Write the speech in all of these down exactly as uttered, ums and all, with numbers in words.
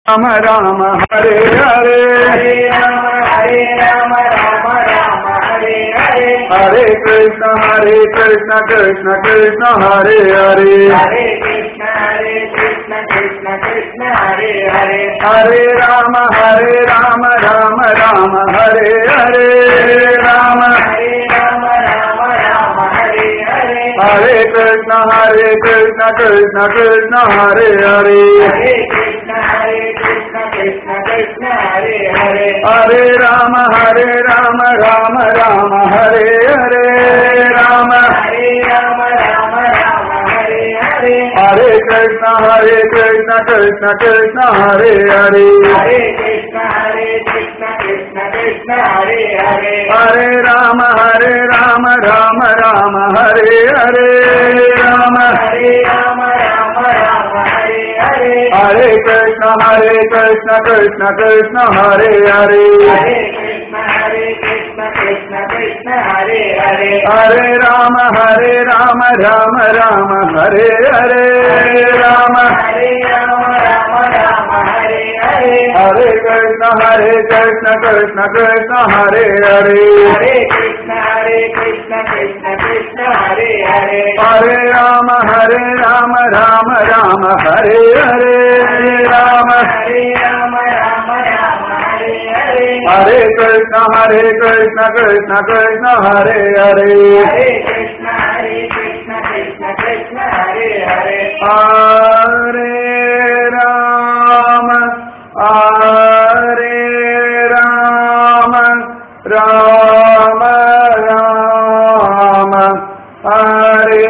Rama Rama Hare Hare Hare Rama Hare Rama Rama Rama Hare Hare Hare Krishna Hare Krishna Krishna Krishna Hare Hare Hare Krishna Hare Krishna Krishna Krishna Hare Hare Hare Rama Hare Rama Rama Rama Hare Hare Rama Hare Rama Rama Rama Hare Hare Hare Krishna Hare Krishna Krishna Krishna Hare Hare Hare Krishna Hare Krishna Krishna Krishna Hare Hare Hare Rama Hare Rama Rama Rama Hare Hare Rama Hare Rama Rama Rama Hare Hare Hare Krishna Hare Krishna Krishna Krishna Hare Hare Hare Krishna Hare Krishna Krishna Krishna Hare Hare Hare Rama Hare Rama Rama Rama Hare Hare Rama Hare Rama Rama Rama Hare Hare Hare Krishna Hare Krishna Krishna Krishna Hare Hare Hare Krishna Hare Krishna Krishna Krishna Hare Hare Hare Rama Hare Rama Rama Rama Hare Hare Rama Hare Rama Rama Rama Hare Hare Hare Krishna Hare Krishna Krishna Krishna Hare Hare Hare Krishna Hare Krishna Krishna Krishna Hare Hare Hare Rama Hare Rama Rama Rama Hare Hare Rama Hare Rama Rama Rama Hare Hare Hare Krishna Hare Krishna Krishna Krishna Hare Hare Hare Krishna Hare Krishna Krishna Krishna Hare Hare Hare Rama Hare Rama Rama Rama Hare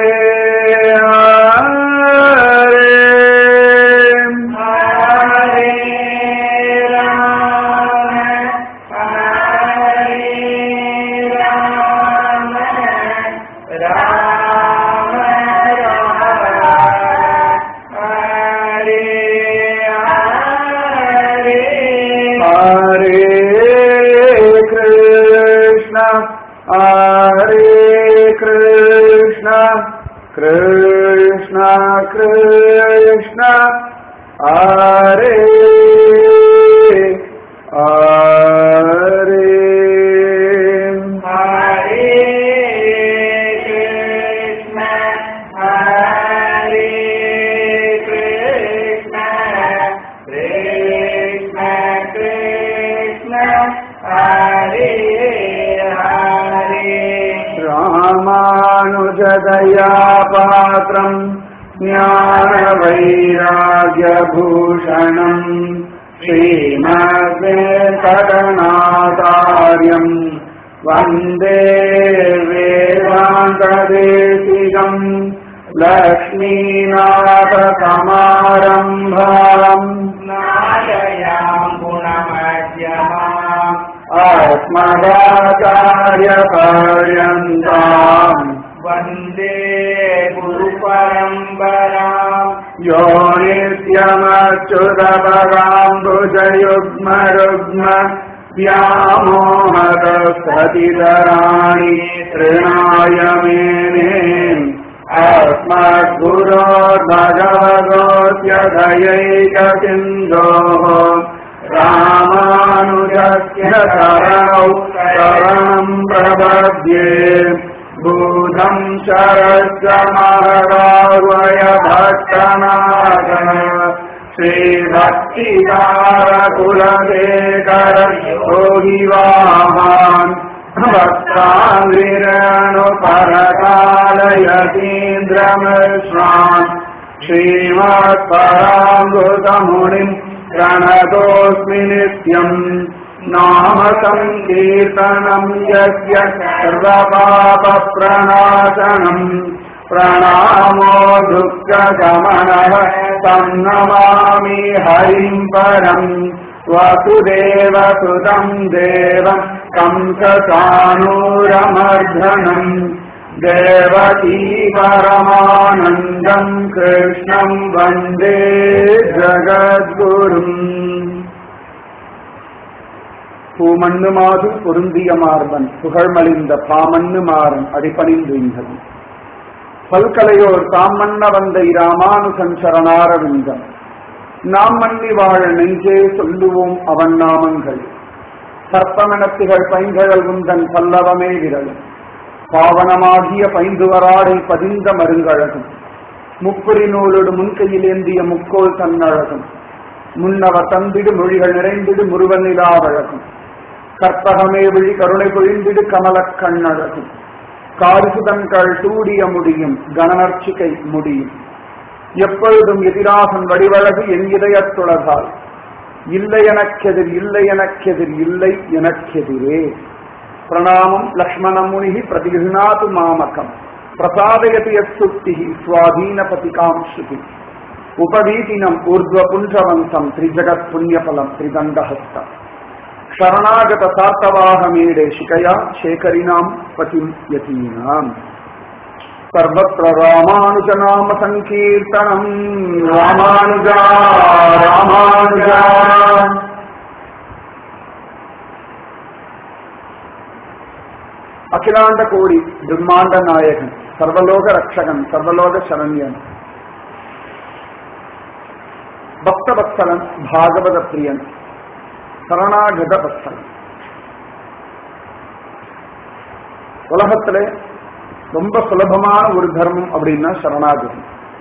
Hare Hare Rama Hare Rama Rama Rama Hare Hare Hare Krishna Hare Krishna Krishna Krishna Hare Hare Hare Krishna Hare Krishna Krishna Krishna Hare Hare Ramanujadaya Patram Jnana Vairagya Bhushanam Srimad-Venkatanathāryam Vande Vedanta-Desikam Lakshmīnātha-Samarambhām Nādayam Gunamajyamam Asmadācārya-Paryantāṃ Vande Guru Parambaram Yo Nityamachyutapadaṁ-bhujayugma-rugma Vyamohatasthatidharāणि Trināya Mene Asmadgurō-bhagavagosya dayaikas-sindhoः Rāmānujasya saranau saranam prabhadye Budham Sharasya Maharāvaya Bhattanath Sri Bhakti Dhara Kuladekara Yogivahan Bhaktāngrirano Parakalayatindramashran Srimad Paramgutamunim Pranatosmi Nityam Nama Sankirtanam Yasya Sarvapapa Pranasanam Pranamo Dukkha Gamanah Tam Namami Harim Param Vasudeva Sudam Devam Kamsasanūramardhanam Devaki Paramanandam Krishnam Vande Jagadgurum பூமண்ணு மாது பொருந்திய மார்பன் புகழ்மலிந்த பாமண்ணு மாறன் அடிபணிந்து இந்தது பல்கலையோர் தாமண்ண வந்த இராமானுசன் சரணாரவிந்தம் நாம் மன்னி வாழ நெஞ்சே சொல்லுவோம் அவன் நாமங்கள். சர்ப்பமெனத்திகள் பைங்கழல் உந்தன் பல்லவமே விரலும் பாவனமாகிய பைந்துவராடை பதிந்த மருங்கழகும் முப்புரி நூலோடு முன்கையில் ஏந்திய முக்கோள் தன்னழகும் முன்னவ தந்திடு மொழிகள் நிறைந்திடு முருவநிலாவழகும் கற்பகமே விழி கருணை பொழிந்திடு கமலக் கண்ணழகும் காரிசுதன்கள் சூடிய முடியும் கணநர்ச்சிகை முடியும் எப்பொழுதும் எதிராகன் வடிவழகு என் இதயத்துளதால் இல்லை எனக்கெதிர் இல்லை எனக்கெதிர் இல்லை எனக்கெதிரே. பிரணாமம் லக்ஷ்மண முனி பிரதிகிருணாது மாமகம் பிரசாதயதி யத்சுக்தி ஸ்வாதீனபதிகாம் ஸ்ருதி உபவீதினம் ஊர்த்வ புன்றவந்தம் த்ரிஜகத் புண்ணியபலம் த்ரிதண்டஹஸ்தம் शरणागत सार्तवाहमीडे शिकया शेखरिणां पतिं यतीनाम्. सर्वत्र रामानुजनाम संकीर्तनम् रामानुजा रामानुजा. अखिलांड कोटि ब्रह्मांड नायकन सर्वलोक रक्षकन सर्वलोक शरण्यन भक्त वत्सलन भागवत प्रियन சரணாகத பக்தன். உலகத்துல ரொம்ப சுலபமான ஒரு தர்மம் அப்படின்னா சரணாகதி.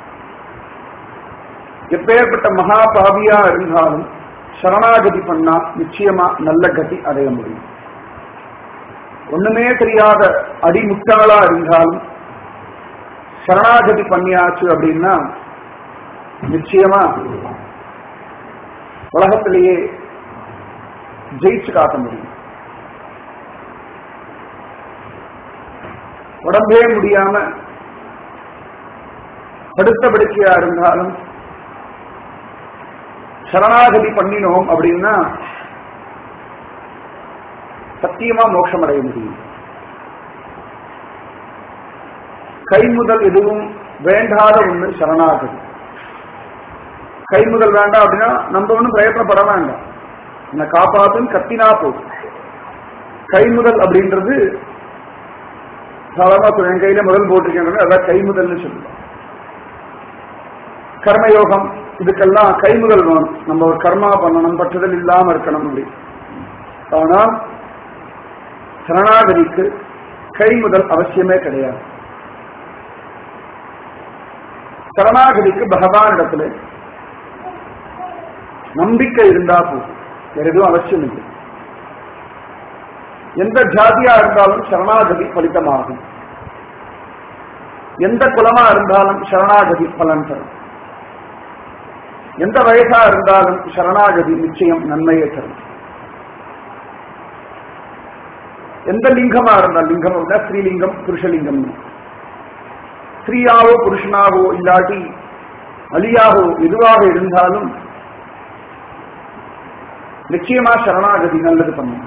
எப்பேற்பட்ட மகா பாவியா இருந்தாலும் சரணாகதி பண்ணா நிச்சயமா நல்ல கதி அடைய முடியும். ஒண்ணுமே தெரியாத அடிமுட்டாளா இருந்தாலும் சரணாகதி பண்ணியாச்சு அப்படின்னா நிச்சயமா உலகத்திலேயே ஜெயிச்சு காட்ட முடியும். உடம்பே முடியாம படுத்த படுக்கையா இருந்தாலும் சரணாகதி பண்ணினோம் அப்படின்னா சத்தியமா மோட்சம் அடைய முடியும். கை முதல் எதுவும் வேண்டாத ஒண்ணு சரணாகதி. கை முதல் வேண்டாம் அப்படின்னா நம்ம ஒன்றும் பிரயத்தனப்பட வேண்டாம், என்ன காப்பாத்துன்னு கத்தினா போதும். கை முதல் அப்படின்றது சாதாரண என் கையில முதல் போட்டிருக்கேன், அதான் கை முதல்னு சொல்லுவோம். கர்மயோகம் இதுக்கெல்லாம் கை முதல் வேணும். நம்ம ஒரு கர்மா பண்ணணும், பற்றுதல் இல்லாம இருக்கணும் அப்படி. ஆனா சரணாகதிக்கு கை முதல் அவசியமே கிடையாது. சரணாகதிக்கு பகவானிடத்துல நம்பிக்கை இருந்தா போதும், வேற எதுவும் அவசியம் இல்லை. எந்த ஜாதியா இருந்தாலும் சரணாகதி பலிதமாகும். எந்த குலமா இருந்தாலும் சரணாகதி பலன் தரும். எந்த வயசா இருந்தாலும் சரணாகதி நிச்சயம் நன்மையை தரும். எந்த லிங்கமா இருந்தால், லிங்கம் ஸ்ரீலிங்கம் புருஷலிங்கம், ஸ்ரீயாவோ புருஷனாவோ இல்லாட்டி அலியாவோ எதுவாக இருந்தாலும் நிச்சயமா சரணாகதி நல்லது பண்ணும்.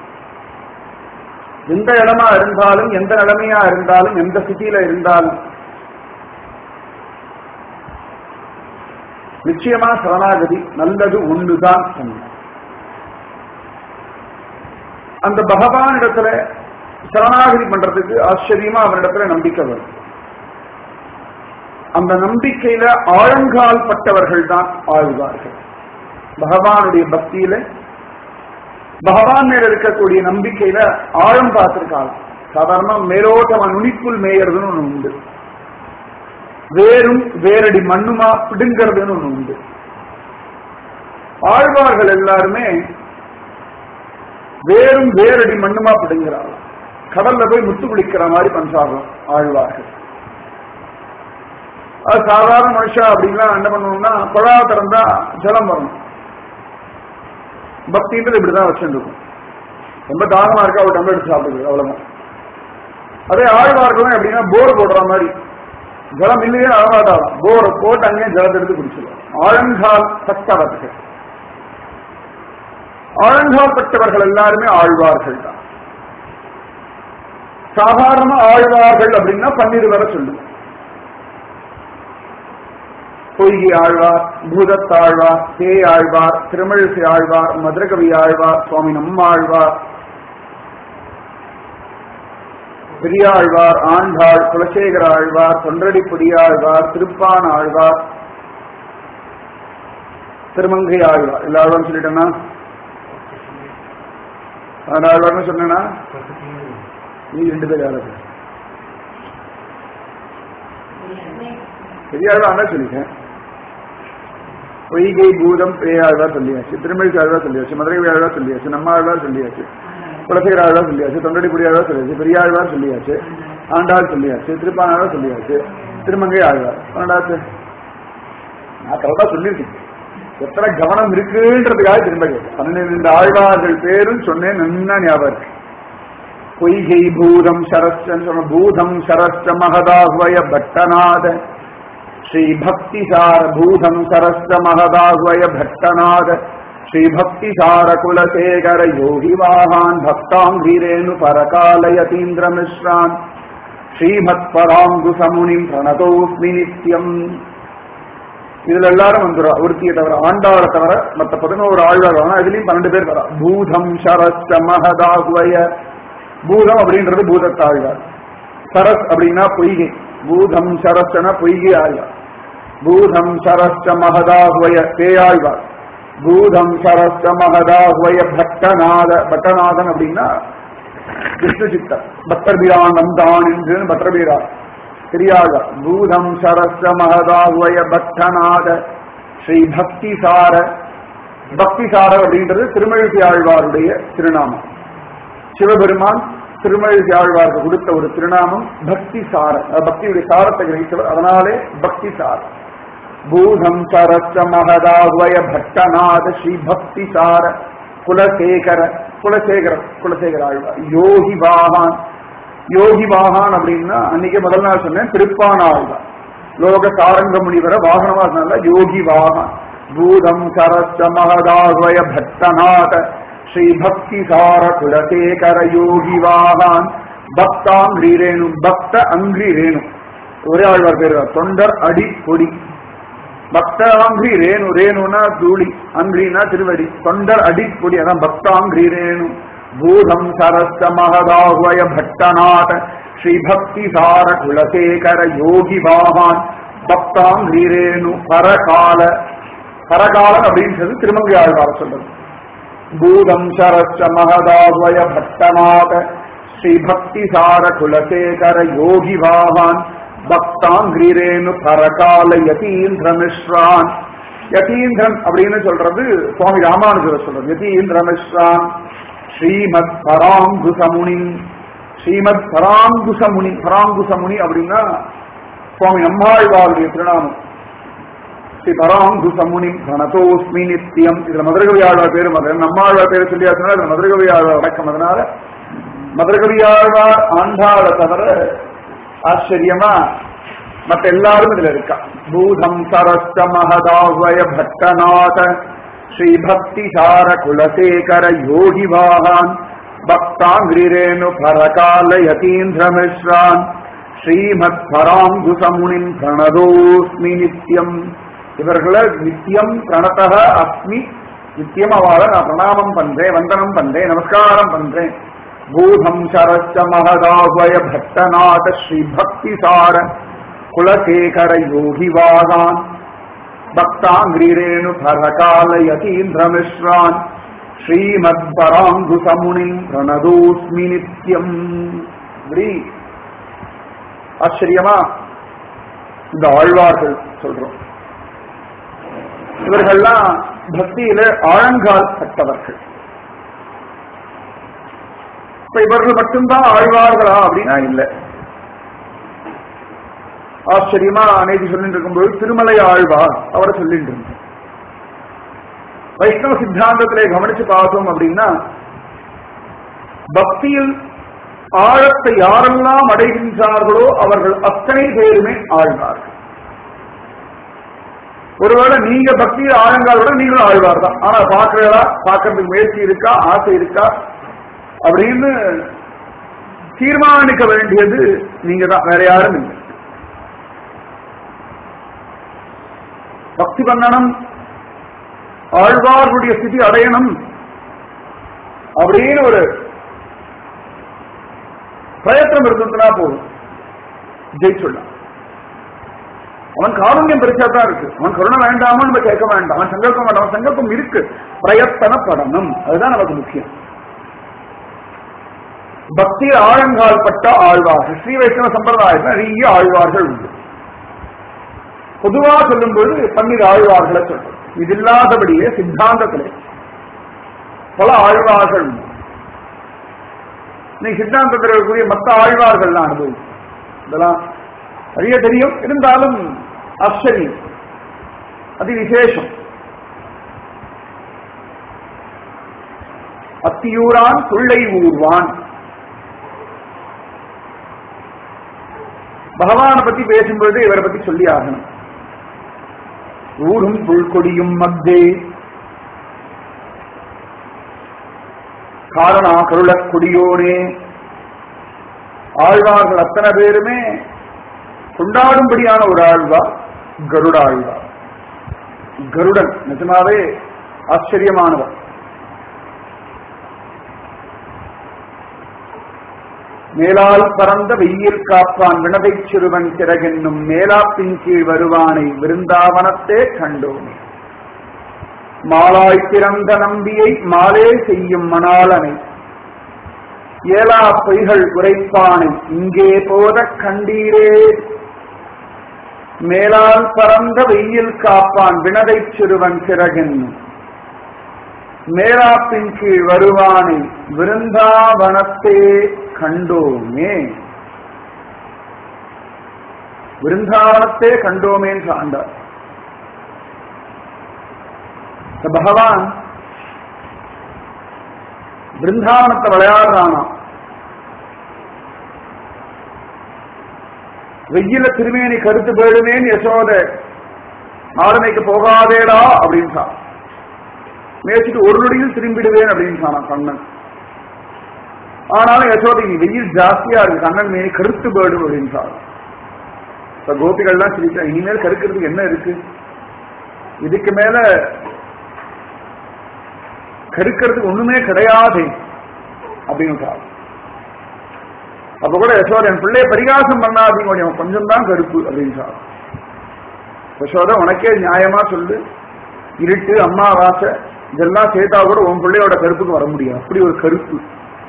எந்த இடமா இருந்தாலும், எந்த நிலைமையா இருந்தாலும், எந்த சிட்டியில இருந்தாலும் நிச்சயமா சரணாகதி நல்லது ஒண்ணுதான் பண்ணும். அந்த பகவான் இடத்துல சரணாகதி பண்றதுக்கு ஆச்சரியமா அவனிடத்துல நம்பிக்கை வரும். அந்த நம்பிக்கையில ஆழங்கால் பட்டவர்கள் தான் ஆழ்வார்கள். பகவானுடைய பக்தியில பகவான் மேல இருக்கக்கூடிய நம்பிக்கையில ஆழம் பார்த்திருக்காங்க. சாதாரண மேலோட்டமா நுனிக்குள் மேயறதுன்னு ஒண்ணு உண்டு, வேறும் வேரடி மண்ணுமா பிடுங்கிறதுன்னு ஒண்ணு உண்டு. ஆழ்வார்கள் எல்லாருமே வேறும் வேரடி மண்ணுமா பிடுங்கிறாங்க. கடல்ல போய் முத்து குளிக்கிற மாதிரி பண்றாங்க ஆழ்வார்கள். அது சாதாரண மனுஷா அப்படின்னா என்ன பண்ணணும்னா குழா திறந்தா ஜலம் வரணும். பக்தின்றது இப்படிதான் வச்சுருக்கும். ரொம்ப தாகமா இருக்கா ஒரு டம்ளர் எடுத்து சாப்பிடுது, அவ்வளவுதான். அதே ஆழ்வார்களும் எப்படின்னா போர் போடுற மாதிரி ஜலம் இல்லையே அழகாட்டாலாம், போரை போட்டு அங்கேயே ஜலத்தை எடுத்து குடிச்சிடும். ஆழங்கால் பட்டவர்கள், ஆழங்கால் பட்டவர்கள் எல்லாருமே ஆழ்வார்கள் தான். சாதாரண ஆழ்வார்கள் அப்படின்னா பன்னிரு வரை சொல்லுங்க. பொய்கை ஆழ்வார், பூதத்தாழ்வார், தேய் ஆழ்வார், திருமழிசை ஆழ்வார், மதுரகவி ஆழ்வார், சுவாமி நம்மாழ்வார், பெரியாழ்வார், ஆண்டாள், குலசேகர ஆழ்வார், தொண்டடி பொடியாழ்வார், திருப்பான் ஆழ்வார், திருமங்கை ஆழ்வார். எல்லா ஆழ்வார்னு சொல்லிட்டேன்னா அந்த ஆழ்வார்னு சொன்னேன்னா நீ ரெண்டு பேர் யாராவது பெரிய ஆழ்வார் தான் சொல்லிட்டேன். பொய்கை பூதம் பேயாழ்வார் சொல்லியாச்சு, திருமழிசை ஆழ்வார் சொல்லியாச்சு, மதுரை ஆழ்வார் சொல்லியாச்சு, நம்ம ஆழ்வார் சொல்லியாச்சு, குலசேகர ஆழ்வார் சொல்லியாச்சு, தொண்டடிப்புடி ஆழ்வார் சொல்லியாச்சு, பெரிய ஆழ்வார் சொல்லியாச்சு, ஆண்டாள் சொல்லியாச்சு, திருப்பானாழ்வார் சொல்லியாச்சு, திருமங்கை ஆழ்வார். பன்னெண்டாச்சு நான் கரெக்டா சொல்லியிருக்கேன். எத்தனை கவனம் இருக்குன்றதுக்காக திரும்ப கேட்டேன். பன்னெண்டு ஆழ்வார்கள் பேரும் சொன்னேன், நல்லா ஞாபகம் இருக்கு. பொய்கை பூதம் சரஸ்டன் சொன்ன பூதம் சரஸ்ட மகதாஹ்வய பட்டநாத ஸ்ரீ பக்தி சார பூதம் சரஸ்ட மகதாஹ்வய பட்டநாத ஸ்ரீ பக்தி சார குலசேகர யோகி வாஹான் பக்தாங்கிரேணு பரகாலயதீந்திர மிஸ்ரான் ஸ்ரீமத் பராங்கு சமுனிம் பிரணதோஸ்மி நித்யம். இதுல எல்லாரும் வந்துடும். ஒருத்தியை தவிர ஆண்டாளை தவிர மற்ற பதினோரு ஆழ்வார் வரணும். இதுலயும் பன்னெண்டு பேர் வரா. பூதம் சரஸ்ட மகதாஹ்வய, பூதம் அப்படின்றது பூதத்தாழ்வார், சரஸ் அப்படின்னா பொய்கை, பூதம் சரஸ்டன பொய்கை ஆழ்வார், பூதம் சரஸ்ட மகதாஹ்வய பேயாழ்வார், பூதம் சரஸ்ட மகதாஹ்வய பட்டநாத, பட்டநாதன் அப்படின்னா விஷ்ணு சித்தர், பக்தர்பிரானம் தான் என்று பக்தர்பீரான் பெரியாழ்வார். பூதம் சரஸ்ட மகதாஹ்வய பட்டநாத ஸ்ரீ பக்தி சார, பக்தி சார அப்படின்றது திருமழிசை ஆழ்வாருடைய திருநாமம். சிவபெருமான் திருமழிசை ஆழ்வாருக்கு கொடுத்த ஒரு திருநாமம் பக்தி சார, பக்தியுடைய சாரத்தை கிரகித்தவர், அதனாலே பக்தி சார. பூதம் சரஸ்ட மகதாஹ்வய பட்டநாத ஸ்ரீ பக்தி சார குலசேகர, குலசேகர குலசேகர ஆழ்வார். யோகி வாஹான், யோகி வாஹான் அப்படின்னா அன்னைக்கு முதல் நாள் சொன்னேன் திருப்பான ஆழ்வார். லோக சாரங்க முனிவரை வாகனமா இருந்தால யோகி வாஹான். பூதம் சரஸ்ட மகதாஹ்வய பட்டநாத ஸ்ரீ பக்தி சார குலசேகர யோகி வாஹான் பக்தாங்கிரி ரேணு, பக்த அங்கிரி ரேணு ஒரே ஆழ்வார் பேரு, தொண்டர் அடி பொடி. பக்தாங்கிரி ரேணு, ரேணுனா தூளி, அங்கிரினா திருவடி, தொண்டர் அடி பொடி, அதான் பக்தாங்கிரி ரேணு. பூதம் சரஸ்ட மகதாஹ்வய பட்டநாத ஸ்ரீ பக்தி சார குலசேகர யோகி வாஹான் பக்தாங்கிரி ரேணு பரகால. பரகாலன் அப்படின்றது திருமங்கை ஆழ்வார் சொல்றது. பூதம் சரஸ்ட மகதாஹ்வய பட்டநாத ஸ்ரீ பக்தி சார குலசேகர யோகி வாஹான் பக்தாங்கிரி ரேணு பரகால யதீந்திர மிஸ்ரான். யதீந்திரன் அப்படின்னு சொல்றது சுவாமி ராமானுஜர் சொல்றது. யதீந்திர மிஸ்ரான் ஸ்ரீமத் பராங்குசமுனி, ஸ்ரீமத் பராங்குசமுனி. பராங்குசமுனி அப்படின்னா சுவாமி நம்மாழ்வாருடைய திருநாமம். ஸ்ரீ பராங்குசமுனி பிரணதோஸ்மி நித்யம். இதுல மதுரகவி ஆழ்வார் பேரு, மதுரை நம்மாழ்வார் பேரு சொல்லியாச்சுன்னா இதுல மதுரகவி ஆழ்வார் அடக்கம். அதனால மதுரகவி ஆழ்வார் ஆண்டாளை தவிர ஆச்சரியமா மற்ற எல்லாரும் இதுல இருக்கா. பூதம் சரஸ்ட மகதாஹ்வய பட்டநாத ஸ்ரீ பக்தி சார குலசேகர யோகி வாஹான் பக்தாங்கிரி ரேணு பரகால யதீந்திர மிஸ்ரான் ஸ்ரீமத் பராங்குசமுனின் பிரணதோஸ்மி நித்யம். இவர்களை நித்தியம் பிரணதக அஸ்மி, நித்தியம் அவளை நான் பிரணாமம் பண்றேன், வந்தனம் பண்றேன், நமஸ்காரம் பண்றேன். பூதம் சரஸ்ட மகதாஹ்வய பட்டநாத ஸ்ரீ பக்தி சார குலசேகர யோகி வாஹான் பக்தாங்கிரி ரேணு பரகால யதீந்திர மிஸ்ரான் ஸ்ரீமத் பராங்குசமுனின் பிரணதோஸ்மி நித்யம். இப்படி ஆச்சரியமா இந்த ஆழ்வார்கள் சொல்றோம். இவர்கள்லாம் பக்தியில ஆழங்கால் பட்டவர்கள். இப்ப இவர்கள் மட்டும்தான் ஆழ்வார்களா அப்படின்னா இல்ல. ஆச்சரியமா அன்னைக்கு சொல்லிட்டு இருக்கும்போது திருமலை ஆழ்வார் அவரை சொல்லிட்டு இருந்தோம். வைஷ்ணவ சித்தாந்தத்திலே கவனிச்சு பார்த்தோம் அப்படின்னா பக்தியில் ஆழத்தை யாரெல்லாம் அடைகின்றார்களோ அவர்கள் அத்தனை பேருமே ஆழ்வார்கள். ஒருவேளை நீங்க பக்தியில் ஆழங்காலோட நீங்களும் ஆழ்வார் தான். ஆனா பாக்குறதா, பாக்குறதுக்கு முயற்சி இருக்கா, ஆசை இருக்கா அப்படின்னு தீர்மானிக்க வேண்டியது நீங்க தான், வேற யாரும் இல்லை. பக்தி பண்ணணும், ஆழ்வார்களுடைய ஸ்திதி அடையணும் அப்படின்னு ஒரு பிரயத்தனம் இருந்ததுன்னா போதும், ஜெயிச்சுடலாம். அவன் காருண்யம் பெருசா தான் இருக்கு. அவன் கருணை வேண்டாமன்னு நம்ம கேட்க வேண்டாம். அவன் சங்கல்பம் வேண்டாம். அவன் சங்கல்பம் இருக்கு, பிரயத்தனப்படணும். அதுதான் நமக்கு முக்கியம். பக்தி ஆழங்கால் பட்ட ஆழ்வார்கள். ஸ்ரீ வைஷ்ணவ சம்பிரதாயத்தில் நிறைய ஆழ்வார்கள் உண்டு. பொதுவா சொல்லும்போது பன்னிரு ஆழ்வார்களை சொல்றோம். இது இல்லாதபடியே சித்தாந்தத்திலே பல ஆழ்வார்கள் உண்டு. நீ சித்தாந்தத்தில் இருக்கக்கூடிய மற்ற ஆழ்வார்கள்லாம் அனுபவம் இதெல்லாம் நிறைய தெரியும். இருந்தாலும் ஆச்சரியம், அதி விசேஷம். அத்தியூரான் புள்ளை ஊர்வான். பகவானை பத்தி பேசும்பொழுது இவரை பத்தி சொல்லி ஆகணும். ஊரும் புல்கொடியும் மத்தே காரணா கருள கொடியோனே. ஆழ்வார்கள் அத்தனை பேருமே கொண்டாடும்படியான ஒரு ஆழ்வார் கருட ஆழ்வார். கருடன் நிஜமாவே ஆச்சரியமானவர். மேலால் பறந்த வெயில் காப்பான் வினதை சிறுவன் சிறகென்னும் மேலாப்பின் கீழ் வருவானை விருந்தாவனத்தே கண்டோமே. மாலாய் பிறந்த நம்பியை மாலே செய்யும் மணாளனை ஏலா பொய்கள் உரைப்பானை இங்கே போத கண்டீரே. மேலால் பறந்த வெயில் காப்பான் வினதை சிறுவன் சிறகென்னும் மேலாப்பின் கீழ் வருவானை விருந்தாவனத்தே கண்டோமே. விருந்தாவனத்தே கண்டோமே என்று ஆண்டார். பகவான் விருந்தாவனத்தை விளையாடுறானா. வெயில திருமேனி கருத்து போயிடுமேன்னு யசோத ஆளுமைக்கு போகாதேடா அப்படின்னு மேய்ச்சிட்டு ஒரு நொடியில் திரும்பிடுவேன் அப்படின்னு சொன்னான் கண்ணன். ஆனாலும் யசோதை நீ வெயில் ஜாஸ்தியா இருக்கு, கண்ணன் மேனி கருத்து போயிடும் அப்படின்னு சொன்னான். இப்ப கோபிகள்லாம் சிரிச்சா, இனிமேல் கருக்கிறதுக்கு என்ன இருக்கு, இதுக்கு மேல கருக்கிறதுக்கு ஒண்ணுமே கிடையாது அப்படின்னு. அப்ப கூட யசோதை என் பிள்ளைய பரிகாசம் பண்ணாதீங்க, கொஞ்சம் தான் கருப்பு அப்படின்னு. யசோதை உனக்கே நியாயமா சொல்லு, இருட்டு அம்மாவாசை இதெல்லாம் சேர்த்தா கூட உன் பிள்ளையோட கருப்புக்கு வர முடியும், அப்படி ஒரு கருப்பு.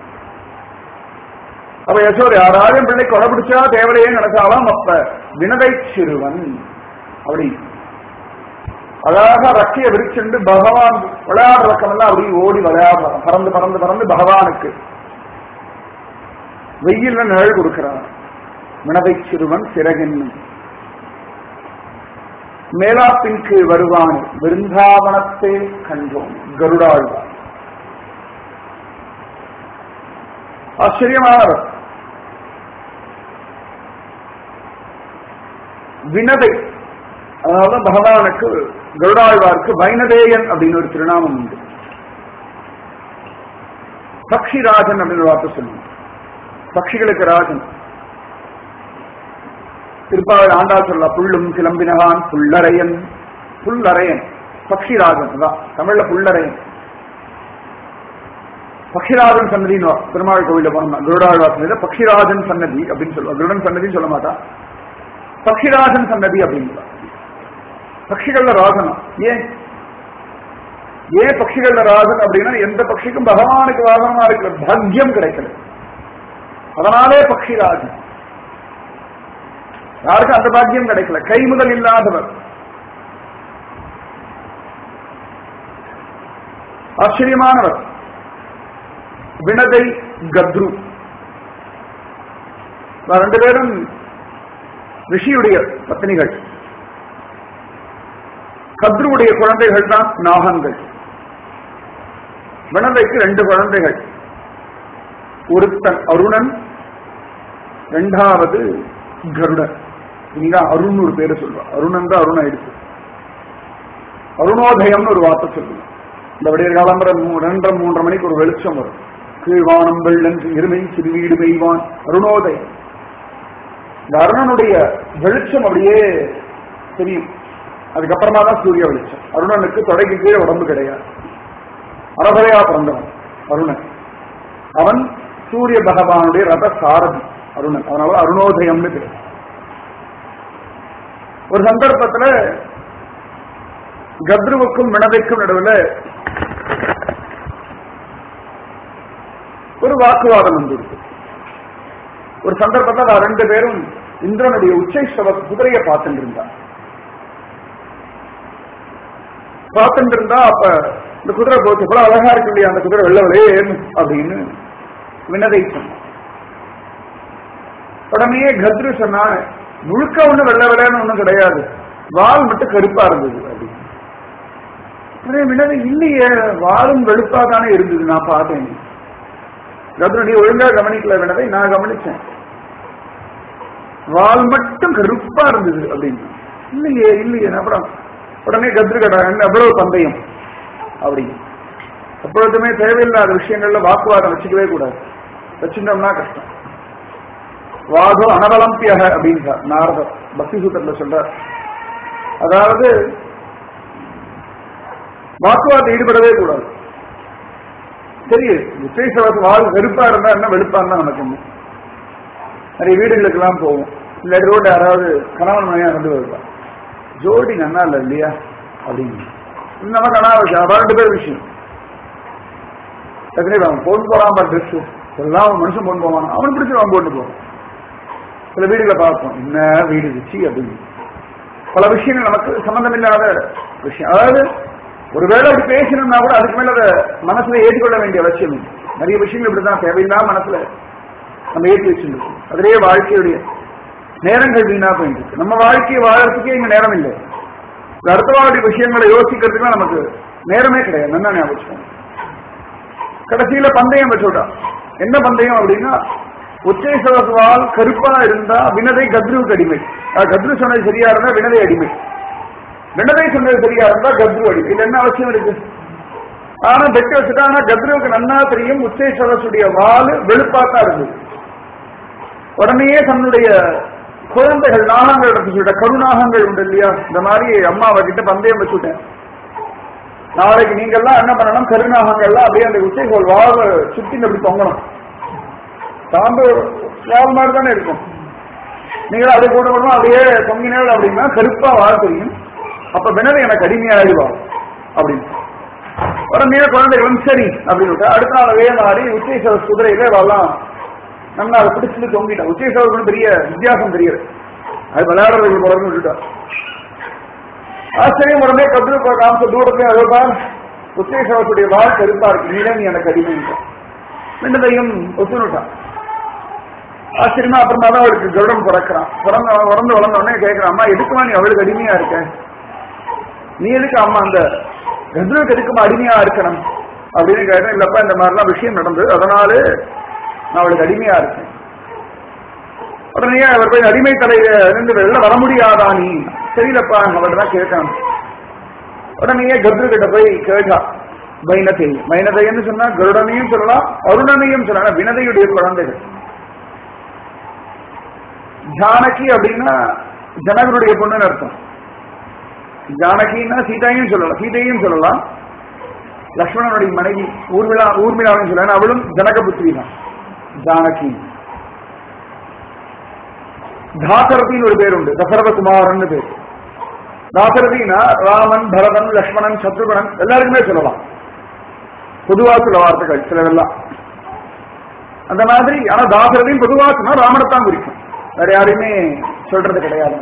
அப்ப யசோதை யாராவது பிள்ளை கொலை பிடிச்சா தேவலையே நடத்தாலும் அப்ப வினதை சிறுவன் அப்படி அழகா ரக்கைய விரிச்சுண்டு பகவான் விளையாடுற ரக்கமெல்லாம் அப்படி ஓடி விளையாடுறான். பறந்து பறந்து பறந்து பகவானுக்கு வெயில்ல நிழல் கொடுக்கிறான். வினதை சிறுவன் சிறகென்னும் மேலாப்பின்கு வருவான் விருந்தாவனத்தே கண்டோம். கருடாழ்வார் ஆச்சரியமானவர். வினதை அதாவது பகவானுக்கு கருடாழ்வாருக்கு வைனதேயன் அப்படின்னு ஒரு திருநாமம் உண்டு. பக்ஷிராஜன் அப்படின்னு ஒரு வார்த்தை சொல்லுங்க. பக்ஷிகளுக்கு ராஜன். திருப்பாவை ஆண்டாள் சொல்லலாம், புல்லும் கிளம்பினகான் புல்லரையன். புல்லரையன் பக்ஷிராஜன் தான் தமிழ்ல புல்லரையன். பக்ஷிராஜன் சன்னதின்னு பெருமாள் கோவில போனோம்னா கருடாழ்வார் சன்னதி பக்ஷிராஜன் சன்னதி அப்படின்னு சொல்லுவா. கருடன் சன்னதின்னு சொல்ல மாட்டா, பக்ஷிராஜன் சன்னதி அப்படின்னு. பக்ஷிகள்ல ராஜனா ஏன் ஏன் பக்ஷிகள்ல ராஜன் அப்படின்னா எந்த பட்சிக்கும் பகவானுக்கு வாகனமா இருக்கிற பாக்கியம் கிடைக்கல, அதனாலே பக்ஷிராஜன். யாருக்கும் அந்த பாக்கியம் கிடைக்கல, கை முதல் இல்லாதவர். ஆச்சரியமானவர். வினதை கத்ரு ரெண்டு பேரும் ரிஷியுடைய பத்னிகள். கத்ருவுடைய குழந்தைகள் தான் நாகங்கள். வினதைக்கு ரெண்டு குழந்தைகள், ஒருத்தன் அருணன், இரண்டாவது கருடன். இங்க அருண் ஒரு பேரு சொல்லுவான். அருணன் தான் அருண எடுத்து அருணோதயம்னு ஒரு வார்த்தை சொல்லுவான். இந்த விடிய காலம்பர ரெண்டரை மூன்றரை மணிக்கு ஒரு வெளிச்சம் வரும். கீழ்வானம் வெள்ளன் இருமை சிறுவீடு மெய்வான் அருணோதயம். இந்த அருணனுடைய வெளிச்சம் அப்படியே தெரியும். அதுக்கப்புறமா தான் சூரிய வெளிச்சம். அருணனுக்கு தொடைக்கு கீழே உடம்பு கிடையாது, அரபரையா பிறந்தவன் அருணன். அவன் சூரிய பகவானுடைய ரத சாரதி அருணன். அதனால அருணோதயம்னு பேர். ஒரு சந்தர்ப்பத்துல கத்ருவுக்கும் வினதைக்கும் நடுவில் ஒரு வாக்குவாதம் வந்துருக்கு. ஒரு சந்தர்ப்பத்தில் ரெண்டு பேரும் இந்திரனுடைய உச்சைஸ்தவ குதிரையை பார்த்துட்டு இருந்தா பார்த்துட்டு இருந்தா அப்ப இந்த குதிரை போச்சு போல அழகா இருக்க முடியாது, அந்த குதிரை வெள்ளவளே அப்படின்னு வினதை சொன்னான். உடனே கத்ரு சொன்னா, முழுக்க ஒண்ணு வெள்ள வெள்ளைன்னு ஒண்ணும் கிடையாது, வால் மட்டும் கருப்பா இருந்தது அப்படின்னு. வினதை இல்லையே, வாலும் வெளுப்பா தானே இருந்தது, நான் பார்த்தேன். கத்ரு, நீ ஒழுங்கா கவனிக்கல வினதை, நான் கவனிச்சேன், வால் மட்டும் கருப்பா இருந்தது அப்படின்னு. இல்லையே இல்லையே அப்புறம் உடனே கத்ரு கேட்டாங்க, எவ்வளவு பந்தயம் அப்படின்னு. எப்பொழுதுமே தேவையில்லாத விஷயங்கள்ல வாக்குவாதம் வச்சுக்கவே கூடாது, வச்சுட்டோம்னா கஷ்டம். வாதம் அனவலம்பியக அப்படின்றார் நாரதர் பக்தி சூத்திரத்துல சொல்றார். அதாவது வாக்குவாதம் ஈடுபடவே கூடாது. சரி, விசேஷவாத வாழ் வெறுப்பா இருந்தா என்ன, வெளுப்பா இருந்தா நமக்கு என்ன. நிறைய வீடுகளுக்கு எல்லாம் போவோம், இல்லை ரோடு யாராவது கணவன் மனையா வந்து வருவா, ஜோடி நன்னா இல்லை இல்லையா அப்படின்னு நமக்கு அனாவசியம், ரெண்டு பேர் விஷயம். அவன் போட்டு போறான் ட்ரெஸ் எல்லாம் மனுஷன் போட்டு போவான், அவன் பிடிச்சி அவன் போட்டு போவான். சில வீடுகளை பார்ப்போம், என்ன வீடு வச்சு அப்படின்னு பல விஷயங்கள் நமக்கு சம்பந்தம் இல்லாத விஷயம். அதாவது ஒருவேளை அப்படி பேசணும்னா கூட அதுக்கு மேல அதை மனசுல ஏற்றுக்கொள்ள வேண்டிய அவசியம் இல்லை. நிறைய விஷயங்கள் இப்படிதான் தேவையில்லாம மனசுல நம்ம ஏற்றி வச்சுருக்கோம். அதிலேயே வாழ்க்கையுடைய நேரங்கள் வீணா போயிட்டு இருக்கு. நம்ம வாழ்க்கையை வாழறதுக்கே இங்க நேரம் இல்லை, அடுத்த வாழ்க்கை விஷயங்களை யோசிக்கிறதுக்குலாம் நமக்கு நேரமே கிடையாது. என்ன ஞாபகம், கடைசியில பந்தயம் வச்சுட்டா. என்ன பந்தயம் அப்படின்னா, உச்சேசவால் கருப்பா இருந்தா வினதை கத்ருவுக்கு அடிமை, கத்ரு சொன்னது சரியா இருந்தா வினதை அடிமை, வினதை சொன்னது சரியா இருந்தா கத்ரு அடிமை. இது என்ன அவசியம் இருக்கு? ஆனா பெற்று வச்சுட்டா. ஆனா கத்ருவுக்கு நன்னா தெரியும் உச்சேசவசுடைய வால் வெளுப்பாத்தான் இருந்தது. உடனே தன்னுடைய குழந்தைகள் நாகங்கள் சொல்லிட்ட, கருநாகங்கள் உண்டு இல்லையா, இந்த மாதிரி அம்மாவை கிட்ட பந்தயம் வச்சுட்டேன், நாளைக்கு நீங்க எல்லாம் என்ன பண்ணணும், கருநாகங்கள்லாம் அப்படியே அந்த உச்சைகள் வாழ சுத்தி அப்படி தொங்கணும், தாம்பு வால் மாதிரி தானே இருக்கும், நீங்களும் அதை போட்டு போடணும், அப்படியே தொங்கினேள் அப்படின்னா கருப்பா வாழ தெரியும், அப்ப வினதை எனக்கு அடிமையாயிடுவா அப்படின்னு. உடனே குழந்தைகளும் சரி அப்படின்னு அடுத்த நாள் அதே மாதிரி உச்சேஸ்வர குதிரையில வரலாம் நம்ம அதை பிடிச்சிட்டு தொங்கிட்டோம். உச்சேஸ்வரருக்கு பெரிய வித்தியாசம் தெரியுது, அது விளையாடுறதுக்கு போறதுன்னு விட்டுட்டா. ஆச்சரியம். உடனே கத்ரு காமிச்ச தூரத்துல அதுதான் உச்சேஸ்வரத்துடைய வாழ் கருப்பா இருக்கு, நீல நீ எனக்கு அடிமைட்டான். வினதையும் ஒத்துனுட்டான். ஆச்சரியமா அப்புறமா தான் அவளுக்கு கருடம் பிறக்கிறான். பிறந்த பிறந்து வளர்ந்த உடனே கேட்கிறான், அம்மா எதுக்குமா நீ அவளுக்கு அடிமையா இருக்க, நீ எதுக்கு அம்மா அந்த கத்ருக்கு எதுக்குமா அடிமையா இருக்கணும் அப்படின்னு கேட்டேன். இல்லப்பா இந்த மாதிரிலாம் விஷயம் நடந்தது, அதனால நான் அவளுக்கு அடிமையா இருக்கேன். உடனே அவர் போய் அடிமை தலையில இருந்து வெளில வர முடியாதா நீ, தெரியலப்பா அவள் தான் கேட்கணும். உடனே கத்ரு கிட்ட போய் கேட்டா, வைனதை வைனதைன்னு சொன்னா கருடனையும் சொல்லலாம் அருணனையும் சொல்லலாம், வினதையுடைய குழந்தைகள். ஜானகி அப்படின்னா ஜனகருடைய பொண்ணுன்னு அர்த்தம். ஜானகின்னா சீதையும் சொல்லலாம், சீதையும் சொல்லலாம், லக்ஷ்மணனுடைய மனைவி ஊர்மிளா ஊர்மிளாவும் சொல்லலாம், அவளும் ஜனகபுத்திரி தான் ஜானகி. தாசரதின்னு ஒரு பேர் உண்டு, தசரதகுமாரன் பேர். தாசரதினா ராமன், பரதன், லக்ஷ்மணன், சத்ருகணன் எல்லாருக்குமே சொல்லலாம், பொதுவா சில வார்த்தைகள் சிலவெல்லாம் அந்த மாதிரி. ஆனா தாசரதியும் பொதுவா சொன்னா ராமனைத்தான் குறிக்கும், வேற யாரையுமே சொல்றது கிடையாது.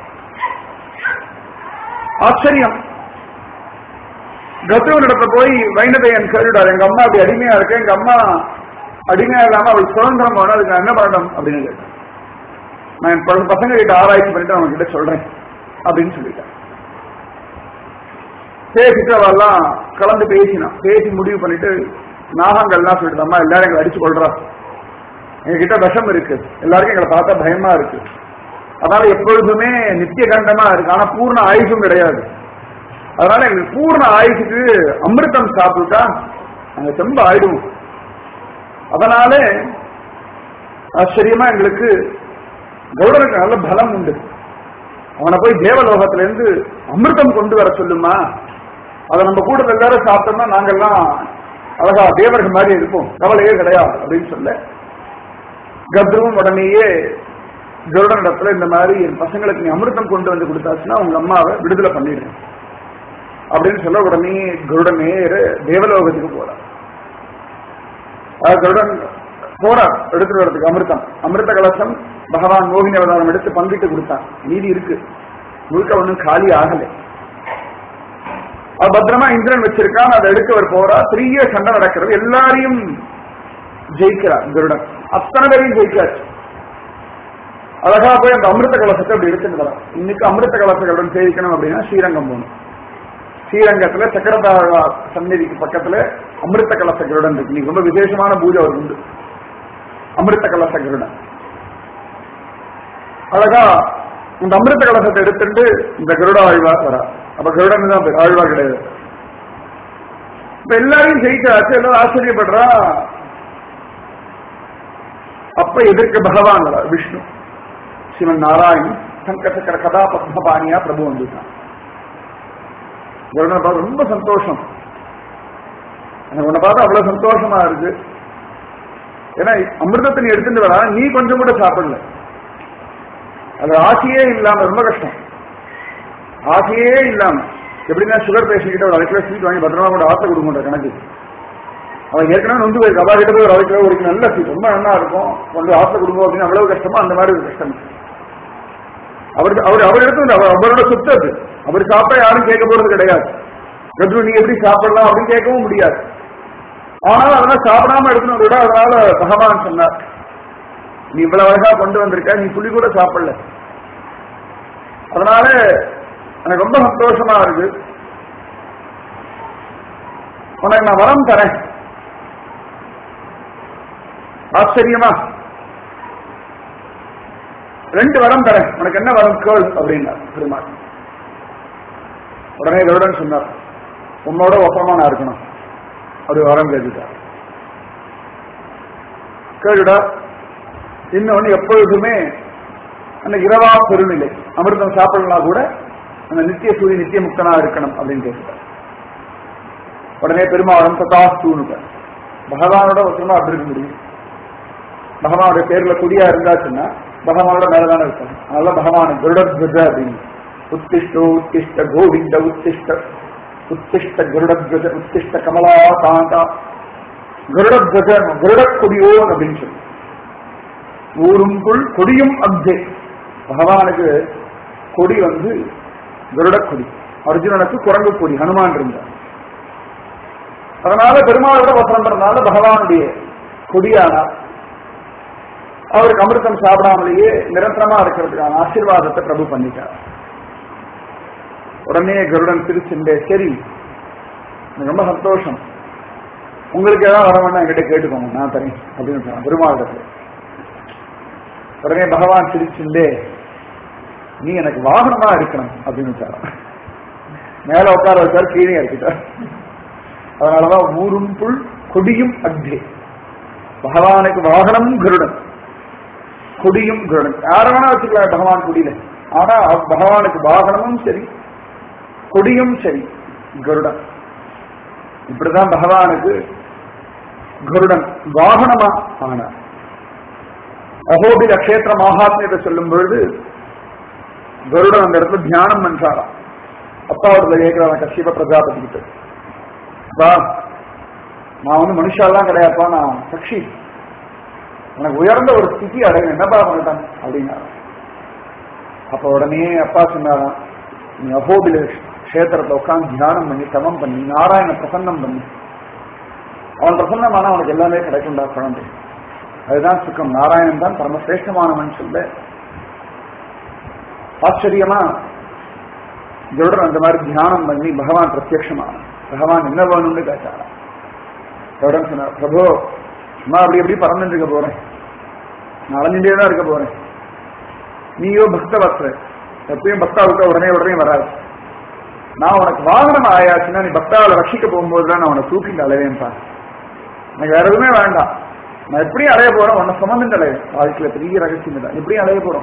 ஆச்சரியம். கத்ருவனிடத்துல போய் வைனதையன் கேட்டுட்டார், எங்க அம்மா அப்படி அடிமையா இருக்க, எங்க அம்மா அடிமையா இல்லாம அவள் சுதந்திரம் போனா அதுக்கு நான் என்ன பண்ணணும் அப்படின்னு கேட்டேன். நான் என் பசங்க கிட்ட ஆராய்ச்சி பண்ணிட்டு அவங்க கிட்ட சொல்றேன் அப்படின்னு சொல்லிட்டேன். பேசிட்டு அவெல்லாம் கலந்து பேசினான். பேசி முடிவு பண்ணிட்டு நாகங்கள்லாம் சொல்லிட்டு, அம்மா எல்லாரும் எங்களை அடிச்சு கொள்றா, எங்ககிட்ட விஷம் இருக்கு, எல்லாருக்கும் எங்களை பார்த்தா பயமா இருக்கு, அதனால எப்பொழுதுமே நித்திய கண்டமா இருக்கு, ஆனா பூர்ண ஆயுசும் கிடையாது, அதனால எங்களுக்கு பூர்ண ஆயுசுக்கு அமிர்தம் சாப்பிட்டா நாங்க ரொம்ப ஆயிடுவோம். அதனால ஆச்சரியமா எங்களுக்கு கௌடனுக்கு நல்ல பலம் உண்டு, அவனை போய் தேவலோகத்துல இருந்து அமிர்தம் கொண்டு வர சொல்லுமா, அதை நம்ம கூட எல்லாரும் சாப்பிட்டோம்னா நாங்கெல்லாம் அழகா தேவர்கள் மாதிரி இருப்போம், கவலையே கிடையாது அப்படின்னு சொல்ல கத்ருவும் உடனேயே கருடன் இடத்துல இந்த மாதிரி என் பசங்களுக்கு நீ அமிர்தம் கொண்டு வந்து கொடுத்தாச்சுன்னா உங்க அம்மாவை விடுதலை பண்ணிடுறேன் அப்படின்னு சொல்ல உடனே கருடன் நேர தேவலோகத்துக்கு போறார். கருடன் போறார் எடுத்துட்டு வரதுக்கு அமிர்தம். அமிர்த கலசம் பகவான் மோகினி அவதாரம் எடுத்து பங்கிட்டு கொடுத்தான். நீதி இருக்கு, முழுக்க ஒண்ணும் காலி ஆகலை. அது பத்திரமா இந்திரன் வச்சிருக்கான். அதை எடுக்க அவர் போறா. பெரிய சண்டை நடக்கிறது. எல்லாரையும் ஜெயிக்கிறார் கருடன். அத்தனை பேரையும் ஜெயிக்காச்சு. அழகா போய் அந்த அமிர்த கலசத்தை அப்படி எடுத்துட்டு வர. இன்னைக்கு அமிர்த கலசங்களுடன் சேவிக்கணும் அப்படின்னா ஸ்ரீரங்கம் போகணும். ஸ்ரீரங்கத்துல சக்கரதாழ்வா சந்நிதிக்கு பக்கத்துல அமிர்த கலச கருடன் இருக்கு. இன்னைக்கு ரொம்ப விசேஷமான பூஜை அவர் உண்டு. அமிர்த கலச கருடன் அழகா இந்த அமிர்த கலசத்தை எடுத்துட்டு இந்த கருட ஆழ்வார் வரா. அப்ப கருடன் தான் ஆழ்வார் கிடையாது. இப்ப எல்லாரையும் ஜெயிச்சாச்சு. எல்லாரும் ஆச்சரியப்படுறா. அப்ப எதிர்க்க பகவான் வரா, விஷ்ணு சிவன் நாராயண் சங்கசக்கர கதா பத்மபாணியா பிரபு வந்துட்டான். கருடனை பார்த்து ரொம்ப சந்தோஷம். எனக்கு உன்னை பார்த்தா அவ்வளவு சந்தோஷமா இருக்கு. ஏன்னா அமிர்தத்தை நீ எடுத்துட்டு வரா, நீ கொஞ்சம் கூட சாப்பிடல. அது ஆசையே இல்லாம ரொம்ப கஷ்டம். ஆசையே இல்லாம எப்படின்னா சுகர் பேஷண்ட் கிட்ட ஒரு அரை கிலோ ஸ்வீட் வாங்கி பத்திரமா கூட ஆசை கொடுக்க கணக்கு. அவன் ஏற்கனவே நொந்து போயிருக்கு. அவா கிட்ட போய் ஒரு அரை கிலோ ஒரு நல்ல ஸ்வீட் ரொம்ப நல்லா இருக்கும் கொஞ்சம் ஆசை கொடுக்கும் அப்படின்னு அவ்வளவு கஷ்டமா அந்த மாதிரி ஒரு கஷ்டம். அவருக்கு அவர் அவர் எடுத்து அவரோட சொத்து அது. அவர் சாப்பிட்டா யாரும் கேட்க போறது கிடையாது. கத்ரு நீ எப்படி சாப்பிடலாம் அப்படின்னு கேட்கவும் முடியாது. ஆனால் அதெல்லாம் சாப்பிடாம எடுத்துன்னு விட. அதனால பகவான் சொன்னார், நீ இவ்வளவு அழகா கொண்டு வந்திருக்க, நீ புளி கூட சாப்பிடல. அதனால எனக்கு ரொம்ப சந்தோஷமா இருக்கு. உனக்கு நான் வரம் தரேன். ஆச்சரியமா ரெண்டு வரம் தரேன். உனக்கு என்ன வரம் கேள் அப்படின்னா பெருமாள். உடனே கருடன் சொன்னார், உன்னோட ஒப்பமா நான் இருக்கணும். அது வரம் கேட்டுட்டார். கேளுடா. இன்னொன்னு எப்பொழுதுமே அந்த இரவா பெருநிலை அமிர்தம் சாப்பிடலாம் கூட அந்த நித்திய சூரிய நித்திய முக்தனா இருக்கணும் அப்படின்னு கேட்டுட்டார். உடனே பெருமாளும் ததாஸ்தூனுங்க பகவானோட ஒருத்தமா அப்படி இருக்க முடியும். பகவானுடைய பேர்ல குடியா இருந்தாச்சுன்னா பகவானோட மேலதானே இருக்கணும். அதனால பகவான் கருடத்வஜ அப்படின்னு உத்திஷ்டோ உத்திஷ்ட கோவிந்த உத்திஷ்ட உத்திஷ்ட கருடத்வஜ உத்திஷ்ட கமலா காந்தா கருடத்வஜ கருடக்கொடியோ அப்படின்னு சொல்லி ஊருக்குள் கொடியும் அப்ஜே. பகவானுக்கு கொடி வந்து கருடக்கொடி. அர்ஜுனனுக்கு குரங்கு கொடி ஹனுமான் இருந்தார். அதனால பெருமாளோட வசனம் பண்றதுனால பகவானுடைய கொடியானார். அவருக்கு அமிர்தம் சாப்பிடாமலேயே நிரந்தரமா இருக்கிறதுக்கான ஆசீர்வாதத்தை பிரபு பண்ணிட்டார். உடனே கருடன் சிரிச்சுண்டே, சரி எனக்கு ரொம்ப சந்தோஷம், உங்களுக்கு ஏதாவது வர வேண்டாம் என்கிட்ட கேட்டுக்கோங்க, நான் தரேன் அப்படின்னு சொன்னான் பெருமாளிடத்துல. உடனே பகவான் சிரிச்சுண்டே, நீ எனக்கு வாகனமா இருக்கணும் அப்படின்னு சொன்னான். மேல உட்கார வச்சார், கீழே இறக்கிட்டார். அதனாலதான் ஊரும் புல் கொடியும் அக்னி. பகவானுக்கு வாகனம் கருடன், கொடியும் கருடன். யார வேணா வச்சுக்கலாம் பகவான் கொடியில. ஆனா பகவானுக்கு வாகனமும் சரி கொடியும் சரி கருடன். இப்படிதான் பகவானுக்கு கருடன் வாகனமா ஆனார். அகோபில கஷேத்திர மகாத்மியத்தை சொல்லும் பொழுது கருடன் அந்த இடத்துல தியானம் பண்றாராம். அப்பாவோட கேட்கிறான் கஷ்யப பிரஜாபதி கிட்ட, நான் வந்து மனுஷாலாம் கிடையாதுப்பா, நான் சக்ஷி, எனக்கு உயர்ந்த ஒரு ஸ்திதி அடையணும், என்னப்பா பண்ணிட்டான் அப்படின்னா. அப்ப உடனே அப்பா சொன்னாராம், நீ அகோபில கஷேத்திரத்தை உட்காந்து தியானம் பண்ணி தவம் பண்ணி நாராயண பிரசன்னம் பண்ணி அவன் பிரசன்னமான அவனுக்கு எல்லாமே கிடைக்கும்டா குழந்தை. அதுதான் சுக்கம். நாராயணன் தான் பரமசிரேஷ்டமானவன் சொல்ல. ஆச்சரியமா கருடன் அந்த மாதிரி தியானம் பண்ணி பகவான் பிரத்யட்சமான பகவான் என்ன வேணும்னு கேட்டாரா. கருடன் சொன்னார், பிரபு நான் அப்படி எப்படி பறந்துட்டு இருக்க போறேன், நான் அலைஞ்சுட்டே தான் இருக்க போறேன். நீயோ பக்த வஸ்திர, எப்பயும் பக்தா விட்ட உடனே உடனே வராது. நான் உனக்கு வாகனம் ஆயாச்சுன்னா நீ பக்தாவை ரட்சிக்க போகும்போதுதான் நான் உன்னை தூக்கிட்டு அலைவேன்பா. எனக்கு வேற எதுவுமே வேண்டாம். நான் எப்படியும் அலைய போறேன், உன்னை சுமந்துட்டு அலைவேன். வாழ்க்கையில பெரிய ரகசியம் தான். எப்படியும் அலைய போறோம்,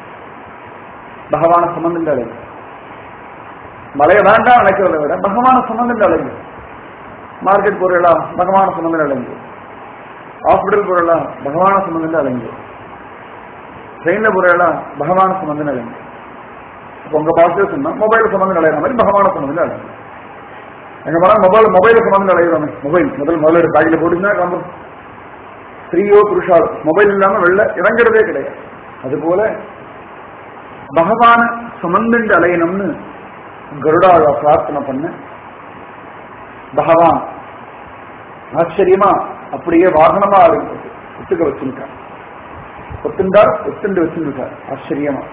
பகவான சுமந்துட்டு அலைவேன். மலைய வேண்டாம் நினைக்கிறத விட பகவான சுமந்துட்டு அலைங்க. மார்க்கெட் போறீங்களா, பகவான சுமந்துட்டு அலைங்க. ஹாஸ்பிட்டல் போறீங்களா, பகவான சுமந்துட்டு அலைங்க. ட்ரெயின்ல போறதெல்லாம் பகவான சுமந்து நிலைங்க. இப்போ உங்க பாஷையில சொன்னா மொபைல சுமந்து நிலையிற மாதிரி பகவான சுமந்து நிலைங்க. எங்க போனா மொபைல் மொபைல சுமந்து நிலையிறோமே. மொபைல் முதல் முதல்ல பேக்கில் போட்டுன்னா கிளம்பும். ஸ்திரீயோ புருஷாலோ மொபைல் இல்லாம வெளில இறங்குறதே கிடையாது. அதுபோல பகவான சுமந்துண்டு அலையணும்னு கருடாழ பிரார்த்தனை பண்ண பகவான் ஆச்சரியமா அப்படியே வாகனமா ஒத்துக்க வச்சிருக்கார். ஒத்துண்டார் ஒத்துண்டு வச்சிருக்கார். ஆச்சரியமா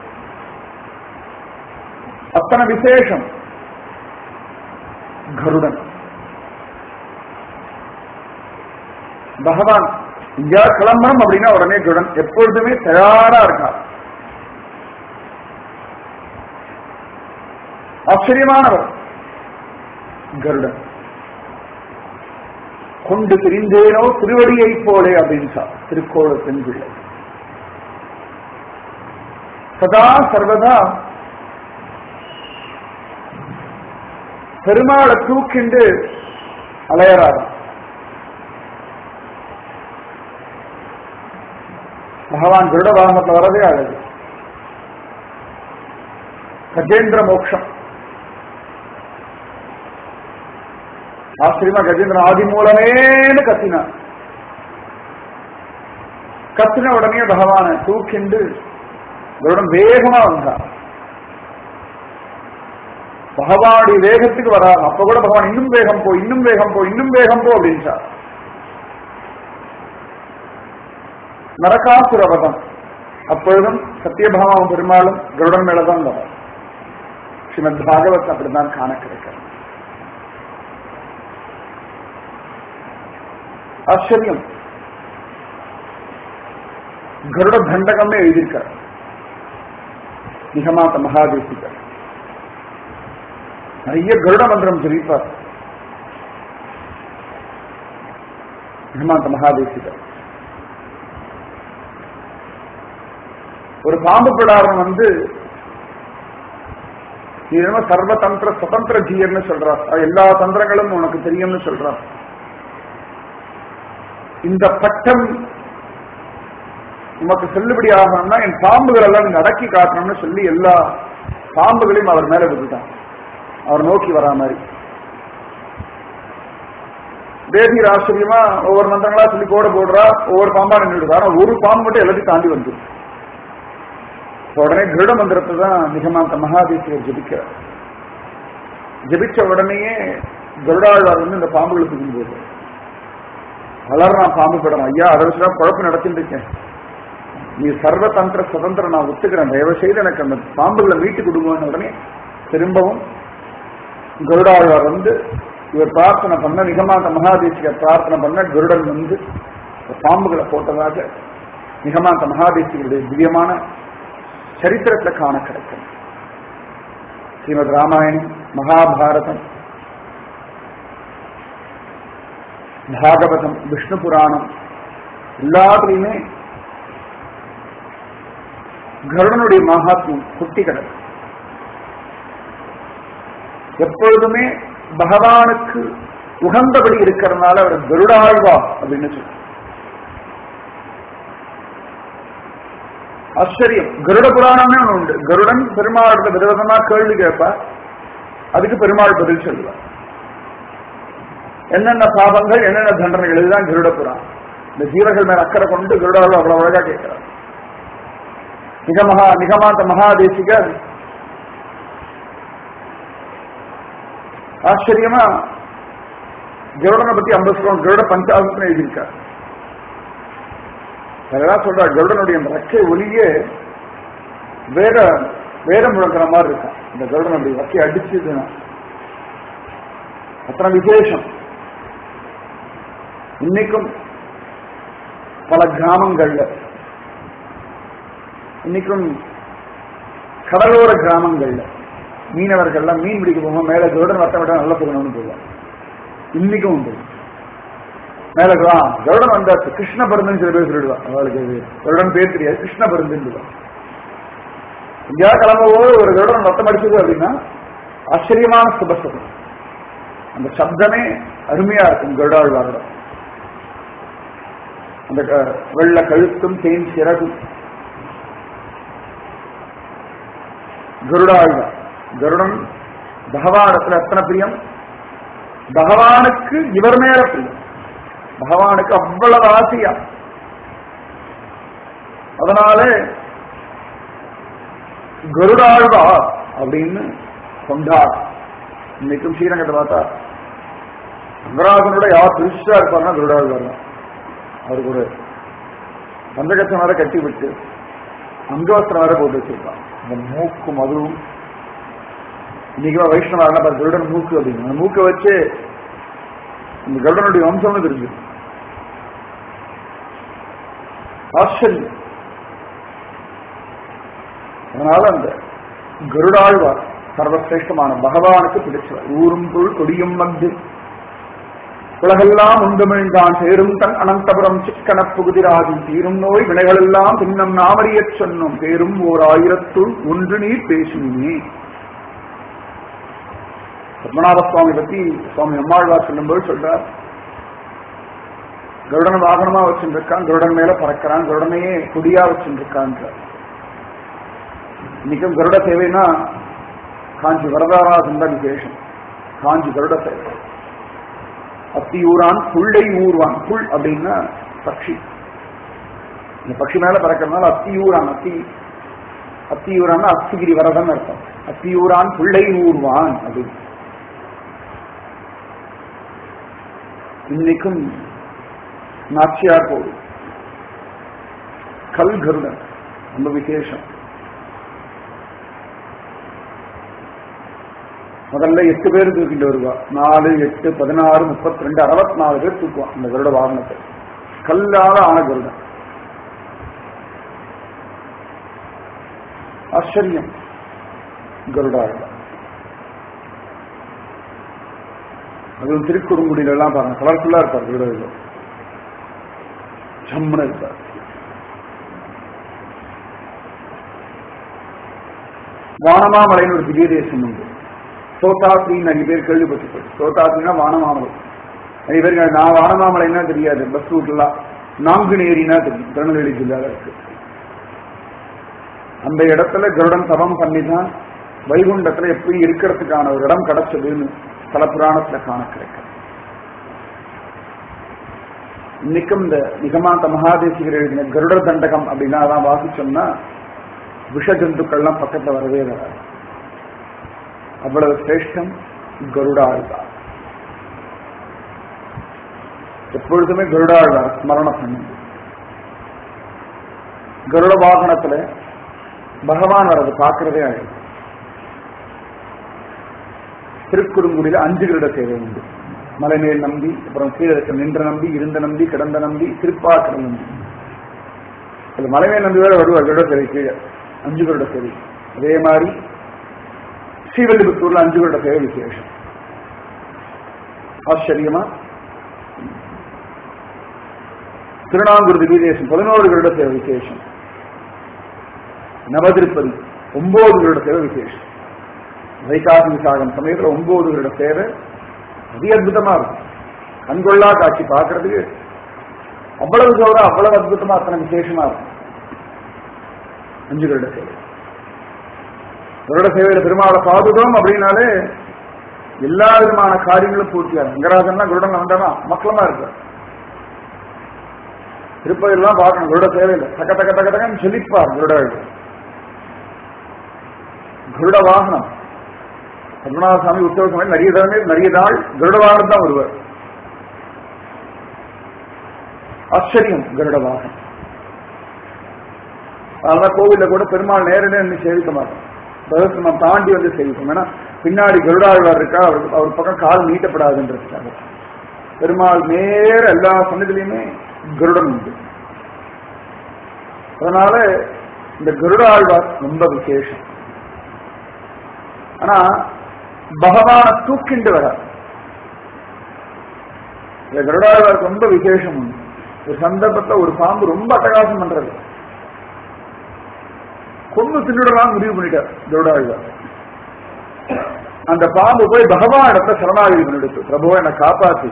அத்தனை விசேஷம். கருடன் பகவான் இந்தியா கிளம்பணும் அப்படின்னா உடனே கருடன் எப்பொழுதுமே தயாரா இருக்கார். ஆச்சரியமானவர் கருடன். கொண்டு திரிந்தேனோ திருவடியை போலே அப்படின்னு திருக்கோள பெண் பிள்ளை. சதா சர்வதா பெருமாளை தூக்கிண்டு அலையறாராம். பகவான் கருட வாகனத்தில் வரதே அழகு. கஜேந்திர மோட்சம். ஆச்சரியமா கஜேந்திரன் ஆதி மூலமேன்னு கத்தினார். கத்தின உடனே பகவானை தூக்கிண்டு கருடன் வேகமா வந்தார். பகவானுடைய வேகத்துக்கு வராது. அப்ப கூட பகவான் இன்னும் வேகம் போ இன்னும் வேகம் போ இன்னும் வேகம் போ அப்படின்றார். நரகாசுரவதம். அப்பொழுதும் சத்தியபாமாவும் பெருமாளும் கருடன் மேலதான் வரும். ஸ்ரீமத் பாகவத் அப்படித்தான் காண கிடைக்கிறது. ஆச்சரியம். கருட தண்டகமே எழுதியிருக்கார் நிகமாத்த மகாதேசிகர். நிறைய கருட மந்திரம் ஜெபிப்பார் நிகமாந்த மகாதேசிகர். ஒரு பாம்பு பிடாரம் வந்து சர்வ தந்திர சுதந்திர ஜீயர்னு சொல்றார். எல்லா தந்திரங்களும் உனக்கு தெரியும்னு சொல்றார். இந்த பட்டம் உனக்கு செல்லுபடி ஆகணும்னா என் பாம்புகள் எல்லாம் நீங்க அடக்கி காட்டணும்னு சொல்லி எல்லா பாம்புகளையும் அவர் மேல விட்டுட்டான். அவர் நோக்கி வரா மாதிரி தேவி ஆச்சரியமா ஒவ்வொரு மந்திரங்களா சொல்லி கோட போடுறா. ஒவ்வொரு பாம்பா நின்றுடுறா. ஆனா ஒரு பாம்பு மட்டும் எல்லாத்தையும் தாண்டி வந்து உடனே கருட மந்திரத்தை தான் நிகமாந்த மகாதேசியர் ஜபிக்கிறார். ஜபிச்ச உடனேயே கருடாழ்வார் வந்து இந்த பாம்புகளுக்கு போது வளர்றான். பாம்பு படம் ஐயா அதை வச்சுதான் குழப்பம் நடத்திட்டு இருக்கேன். நீ சர்வ தந்திர சுதந்திரம் நான் ஒத்துக்கிறேன். தயவு செய்து எனக்கு அந்த பாம்புகளை வீட்டு கொடுங்கன்னு உடனே திரும்பவும் கருடாழ்வார் வந்து இவர் பிரார்த்தனை பண்ண நிகமாந்த மகாதேசிகர் பிரார்த்தனை பண்ண கருடன் வந்து பாம்புகளை போட்டதாக நிகமாந்த மகாதேசிகருடைய திவ்யமான சரித்திரத்தில் காண கிடைக்கும். ஸ்ரீமத் ராமாயணம், மகாபாரதம், பாகவதம், விஷ்ணு புராணம் எல்லாத்துலையுமே கருடனுடைய மகாத்மியம் குட்டி கிடக்கு. எப்பொழுதுமே பகவானுக்கு உகந்தபடி இருக்கிறதுனால அவர் கருடாழ்வா அப்படின்னு சொல்ற. ஆச்சரியம். கருட புராணமே ஒண்ணு உண்டு. கருடன் பெருமாள் விதவிதமா கேள்வி கேட்பார். அதுக்கு பெருமாள் பதில் சொல்லுவார். என்னென்ன பாபங்கள் என்னென்ன தண்டனைகள் இதுதான் கருட புராணம். இந்த ஜீவர்கள் மேல அக்கறை கொண்டு கருடாழ்வா அவ்வளவு அழகா கேட்கிறார். நிகமகா நிகமாந்த மகாதேசிகர் ஆச்சரியமா கருடனை பத்தி ஐம்பது சொல்லுவோம். கருட பஞ்சாசத்துல எழுதியிருக்கார். அதெல்லாம் சொல்ற கருடனுடைய அந்த ரெக்கை ஒலியே வேற வேற முழங்குற மாதிரி இருக்கா. இந்த கருடனுடைய ரெக்கை அடிச்சதுன்னா அத்தனை விசேஷம். இன்னைக்கும் பல கிராமங்கள்ல இன்னைக்கும் கடலோர கிராமங்கள்ல மீனவர்கள்லாம் மீன் பிடிக்க போகும். மேல கருடன் வட்டம் விட்டா நல்ல போகணும்னு சொல்லுவாங்க. இன்னைக்கும் உண்டு. மேல கருடன் வந்தாச்சு கிருஷ்ண பருந்துன்னு சில பேர் சொல்லிடுவான். அவளுக்கு கருடன் பேர் தெரியாது, கிருஷ்ண பருந்துன்னு. எங்கேயா கிளம்பும்போது ஒரு கருடன் ரத்தம் அடிச்சது அப்படின்னா ஆச்சரியமான சுபசபம். அந்த சப்தமே அருமையா இருக்கும். கருடாழ்வாரோட அந்த வெள்ள கழுத்தும் தேன் சிறகும் கருடாழ்வார். கருடன் பகவானிடத்துல எத்தனை பிரியம், பகவானுக்கு இவர் மேல பிரியம், பகவானுக்கு அவ்வளவு ஆசையா. அதனாலே கருடாழ்வா அப்படின்னு கொண்டார். இன்னைக்கும் ஸ்ரீரங்கத்தை பார்த்தா ரங்கராஜனோட யார் திருஷ்டா இருப்பாருன்னா கருடாழ்வார் தான். அவருக்கு ஒரு பந்தகச்சம் வேற கட்டி விட்டு அங்கவஸ்திரம் வேற போட்டு வச்சிருப்பான். அந்த மூக்கும் அதுவும் இன்னைக்கு வைஷ்ணவ கருடன் மூக்கு அப்படின்னு அந்த மூக்கை வச்சு இந்த கருடனுடைய வம்சம்னு தெரிஞ்சு ஆச்சரியம். அதனால அந்த கருடாழ்வார் சர்வசிரேஷ்டமான பகவானுக்கு பிடிச்சவர். ஊரும் பொருள் கொடியும் வந்து உலகெல்லாம் உண்டுமிழ்ந்தான் சேரும் தன் அனந்தபுரம் சிக்கன புகுதிராகி தீரும் நோய் வினைகளெல்லாம் பின்னம் நாமறியச் சொன்னோம் பேரும் ஓர் ஆயிரத்துள் ஒன்று நீர் பேசுமே. பத்மநாப சுவாமி பத்தி சுவாமி அம்மாழ்வார் சொல்லும்போது சொல்றார், கருடன் வாகனமா வச்சுருக்கான், கருடன் மேல பறக்கிறான், கருடனையே கொடியா வச்சுருக்கான். இன்னைக்கும் கருட சேவைனா காஞ்சி வரதாராஜன் தான் விசேஷம். காஞ்சி கருட சேவை. அத்தியூரான் புள்ளை ஊர்வான். புல் அப்படின்னா பட்சி, இந்த பட்சி மேல பறக்கிறதுனால அத்தியூரான். அத்தி அத்தியூரான் அத்திகிரி வரதன் அர்த்தம். அத்தியூரான் புள்ளை ஊர்வான் அப்படின்னு. இன்னைக்கும் நாச்சியார் கோவில் கல் கருடன் ரொம்ப விசேஷம். முதல்ல எட்டு பேர் தூக்கிட்டு வருவா. நாலு எட்டு பதினாறு முப்பத்தி ரெண்டு அறுபத்தி நாலு பேர் தூக்குவான் இந்த கருட வாகனத்தை. கல்லாத ஆன கருடன். ஆச்சரியம் கருடாழ்வார். அதுவும் திருக்குறுங்குடியில எல்லாம் பாருங்க கலர்ஃபுல்லா இருப்பார் கருடாழ்வார். ஜம்முன்னு இருப்பார். வானமாமலைன்னு ஒரு திவ்ய தேசம் உண்டு. சோதாத்ரின்னு நிறைய பேர் கேள்விப்பட்டிருப்பேன். சோதாத்ரினா வானமாமலை. நிறைய பேருக்கு நான் வானமாமலைன்னா தெரியாது. பஸ் ரூட்லாம் நாங்குநேரினா தெரியும். திருநெல்வேலி ஜில்லால இருக்கு. அந்த இடத்துல கருடன் தவம் பண்ணிதான் வைகுண்டத்துல எப்படி இருக்கிறதுக்கான ஒரு இடம் கிடைச்சதுன்னு பல புராணத்துல காண கிடைக்கும். இன்னைக்கும் இந்த நிகமாந்த மகாதேசிகர் எழுதின கருட தண்டகம் அப்படின்னா அதான் வாசிச்சோம்னா விஷ ஜந்துக்கள்லாம் பக்கத்துல வரவே வராது. அவ்வளவு சிரேஷ்டம் கருடாழ்வார். எப்பொழுதுமே கருடாழ்வார் ஸ்மரணம் பண்ணுங்க. கருட வாகனத்துல பகவான் வரது பார்க்கறதே ஆகுது. திருக்குறுங்குடியில அஞ்சு கருட சேவை உண்டு. மலைமேல் நம்பி, அப்புறம் கீழே இருக்க நின்ற நம்பி, இருந்த நம்பி, கிடந்த நம்பி, திருப்பாக்கடல் நம்பி. அது மலைமேல் நம்பி வேற வருவார் கருட சேவை கீழே அஞ்சு கருட சேவை. அதே மாதிரி ஸ்ரீவல்லிபுத்தூர்ல அஞ்சு கருட சேவை விசேஷம். ஆச்சரியமா திருநாங்கூர் திவ்யதேசம் பதினோரு கருட சேவை விசேஷம். நவதிருப்பதி ஒன்பது கருட சேவை விசேஷம். வைகாசி விசாகம் சமயத்தில் ஒன்பது கருட சேவை அதி அற்புதமா இருக்கும். கண்கொள்ளா காட்சி பார்க்கறதுக்கு அவ்வளவு சௌரா அவ்வளவு அற்புதமா அத்தனை விசேஷமா இருக்கும். அஞ்சு கருட சேவை. கருட சேவையில பெருமாளை பாதுகாம் அப்படின்னாலே எல்லா விதமான காரியங்களும் பூர்த்தியாகும். ரங்கராஜன்னா கருடன் வந்தானா மக்களமா இருப்பார். திருப்பதிலாம் பார்க்கணும் கருட சேவையில தக்க தக்க தக்க தக்கன்னு செழிப்பார் கருட. கருட வாகனம் பத்மநாப சாமி உற்சவ சமயம் நிறைய தடவை நிறைய நாள் கருட வாகனம் தான் வருவார். ஆச்சரியம் கருட வாகனம். அதனால கோவில்ல கூட பெருமாள் நேரடியாக சேவிக்க மாட்டோம். பிரதர்சனம் தாண்டி வந்து சேவிப்போம். ஏன்னா பின்னாடி கருடாழ்வார் இருக்கா, அவர் அவர் பக்கம் கால் நீட்டப்படாதுன்றதுக்காக பெருமாள் நேர எல்லா சன்னதிலையுமே கருடன் உண்டு. அதனால இந்த கருடாழ்வார் ரொம்ப விசேஷம். ஆனா பகவான தூக்கிண்டு வர இந்த கருடாழ்வாருக்கு ரொம்ப விசேஷம் உண்டு. ஒரு சந்தர்ப்பத்தை ஒரு பாம்பு ரொம்ப அட்டகாசம் பண்றது கொண்டு தின்னுடலாம் முடிவு பண்ணிட்டார் கருடாழ்வார். அந்த பாம்பு போய் பகவான் இடத்த சரணாகதி பண்ணிடுச்சு. பிரபு என்னை காப்பாத்து,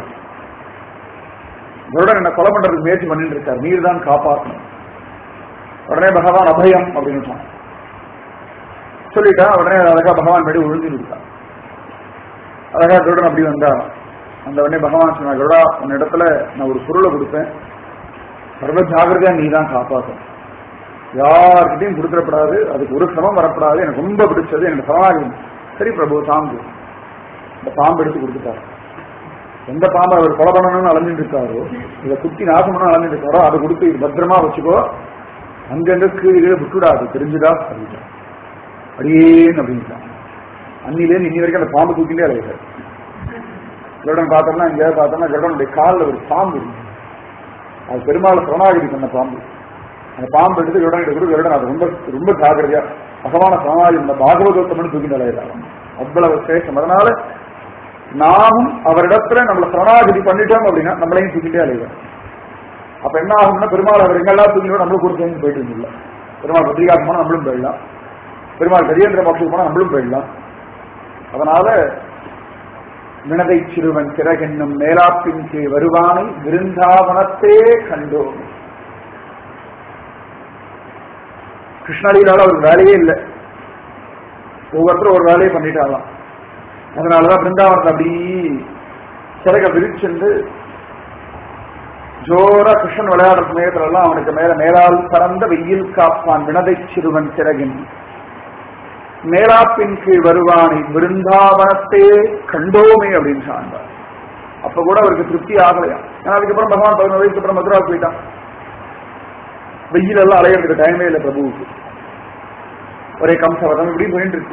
கருடன் என்ன கொலை பண்றதுக்கு முயற்சி பண்ணிட்டு இருக்கார், நீர் தான் காப்பாற்றணும். உடனே பகவான் அபயம் அப்படின்னு சொன்னார். சொல்லிட்டா உடனே அழகா பகவான் படி ஒழுங்கி விட்டான். அழகா கருடன் அப்படி வந்தா அந்த உடனே பகவான் சொன்னா, கருடா உன் இடத்துல நான் ஒரு பொருளை கொடுப்பேன், சர்வ ஜாகிரதையா நீ தான் காப்பாற்றும், யார்கிட்டையும் கொடுத்துடப்படாது, அதுக்கு ஒரு சிரமம் வரப்படாது, எனக்கு ரொம்ப பிடிச்சது எனக்கு சமாளி. சரி பிரபு தாம்பு. இந்த பாம்பு எடுத்து கொடுத்துட்டாரு. எந்த பாம்பை அவர் கொலை பண்ணணும்னு அலைஞ்சிட்டு இருக்காரோ, இதை குத்தி நாசம்னு அலைஞ்சிட்டு இருக்காரோ அதை கொடுத்து இது பத்திரமா வச்சுக்கோ, அங்கங்க கீழே விட்டுடாது, தெரிஞ்சுதா அப்படின்ட்டான். அடியேன்னு அப்படின்ட்டான். அன்னிலேருந்து இன்னி வரைக்கும் அந்த பாம்பு தூக்கிலே அலைகிறார். கருடன் பார்த்தோம்னா இங்கே பார்த்தோம்னா கருடனுடைய காலில் ஒரு பாம்பு இருக்கு. அது பெருமாள் சரணாகதி பண்ண பாம்பு. அந்த பாம்பு எடுத்து கருடன் எடுத்து கருடன் அது ரொம்ப ரொம்ப ஜாகிரதையா பகவான சரணாகதி இந்த பாகவதோத்தமனு தூக்கி அலைகிறார். அவ்வளவு சேஷம். அதனால நாமும் அவரிடத்துல நம்மளை சரணாகதி பண்ணிட்டோம் அப்படின்னா நம்மளையும் தூக்கிட்டே அலைவோம். அப்ப என்ன ஆகும்னா பெருமாள் அவர் எங்கெல்லாம் தூக்கினோம் நம்மளும் கூட சேர்ந்து போயிட்டு இல்லை. பெருமாள் பத்ரிகாசம் போனா நம்மளும் போயிடலாம், பெருமாள் கஜேந்திர மோட்சத்துக்கு போனா நம்மளும் போயிடலாம். அதனால வினதை சிறுவன் சிறகென்னும் மேலாப்பின் கீழ் வருவானை விருந்தாவனத்தே கண்டோம். கிருஷ்ணலீலால ஒரு வேலையே இல்லை, ஒவ்வொருத்தரும் ஒரு வேலையை பண்ணிட்டாலாம். அதனாலதான் பிருந்தாவனத்தை அப்படி சிறக விரிச்சென்று ஜோரா கிருஷ்ணன் விளையாடுற சமயத்துல எல்லாம் அவனுக்கு மேல மேலால் பறந்த வெயில் காப்பான் வினதை சிறுவன் சிறகின் மேலாப்பின் கீழ் வருவானை விருந்தாவனத்தே கண்டோமே அப்படின்னு சொன்னார். அப்ப கூட அவருக்கு திருப்தி ஆகலையா. ஏன்னா அதுக்கப்புறம் பகவான் பதினொரு வயசுக்கு அப்புறம் மதுராவுக்கு போயிட்டான். வெயில் எல்லாம் அலையிறதுக்கு டைமே இல்லை பிரபுவுக்கு. ஒரே கம்சவதம் இப்படி போயிட்டு இருக்கு.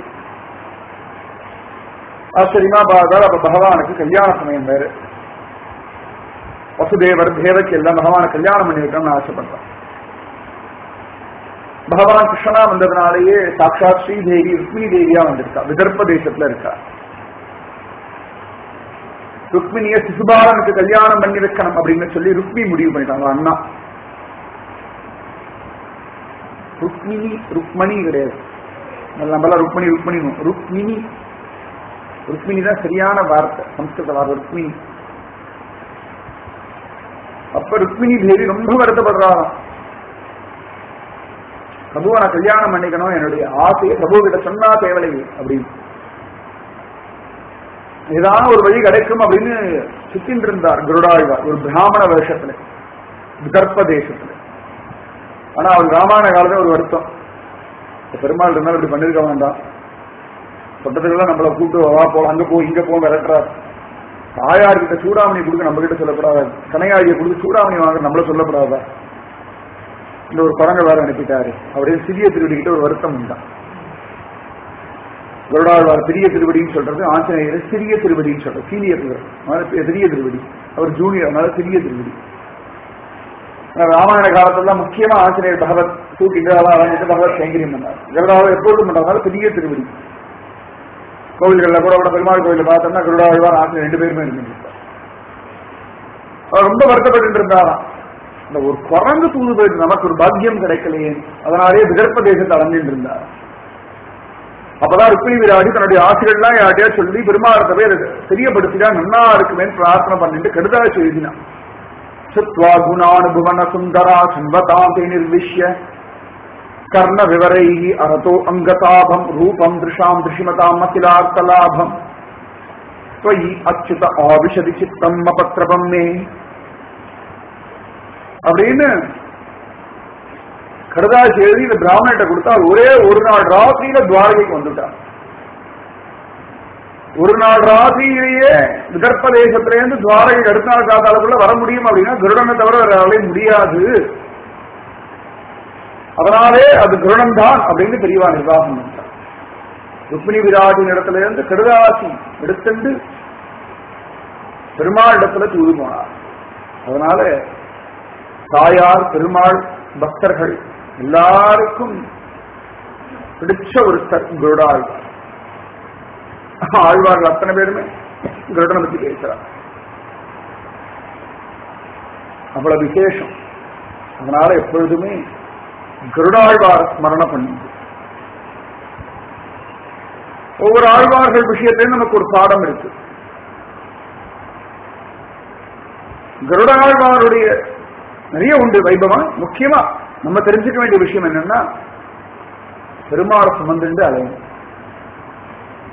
ஆச்சரியமா பார்த்தால் அப்ப பகவானுக்கு கல்யாண சமயம் வேறு. வசுதேவர் தேவக்கு எல்லாம் பகவான கல்யாணம் பண்ணி வைக்கணும்னு ஆசைப்பட்டான். பகவான் கிருஷ்ணனா வந்ததுனாலேயே சாட்சாத் ஸ்ரீதேவி ருக்மிணி தேவியா வந்திருக்கா, விதர்ப்ப தேசத்துல இருக்கா. ருக்மிணிய சிசுபாலனுக்கு கல்யாணம் பண்ணி வைக்கணும் அப்படின்னு சொல்லி ருக்மி முடிவு பண்ணிட்டாங்க. அண்ணா ருக்மிணி ருக்மணி கிடையாது, நம்மள ருக்மணி ருக்மணி ருக்மிணி ருக்மிணி தான் சரியான வார்த்தை, சம்ஸ்கிருத வார்த்தை ருக்மிணி. அப்ப ருக்மிணி தேவி ரொம்ப வருத்தப்படுறாராம். பிரபுவை நான் கல்யாணம் பண்ணிக்கணும், என்னுடைய ஆசையை பிரபு கிட்ட சொன்னா தேவலை அப்படின்னு ஏதாவது ஒரு வழி கிடைக்கும் அப்படின்னு சுத்தின்னு இருந்தார் கருடாழ்வார் ஒரு பிராமண வேஷத்துல விதர்ப்ப தேசத்துல. ஆனா அவர் ராமாயண காலத்துல ஒரு வருத்தம், பெருமாள் இருந்தாலும் இப்படி பண்ணிருக்க வேண்டாம், சொட்டத்துக்கெல்லாம் நம்மளை கூப்பிட்டு வா போல அங்க போ இங்க போ விரட்டுறார். தாயார்கிட்ட சூடாமணி கொடுக்க நம்ம கிட்ட சொல்லப்படாதா, கனையாழியை கொடுத்து சூடாமணி வாங்க நம்மள சொல்லப்படாதா, இந்த ஒரு குரங்க வேற அனுப்பிட்டாரு அப்படின்னு சிறிய திருவடிக்கிட்ட ஒரு வருத்தம் உண்டான். கருடாழ்வார் பெரிய திருவடின்னு சொல்றது, ஆஞ்சநேயர் சிறிய திருவடின்னு சொல்றது, சீனியர் பெரிய திருவடி, அவர் ஜூனியர், அதனால சிறிய திருவடி. ராமாயண காலத்துல முக்கியமா ஆஞ்சநேயர் பகவத் தூக்கிட்டு அலைஞ்சிட்டு பகவத் கைங்கரியம் பண்ணார். கருடாவை எப்பொழுதும் பண்றதுனால பெரிய திருவடி. கோவில்கள்ல கூட கூட பெருமாள் கோவில் பார்த்தோம்னா கருடாழ்வார் ஆஞ்சநேயர் ரெண்டு பேருமே இருந்துட்டு அவர் ரொம்ப வருத்தப்பட்டு இருந்தாராம். இந்த ஒரு குரங்கு தூது போயிட்டு நமக்கு ஒரு பாக்கியம் கிடைக்கலையே, அதனாலேயே விதர்ப்ப தேசத்தை அலைஞ்சிட்டு இருந்தார். அப்பதான் ருக்மிணி விராடி தன்னுடைய ஆசிரியர்லாம் யார்ட்டையா சொல்லி பெருமாளத்தை பேர் தெரியப்படுத்திட்டா நன்னா இருக்குமே பிரார்த்தனை பண்ணிட்டு கெடுதாச்சு எழுதினான். சுத்வா குணானுபவன சுந்தரா சண்வதாம்பே நிர்விஷ்ய கர்ண விவரைஹி அரதோ அங்கதாபம் ரூபம் திருஷாம் திருஷிமதாம் மகிலார்த்தலாபம் ஸ்வயி அச்சுத ஆவிஷதி சித்தம் மபத்ரபம் மே அப்படின்னு கடுதாசி எழுதி இந்த பிராமணிட்ட கொடுத்தா ஒரே ஒரு நாள் ராத்திரியில துவாரகைக்கு வந்துட்டார். ஒரு நாள் ராத்திரியிலேயே விதர்ப்ப தேசத்திலேருந்து துவாரகைக்கு அடுத்த நாள் காத்தாளுக்குள்ள வர முடியும் அப்படின்னா கருடனை தவிர வேற யாராலையும் முடியாது, அதனாலே அது கருடன் தான் அப்படின்னு பெரியவா நிர்வாகம் பண்ணார். ருக்மிணி விராட்டின் இடத்துல இருந்து கடுதாசி எடுத்துட்டு பெருமாள் இடத்துல தூது போனார். அதனால தாயார் பெருமாள் பக்தர்கள் எல்லாருக்கும் பிடிச்ச ஒரு கருடாழ்வார். ஆழ்வார்கள் அத்தனை பேருமே கருடனை பத்தி பேசுறார், அவ்வளவு விசேஷம். அதனால எப்பொழுதுமே கருடாழ்வார ஸ்மரணம் பண்ணி ஒவ்வொரு ஆழ்வார்கள் விஷயத்திலும் நமக்கு ஒரு பாடம் இருக்கு. கருடாழ்வாருடைய நிறைய உண்டு வைபவம். முக்கியமா நம்ம தெரிஞ்சுக்க வேண்டிய விஷயம் என்னன்னா பெருமாளை சுமந்துண்டு அலையும்.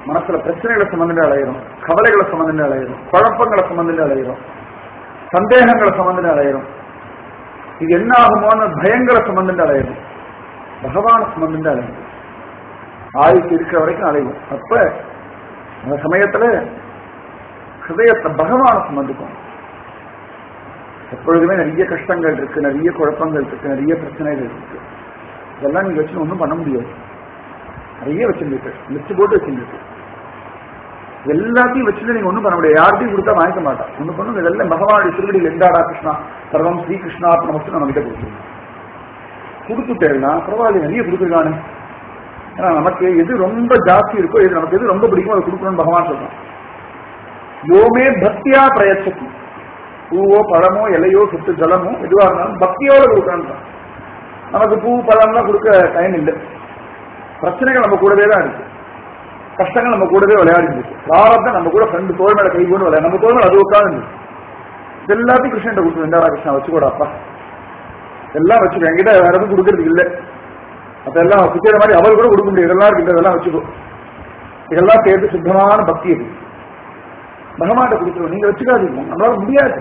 மனசுல பிரச்சனைகளை சுமந்துட்டு அலையிறோம், கவலைகளை சுமந்துட்டு அலையிறோம், குழப்பங்களை சுமந்துட்டு அலையிறோம், சந்தேகங்களை சுமந்துட்டு அலையிறோம், இது என்ன ஆகுமோன்னு பயங்கர சுமந்துட்டு அலையிறோம். பகவான சுமந்துட்டு அலையும், ஆயுசு இருக்கிற வரைக்கும் அலையும். அப்ப அந்த சமயத்துல ஹிருதயத்தை பகவான சுமந்துக்கும். எப்பொழுதுமே நிறைய கஷ்டங்கள் இருக்கு, நிறைய குழப்பங்கள் இருக்கு, நிறைய பிரச்சனைகள் இருக்கு. இதெல்லாம் நீங்க வச்சு ஒன்றும் பண்ண முடியாது. நிறைய வச்சிருக்கு, லிஸ்ட் போட்டு வச்சிருக்கு. எல்லாத்தையும் வச்சுட்டு நீங்க ஒன்றும் பண்ண முடியாது. யார்ட்டையும் கொடுத்தா வாங்கிக்க மாட்டான். ஒண்ணு பண்ணுங்க, இதெல்லாம் பகவானுடைய திருவடியில் எந்தாடா கிருஷ்ணா சர்வம் ஸ்ரீ கிருஷ்ணா நமக்கு நம்ம கிட்ட கொடுத்துருங்க. கொடுத்துட்டேன்னா பரவாயில்ல, நிறைய கொடுத்துருக்கானு. ஏன்னா நமக்கு எது ரொம்ப ஜாஸ்தி இருக்கோ, எது நமக்கு எது ரொம்ப பிடிக்குமோ அதை கொடுக்கணும்னு பகவான் சொல்றான். யோமே பக்தியா பிரயச்சதி, பூவோ பழமோ இலையோ சுட்டு ஜலமோ எதுவா இருந்தாலும் பக்தியோட கொடுக்கணும். நமக்கு பூ பழம்லாம் கொடுக்க டைம் இல்லை. பிரச்சனைகள் நம்ம கூடவே தான் இருக்கு, கஷ்டங்கள் நம்ம கூடவே விளையாடி இருக்கு. பிராரப்தம் நம்ம கூட ஃப்ரெண்டு தோல் மேல கை போன்னு விளையாடு, நம்ம தோல் மேல அது உட்காந்து இது எல்லாத்தையும் கிருஷ்ணன் கொடுத்து வெண்டாரா கிருஷ்ணா வச்சுக்கூடாப்பா, எல்லாம் வச்சுக்கோ. என்கிட்ட வேற எதுவும் கொடுக்கறதுக்கு இல்லை, அதெல்லாம் குத்திர மாதிரி அவள் கூட கொடுக்க முடியும். இதெல்லாம் இருக்கு, இதெல்லாம் வச்சுக்கோ. இதெல்லாம் சேர்த்து சுத்தமான பக்தி இது பகவான்கிட்ட கொடுத்துருவோம். நீங்க வச்சுக்காதீங்க, நம்மளால முடியாது.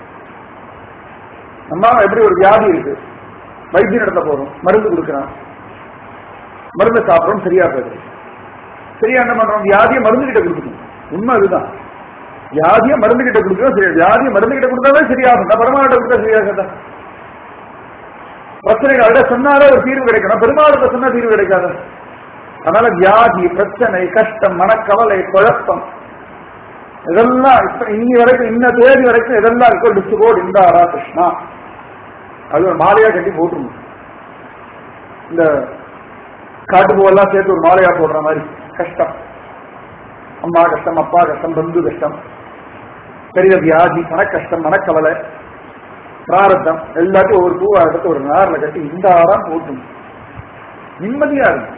நம்ம எப்படி ஒரு வியாதி இருக்கு, வைத்தியம் இடத்துல போறோம், மருந்து கொடுக்குறான், மருந்து சாப்பிட்றோம், சரியா போயிடுது. சரியா என்ன பண்றோம், வியாதியை மருந்து கிட்ட கொடுக்கணும். உண்மை அதுதான், வியாதியை மருந்து கிட்ட கொடுக்கணும். சரியா, வியாதியை மருந்து கிட்ட கொடுத்தாவே சரியாகும். பெருமாள்கிட்ட கொடுத்தா சரியாகதா? பிரச்சனைகளோட சொன்னாலே ஒரு தீர்வு கிடைக்கணும், பெருமாளுக்கு சொன்னா தீர்வு கிடைக்காது. அதனால வியாதி, பிரச்சனை, கஷ்டம், மனக்கவலை, குழப்பம் இதெல்லாம் இப்ப இன்னி வரைக்கும் இன்ன தேதி வரைக்கும் இதெல்லாம் இருக்கும். லிஸ்ட் போர்டு இந்தாரா கிருஷ்ணா, அது ஒரு மாலையா கட்டி போட்டுருணும். இந்த காட்டுப்பூவெல்லாம் சேர்த்து ஒரு மாலையா போடுற மாதிரி. கஷ்டம், அம்மா கஷ்டம், அப்பா கஷ்டம், பந்து கஷ்டம், பெரிய வியாதி, மனக்கஷ்டம், மனக்கவலை, பிராரத்தம் எல்லாத்தையும் ஒரு பூவா எடுத்து ஒரு நாரில் கட்டி இந்த ஆறாம் போட்டும். நிம்மதியா இருக்கு.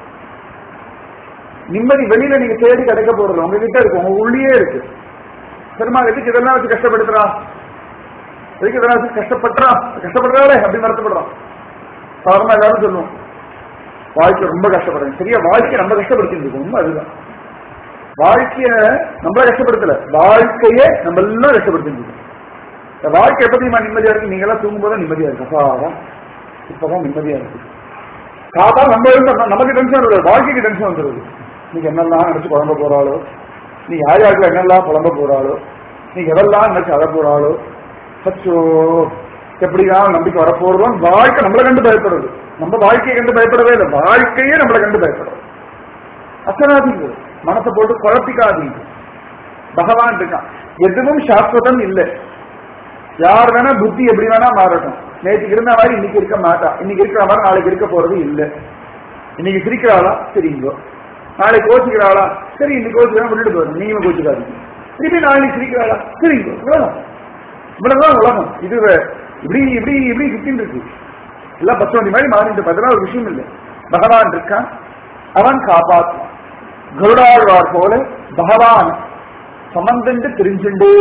நிம்மதி வெளியில நீங்க தேடி கிடைக்க போறது உங்ககிட்ட இருக்கு, உங்க உள்ளே இருக்கு. பெருமா எதுக்கு இதெல்லாம் வச்சு கஷ்டப்படுத்துறா, எதுக்கு இதெல்லாம் வச்சு கஷ்டப்படுறா, கஷ்டப்படுறாளே அப்படின்னு வருத்தப்படுறான். சாதாரணமா எல்லாரும் சொல்லுவோம், வாழ்க்கை ரொம்ப கஷ்டப்படுறேன். சரியா, வாழ்க்கையை நம்ம கஷ்டப்படுத்திட்டு இருக்கோம். உண்மை அதுதான். வாழ்க்கைய நம்மள கஷ்டப்படுத்தல, வாழ்க்கையே நம்ம எல்லாம் கஷ்டப்படுத்திட்டு இருக்கோம். வாழ்க்கை எப்ப தெரியுமா நிம்மதியா இருக்கு, நீங்க எல்லாம் தூங்கும் போது நிம்மதியா இருக்கு. அப்பாதான் இப்பதான் நிம்மதியா இருக்கு. காதா நம்ம இருந்தா நமக்கு டென்ஷன் வருது, வாழ்க்கைக்கு டென்ஷன் வந்துருது. நீங்க என்னெல்லாம் நினைச்சு குழம்ப போறாளோ, நீ யார் யாருக்குள்ள என்னெல்லாம் குழம்ப போறாளோ, நீங்க எதெல்லாம் நினைச்சு அழ போறாளோ, சச்சோ எப்படிதான் நம்பிக்கை வரப்போறோம். வாழ்க்கை நம்மளை கண்டு பயப்படுறது, நம்ம வாழ்க்கையை கண்டு பயப்படவே இல்லை, வாழ்க்கையே நம்மளை கண்டு பயப்படுறது. அசராதீங்க, மனசை போட்டு குழப்பிக்காதீங்க. பகவான் இருக்கான், எதுவும் சாஸ்வதம் இல்லை. யார் வேணா புத்தி எப்படி வேணா மாறட்டும். நேற்றுக்கு இருந்த மாதிரி இன்னைக்கு இருக்க மாட்டா, இன்னைக்கு இருக்கிற மாதிரி நாளைக்கு இருக்க போறது இல்லை. இன்னைக்கு சிரிக்கிறாளா சரிங்கோ, நாளைக்கு கோச்சிக்கிறாளா சரி, இன்னைக்கு கோச்சிக்கிறா விட்டுட்டு போறோம், நீங்க கோச்சிக்காதீங்க. திருப்பி நாளைக்கு சிரிக்கிறாளா சரிங்கோ, இவ்வளவுதான். இவ்வளவுதான் உலகம். இது இப்படி இப்படி இப்படி சுத்தின்னு இருக்கு. எல்லாம் பத்து மணி மாதிரி மாறிட்டு பார்த்தா ஒரு விஷயம் இல்லை. பகவான் இருக்கான், அவன் காப்பாற்றுவான். கருடாழ்வார் போல பகவான் சமந்துண்டு தெரிஞ்சுட்டே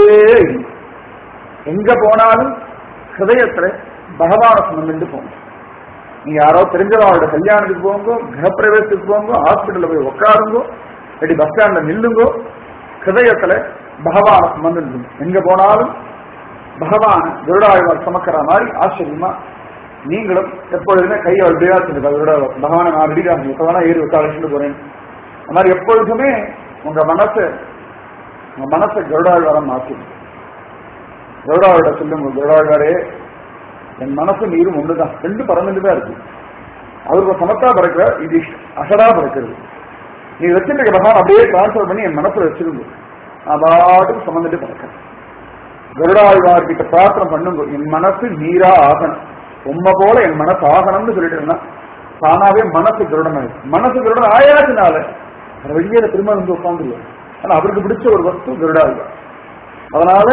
எங்க போனாலும் ஹிருதயத்துல பகவான சம்பந்து போங்க. நீங்க யாரோ தெரிஞ்சவாளோட கல்யாணத்துக்கு போங்கோ, கிரகப்பிரவேசத்துக்கு போங்கோ, ஹாஸ்பிட்டல்ல போய் உட்காருங்கோ, இல்லாட்டி பஸ் ஸ்டாண்ட்ல நில்லுங்கோ, ஹிருதயத்துல பகவான சம்பந்து. எங்க போனாலும் பகவான கருடாழ்வார் சமக்கிற மாதிரி ஆச்சரியமா நீங்களும் எப்பொழுதுமே கையை அப்படியா கருடாழ்வார் பகவான நான் ரெடிக்காக எப்ப வேணா ஏறி விட்டு அழைச்சிட்டு போறேன். அந்த மாதிரி எப்பொழுதுமே உங்க மனசு உங்க மனசை கருடாழ்வாரம் மாற்றும். கருடாழ்வார சொல்லுங்க, கருடாழ்வாரே என் மனசு நீரும் ஒண்ணுதான், ரெண்டு பறந்துட்டு தான் இருக்கு. அவருக்கு சமத்தா பறக்கிற, இது அசடா பறக்கிறது. நீ வச்சிருக்க பகவான் அப்படியே டிரான்ஸ்பர் பண்ணி என் மனசுல வச்சிருந்து நான் பாட்டுக்கு சமந்துட்டு பறக்கிறேன். கருடாழ்வார்கிட்ட பிரார்த்தனை பண்ணுங்க, என் மனசு நீரா ஆகணும், உண்மை போல என் மனசு ஆகணும்னு சொல்லிட்டு இருந்தா தானாவே மனசு கருடன் ஆயிடுச்சு. மனசு கருடன் ஆயாச்சுனால வெளியே திரும்ப வந்து உட்காந்துருவார். ஆனா அவருக்கு பிடிச்ச ஒரு வஸ்து கருடாழ்வார். அதனால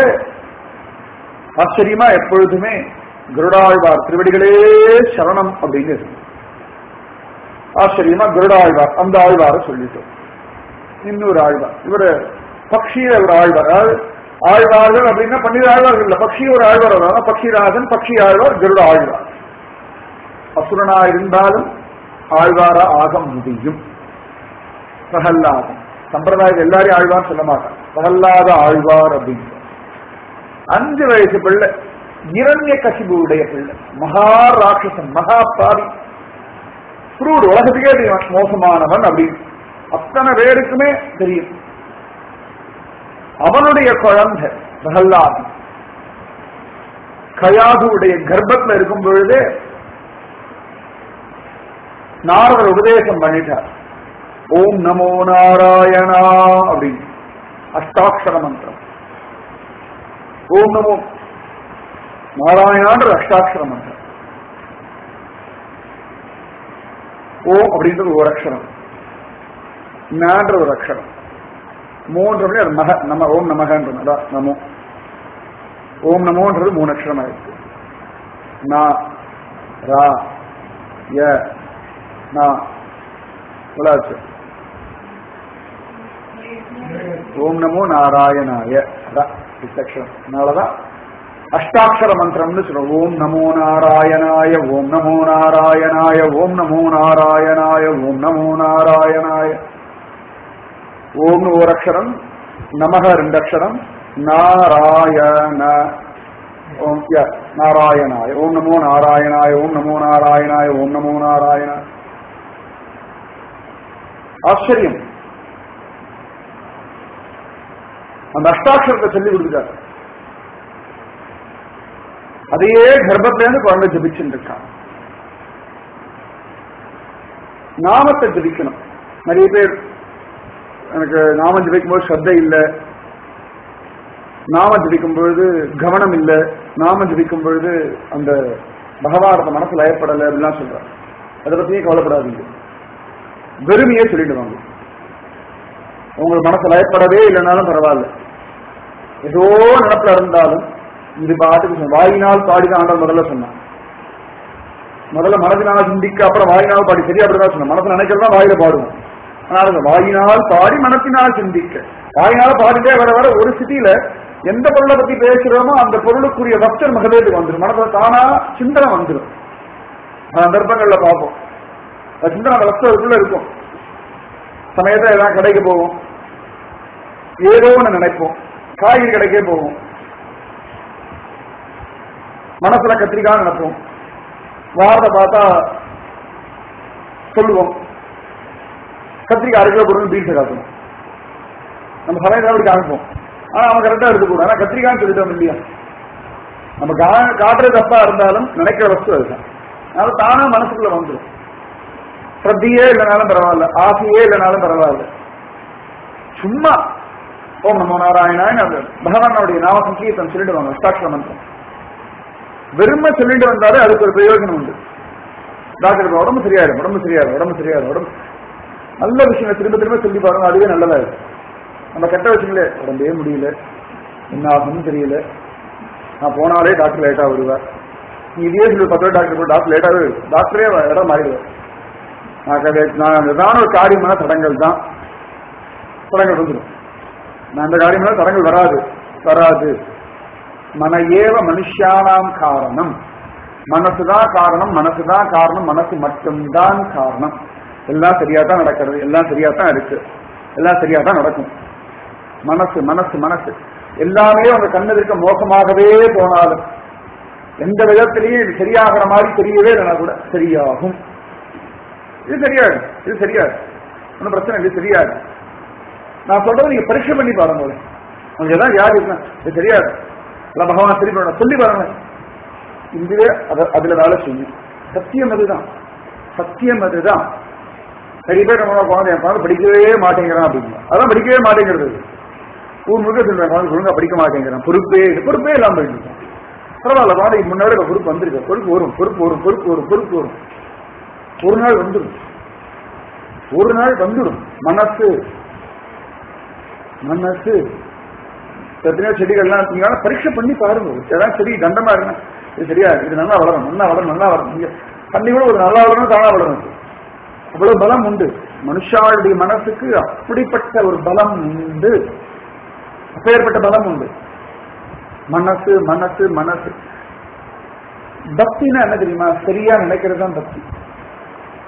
ஆச்சரியமா எப்பொழுதுமே கருடாழ்வார் திருவடிகளே சரணம் அப்படிங்கிறது. ஆச்சரியமா கருடாழ்வார் அந்த ஆழ்வார சொல்லிட்டோம். இன்னொரு ஆழ்வார், இவரு பக்ஷிய ஒரு ஆழ்வார். ஆழ்வார்கள் அப்படின்னா பன்னிரு ஆழ்வார்கள் இல்ல, பக்ஷி ஒரு ஆழ்வார். பக்ஷிராஜன், பக்ஷி ஆழ்வார், கருட ஆழ்வார். அசுரனா இருந்தாலும் ஆழ்வாரா ஆக முடியும். பிரகல்லாதன் சம்பிரதாயம் எல்லாரையும் ஆழ்வார் சொல்ல மாட்டான், பிரகல்லாத ஆழ்வார் அப்படின்னு. அஞ்சு வயசு பிள்ளை, இரண்ய கசிபுடைய பிள்ளை, மகா ராட்சசன், மகா பாவி, குரூடு, உலகத்துக்கே தெரியும் மோசமானவன் அப்படின்னு அத்தனை பேருக்குமே தெரியும். அவனுடைய குழந்தை பிரகல்லாதன் கயாதுடைய கர்ப்பத்தில் இருக்கும் பொழுதே நாரதர் உபதேசம் பண்ணிட்டார். ஓம் நமோ நாராயணா அப்படின்னு அஷ்டாட்சர மந்திரம். ஓம் நமோ நாராயணான்ற அஷ்டாட்சர மந்திரம். ஓம் அப்படின்றது ஒரு அக்ஷரம், நான்ற ஒரு அக்ஷரம், மூன்று அது மக நம ஓம் நமகன்றது அதான் நமோ. ஓம் நமோன்றது மூணு அக்ஷரம் ஆயிருக்கு. நா ரா ய நா உலாச்சு. ஓம் நமோ நாராயணாய அக்ஷரம். அதனாலதான் அஷ்டாட்சர மந்திரம்னு சொல்றோம். ஓம் நமோ நாராயணாய, ஓம் நமோ நாராயணாய, ஓம் நமோ நாராயணாய, ஓம் நமோ நாராயணாய. ஓம் ஒரு அக்ஷரம், நமக ரெண்டு அக்ஷரம், நாராயண ஓம் நாராயணாய, ஓம் நமோ நாராயணாய, ஓம் நமோ நாராயணாய, ஓம் நமோ நாராயண. ஆச்சரியம். அந்த அஷ்டாட்சரத்தை சொல்லி கொடுத்துட்டார். அதையே கர்ப்பத்திலேருந்து குழந்தை ஜபிச்சுட்டு இருக்கான். நாமத்தை ஜபிக்கணும். நிறைய பேர் எனக்கு நாமம் ஜபிக்கும் போது ஸ்ரத்தை இல்லை, நாம ஜபிக்கும் பொழுது கவனம் இல்லை, நாம ஜபிக்கும் பொழுது அந்த பகவானத்தை மனசு லயப்படலை அப்படிலாம் சொல்றாங்க. அதை பத்தியே கவலைப்படாதீங்க, வெறுமையே சொல்லிடுவாங்க. உங்களுக்கு மனசு லயப்படவே இல்லைனாலும் பரவாயில்ல, ஏதோ நடப்புல இருந்தாலும் இது பாட்டுக்கு வாயினால் பாடிதான் ஆண்டவர் முதல்ல சொன்னான். முதல்ல மனதினால் சிந்திக்க, அப்புறம் வாயினால் பாடி. சரியா அப்படிதான் சொன்ன. மனசு நினைக்கிறதா வாயில பாடுவோம். அதனால வாயினால் பாடி மனத்தினால் சிந்திக்க. வாயினால் பாடிட்டே வர வர ஒரு ஸ்திதியில எந்த பொருளை பத்தி பேசுறோமோ அந்த பொருளுக்குரிய வஸ்டர் மகதேட்டுக்கு வந்துடும். மனசுல தானா சிந்தனை வந்துடும். சந்தர்ப்பங்கள்ல பார்ப்போம், சிந்தனை அந்த வஸ்டருக்குள்ள இருக்கும். சமயத்தை ஏதாவது கடைக்கு போவோம், ஏதோ ஒன்று நினைப்போம், காய்கறி கடைக்கே போவோம், மனசுல கத்திரிக்காய் நினைப்போம், வாரத்தை பார்த்தா சொல்லுவோம் கத்திரிக்காய் அரை கிலோ பொருள் பீல்ஸை காட்டணும். நம்ம சமயத்தை அப்படி காமிப்போம், ஆனா அவன் கரெக்டா எடுத்துக்கூடும். ஆனா கத்திரிக்காய்னு சொல்லிட்டோம் இல்லையா, நம்ம காட்டுறது தப்பா இருந்தாலும் நினைக்கிற வஸ்து அதுதான். அதனால தானா மனசுக்குள்ள வந்துடும். ஸ்ரத்தையே இல்லைனாலும் பரவாயில்ல, ஆசையே இல்லைனாலும் பரவாயில்ல, சும்மா ஓம் நமோ நாராயணான்னு அந்த பகவானுடைய நாம சங்கீர்த்தம் சொல்லிடுவாங்க. அஷ்டாட்சர மந்திரம் வெறுமை சொல்லிட்டு வந்தாலே அதுக்கு ஒரு பிரயோஜனம் உண்டு. டாக்டர் உடம்பு சரியாயிடும், உடம்பு சரியாயிடும், உடம்பு சரியாயிடும், உடம்பு நல்ல விஷயங்களை திரும்ப திரும்ப சொல்லி பாருங்க, அதுவே நல்லதா இருக்கும். நம்ம கெட்ட விஷயங்களே உடம்பே முடியல, என்ன ஆகும்னு தெரியல, நான் போனாலே டாக்டர் லேட்டா வருவார், நீ இதே சொல்லி பத்து டாக்டர் டாக்டர் லேட்டாவே டாக்டரே இடம் மாறிடுவார். நான் ஏதான ஒரு காரியமான தடங்கள் தான், தடங்கள் வந்துடும். நான் அந்த காரியமான தடங்கள் வராது வராது மன ஏவ மனுஷானாம் காரணம். மனசுதான் காரணம், மனசுதான் காரணம், மனசு மட்டும்தான் காரணம். எல்லாம் சரியாதான் நடக்கிறது, எல்லாம் சரியாதான் இருக்கு, எல்லாம் சரியாதான் நடக்கும். மனசு மனசு மனசு எல்லாமே உங்க கண்ணெதிர்க்க மோசமாகவே போனாலும் எந்த விதத்திலையும் இது சரியாகிற மாதிரி தெரியவே இல்லைனா கூட சரியாகும். இது தெரியாது, இது சரியாது, ஒன்றும் பிரச்சனை இல்லை, தெரியாது. நான் சொல்றது நீங்க பரீட்சை பண்ணி பாருங்க. உங்களுக்கு எதாவது யார் இருக்கா இது தெரியாது, எல்லாம் பகவான் சரி பண்ண சொல்லி பாருங்க. இதுவே அதுல வேலை செய்யும். சத்தியம் அதுதான், சத்தியம் அதுதான். நிறைய பேர் நம்ம குழந்தை என் குழந்தை படிக்கவே மாட்டேங்கிறான் அப்படின்னா அதான் படிக்கவே மாட்டேங்கிறது. ஊர் முழுக்க சொல்றேன் குழந்தை ஒழுங்கா படிக்க மாட்டேங்கிறான், பொறுப்பே பொறுப்பே இல்லாம போயிட்டு பரவாயில்ல, குழந்தைக்கு முன்னாடி பொறுப்பு வந்திருக்கு, பொறுப்பு வரும் பொறுப்பு வரும் பொறுப்பு வரும் பொறுப்பு வரும் ஒரு நாள் வந்துடும், ஒரு நாள் வந்துடும். மனசு மனசு எத்தனையோ செடிகள்லாம் இருக்கீங்க, பரீட்சை பண்ணி பாருங்க. ஏதாவது செடி தண்டமா இருங்க, இது சரியா, இது நல்லா வளரும், நல்லா வளரும், நல்லா வளரும். நீங்க தண்ணி கூட ஒரு நல்லா வளரணும், தானா வளரும். அவ்வளவு பலம் உண்டு மனுஷாளுடைய மனசுக்கு, அப்படிப்பட்ட ஒரு பலம் உண்டு, அப்பேற்பட்ட பலம் உண்டு. மனசு மனசு மனசு. பக்தினா என்ன தெரியுமா? சரியா நினைக்கிறது தான் பக்தி.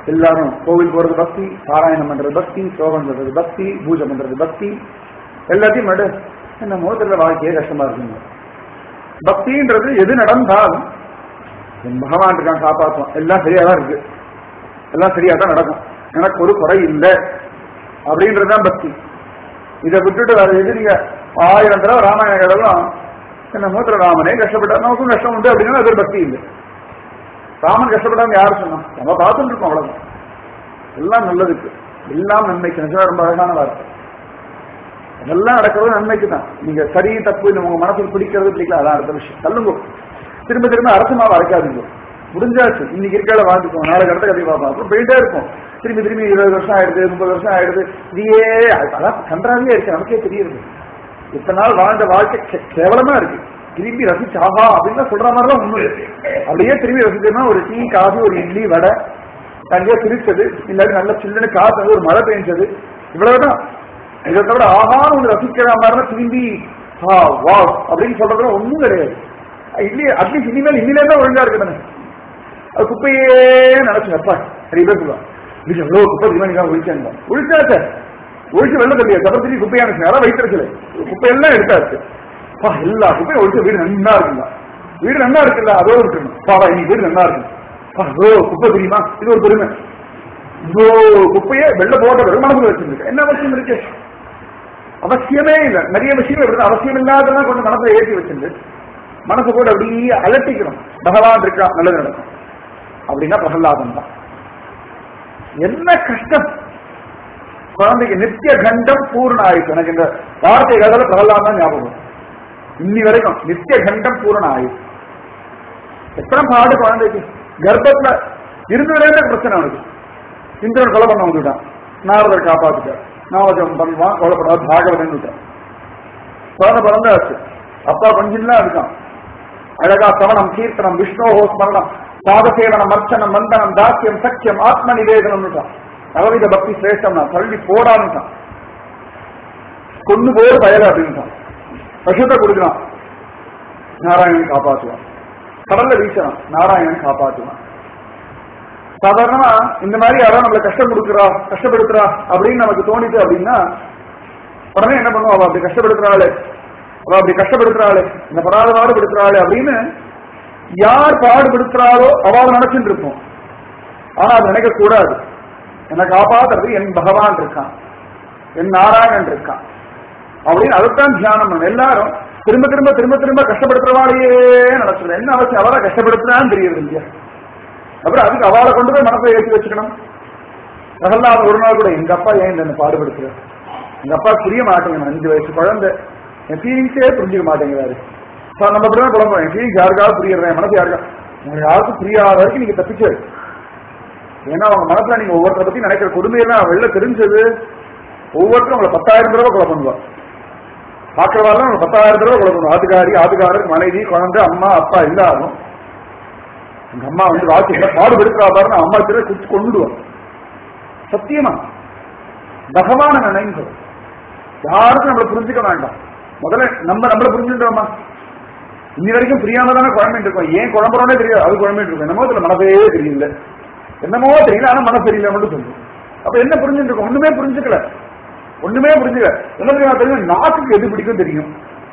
எல்லாரும் கோவில் போறது பக்தி, பாராயணம் பண்றது பக்தி, சோகம் பண்றது பக்தி, பூஜை பண்றது பக்தி, எல்லாத்தையும் நடு என்ன மோதிர வாழ்க்கையே கஷ்டமா இருக்குங்க. பக்தின்றது எது நடந்தாலும் என் பகவான் இருக்கான் காப்பாற்றுவோம், எல்லாம் சரியா தான் இருக்கு, எல்லாம் சரியா தான் நடக்கும், எனக்கு ஒரு குறை இல்லை அப்படின்றதுதான் பக்தி. இதை விட்டுட்டு வேற எது நீங்க ஆயிரம் தடவை ராமாயண கடலாம் என்ன மூத்திர ராமனே கஷ்டப்பட்டா நமக்கும் கஷ்டம் உண்டு அப்படின்னா அது பக்தி இல்லை. ராமன் கஷ்டப்படாம யாரும் சொன்னோம், நம்ம பார்த்துட்டு இருக்கோம், அவ்வளவுதான். எல்லாம் நல்லதுக்கு, எல்லாம் நன்மைக்கு. நிஜமா ரொம்ப அழகான வார்த்தை. அதெல்லாம் நடக்கிறது நன்மைக்கு தான். நீங்க சரி தப்பு உங்க மனசுக்கு பிடிக்கிறது பிடிக்கல அதான் அடுத்த விஷயம். தள்ளுங்க, திரும்ப திரும்ப அரசமாவை அரைக்காதீங்க. முடிஞ்சாச்சு, இன்னைக்கு இருக்கால வாழ்ந்துக்கோம், நாளைக்கு அடுத்த கதை பார்ப்போம், அப்புறம் போயிட்டே இருக்கும். திரும்பி திரும்பி இருபது வருஷம் ஆயிடுது, முப்பது வருஷம் ஆயிடுது, இதையே அதான் கன்றாவே இருக்கு, நமக்கே தெரியுது. இத்தனை நாள் வாழ்ந்த வாழ்க்கை கேவலமா இருக்கு. திரும்பி ரசிச்சு ஆஹா அப்படின்னு சொல்ற மாதிரிலாம் ஒண்ணு அப்படியே திரும்பி ரசிச்சோம்னா ஒரு டீ காஃபி ஒரு இட்லி வடை தனியா பிரிச்சது, இல்லாட்டி நல்ல சில்லுன்னு காத்து ஒரு மழை பெஞ்சது, இவ்வளவுதான். இதை தவிர ஆஹான்னு ஒண்ணு ரசிக்கிற மாதிரிலாம் திரும்பி ஆ வா அப்படின்னு சொல்றதுல ஒண்ணும் கிடையாது. இட்லி அட்லீஸ்ட் இனிமேல் இனிமே தான் ஒழுங்கா இருக்கு தானே. அது குப்பையே நினைச்சு அப்பா நிறைய பேர் சொல்லுவாங்க எவ்வளவு குப்பை திமா ஒழிச்சாங்க, ஒழிச்சாச்ச ஒழிச்சு வெள்ள தள்ளியா அப்புறம் திரும்பி குப்பையான யாராவது வைத்திருக்கல, குப்பையெல்லாம் எடுத்தாச்சு. எல்லா குப்பையும் ஒழிச்சு வீடு நன்னா இருக்குல்ல, வீடு நன்னா இருக்குல்ல அதோட விட்டுருணும். பாவா இன்னைக்கு வீடு நன்னா இருக்கு, ஓ குப்பை தெரியுமா, இது ஒரு பெருமை. இவ்வளோ குப்பையை வெள்ள போட்ட பிறகு மனசுல வச்சிருக்கு, என்ன அவசியம் இருக்கு? அவசியமே இல்லை. நிறைய விஷயம் எப்படி அவசியம் இல்லாததான் கொண்டு மனசுல ஏற்றி வச்சிருந்து மனசை கூட அப்படியே அலட்டிக்கணும். பகவான் இருக்கா நல்லது நடக்கும் அப்படின்னா பிரகலாதம் தான். என்ன கஷ்டம் குழந்தைக்கு, நித்திய கண்டம் பூர்ண ஆயிடுச்சு. எனக்கு இந்த வார்த்தை காலத்துல பிரகலாதம் தான் ஞாபகம் இன்னி வரைக்கும். நித்திய கண்டம் பூர்ண ஆயிடுச்சு. எத்தனை பாடு குழந்தைக்கு, கர்ப்பத்துல இருந்ததுலேருந்து பிரச்சனை அவனுக்கு. இந்திரன் கொலை பண்ண வந்துட்டான், நாரதர் காப்பாத்துட்டார், நாவஜம் பண்ணுவான் கொலைப்படாது பாகவதன் விட்டான். குழந்தை பிறந்தாச்சு, அப்பா கொஞ்சம் தான் இருக்கான். அழகா சவணம் கீர்த்தனம் விஷ்ணோஹோ ஸ்மரணம் பாதசேவனம் அர்ச்சனம் மந்தனம் தாக்கியம் சக்கியம் ஆத்ம நிவேதனம் நவவித பக்தி சிரேஷ்டம் நான் தள்ளி போடான்னுட்டான். கொண்டு போடு பயல அப்படின்ட்டான். பசுத்தை கொடுக்கலாம், நாராயணன் காப்பாற்றுவான். கடல்ல வீசலாம், நாராயணன் காப்பாற்றுவான். சாதாரணமா இந்த மாதிரி யாரும் நம்மளை கஷ்டம் கொடுக்குறா கஷ்டப்படுத்துறா அப்படின்னு நமக்கு தோணிது அப்படின்னா உடனே என்ன பண்ணுவோம், அவ அப்படி கஷ்டப்படுத்துறாளே அவ அப்படி கஷ்டப்படுத்துறாளே இந்த படாத பாடுபடுத்துறாளே அப்படின்னு யார் பாடுபடுத்துறாளோ அவள் நினைச்சுட்டு இருப்போம். ஆனா அது நினைக்க கூடாது. என்னை காப்பாத்துறது என் பகவான் இருக்கான், என் நாராயணன் இருக்கான் அப்படின்னு அதைத்தான் தியானம் பண்ணணும். எல்லாரும் திரும்ப திரும்ப திரும்ப திரும்ப கஷ்டப்படுத்துறவாளையே நினைச்சிடும். என்ன அவசியம், அவரை கஷ்டப்படுத்துறான்னு தெரியுது இல்லையா? அப்புறம் அதுக்கு அவளை கொண்டு போய் மனசை ஏற்றி வச்சுக்கணும். பிரகலாதன் ஒரு நாள் கூட எங்க அப்பா ஏன் என்ன பாடுபடுத்துற, எங்க அப்பா புரிய மாட்டேங்க, அஞ்சு வயசு குழந்தை என் ஃபீலிங்ஸே புரிஞ்சுக்க மாட்டேங்கிறாரு. நம்ம அப்படிதான் குழம்புறோம், என் ஃபீலிங்ஸ் யாருக்காவது புரியுறேன், மனசு யாருக்கா உங்களுக்கு யாருக்கும் புரியாத வரைக்கும் நீங்க தப்பிச்சாரு. ஏன்னா அவங்க மனசுல நீங்க ஒவ்வொருத்தரை பத்தி நினைக்கிற கொடுமையெல்லாம் வெளில தெரிஞ்சது. ஒவ்வொருத்தரும் உங்களை பத்தாயிரம் தடவை கொலை பண்ணுவா, பாக்குறவாள் உங்களை பத்தாயிரம் தடவை கொலை பண்ணுவா. ஆத்துக்காரி ஆத்துக்காரர் மனைவி குழந்தை அம்மா அப்பா எல்லாரும். எங்க அம்மா வந்து ராத்திரி பாடுபடுத்துறா பாருன்னு அம்மா திரு குச்சி கொண்டுடுவான். சத்தியமா பகவான நினைங்க, யாருக்கும் நம்மளை புரிஞ்சுக்க வேண்டாம். முதல்ல நம்ம நம்மளை புரிஞ்சுட்டோமா? இன்னி வரைக்கும் புரியாம தானே குழம்பிட்டு இருக்கோம். ஏன் குழம்புறோன்னே தெரியாது, அது குழம்பிட்டு இருக்கோம். என்னமோ இதுல மனசே தெரியல, என்னமோ தெரியல, ஆனா மனசு தெரியல மட்டும் சொல்லுவோம். அப்ப என்ன புரிஞ்சுட்டு இருக்கோம்? ஒண்ணுமே புரிஞ்சுக்கல, ஒண்ணுமே புரிஞ்சுக்கல. என்ன தெரியும் தெரியும், நாட்டுக்கு எது பிடிக்கும் தெரியும்,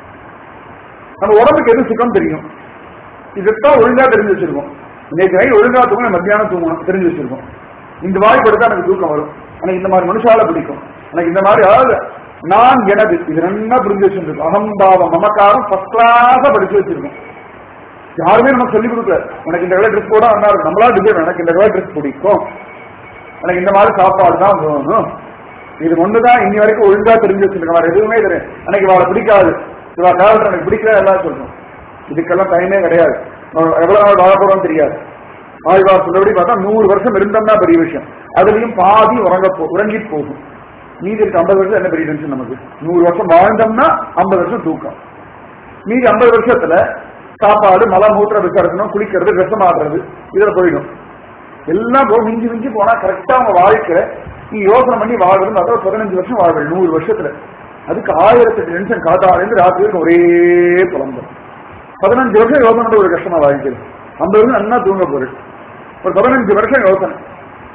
நம்ம உடம்புக்கு எது சுகம் தெரியும். இதுதான் ஒழுங்கா தெரிஞ்சு வச்சிருக்கோம். இன்னைக்கு நைட் ஒழுங்கா தூங்கணும், மத்தியானம் தூங்கணும் தெரிஞ்சு வச்சிருக்கோம். இந்த மாதிரி படுத்தா எனக்கு தூக்கம் வரும், எனக்கு இந்த மாதிரி மனுஷால பிடிக்கும், எனக்கு இந்த மாதிரி அதாவது நான் எனது இது நல்லா புரிஞ்சு வச்சிருக்கோம். அகம்பாவம் மமக்காரம் ஃபர்ஸ்ட் கிளாஸா படிச்சு வச்சிருக்கோம். யாருமே நமக்கு சொல்லிக் கொடுக்கல, எனக்கு இந்த கலர் ட்ரெஸ் போட நல்லா இருக்கும், நம்மளா டிசைன் எனக்கு இந்த கலர் ட்ரெஸ் பிடிக்கும், எனக்கு இந்த மாதிரி சாப்பாடு தான் வேணும். இது ஒண்ணுதான் இன்னி வரைக்கும் ஒழுங்கா தெரிஞ்சு வச்சிருக்க மாதிரி எதுவுமே தெரியும். எனக்கு இவாளை பிடிக்காது, இவா காலத்துல எனக்கு பிடிக்கல எல்லாம் சொல்றோம். இதுக்கெல்லாம் டைமே கிடையாது. எவ்வளவு நாள் வாழ போறோம் தெரியாது. ஆழ்வார் சொல்லபடி பார்த்தா நூறு வருஷம் இருந்தோம்னா பெரிய விஷயம், அதுலயும் பாதி உறங்க போ உறங்கி போகும். மீதி இருக்கு ஐம்பது வருஷம் என்ன பெரிய டென்ஷன் நமக்கு. நூறு வருஷம் வாழ்ந்தோம்னா ஐம்பது வருஷம் தூக்கம். மீதி ஐம்பது வருஷத்துல சாப்பாடு மலை மூத்திர விசாரிக்கணும், குளிக்கிறது ட்ரெஸ் மாடுறது இதுல போயிடும். எல்லாம் போய் மிஞ்சி மிஞ்சி போனா கரெக்டா அவங்க வாழ்க்கை நீ யோசனை பண்ணி வாழ்றது அதாவது பதினஞ்சு வருஷம் வாழ்க்கை நூறு வருஷத்துல. அதுக்கு ஆயிரத்தி டென்ஷன் காத்தாலேருந்து ராத்திரி ஒரே புலம்பு. பதினஞ்சு வருஷம் யோசனை ஒரு கஷ்டமா வாழ்க்கை. ஐம்பது வருஷம் நல்லா தூங்க போறது, ஒரு பதினஞ்சு வருஷம் யோசனை.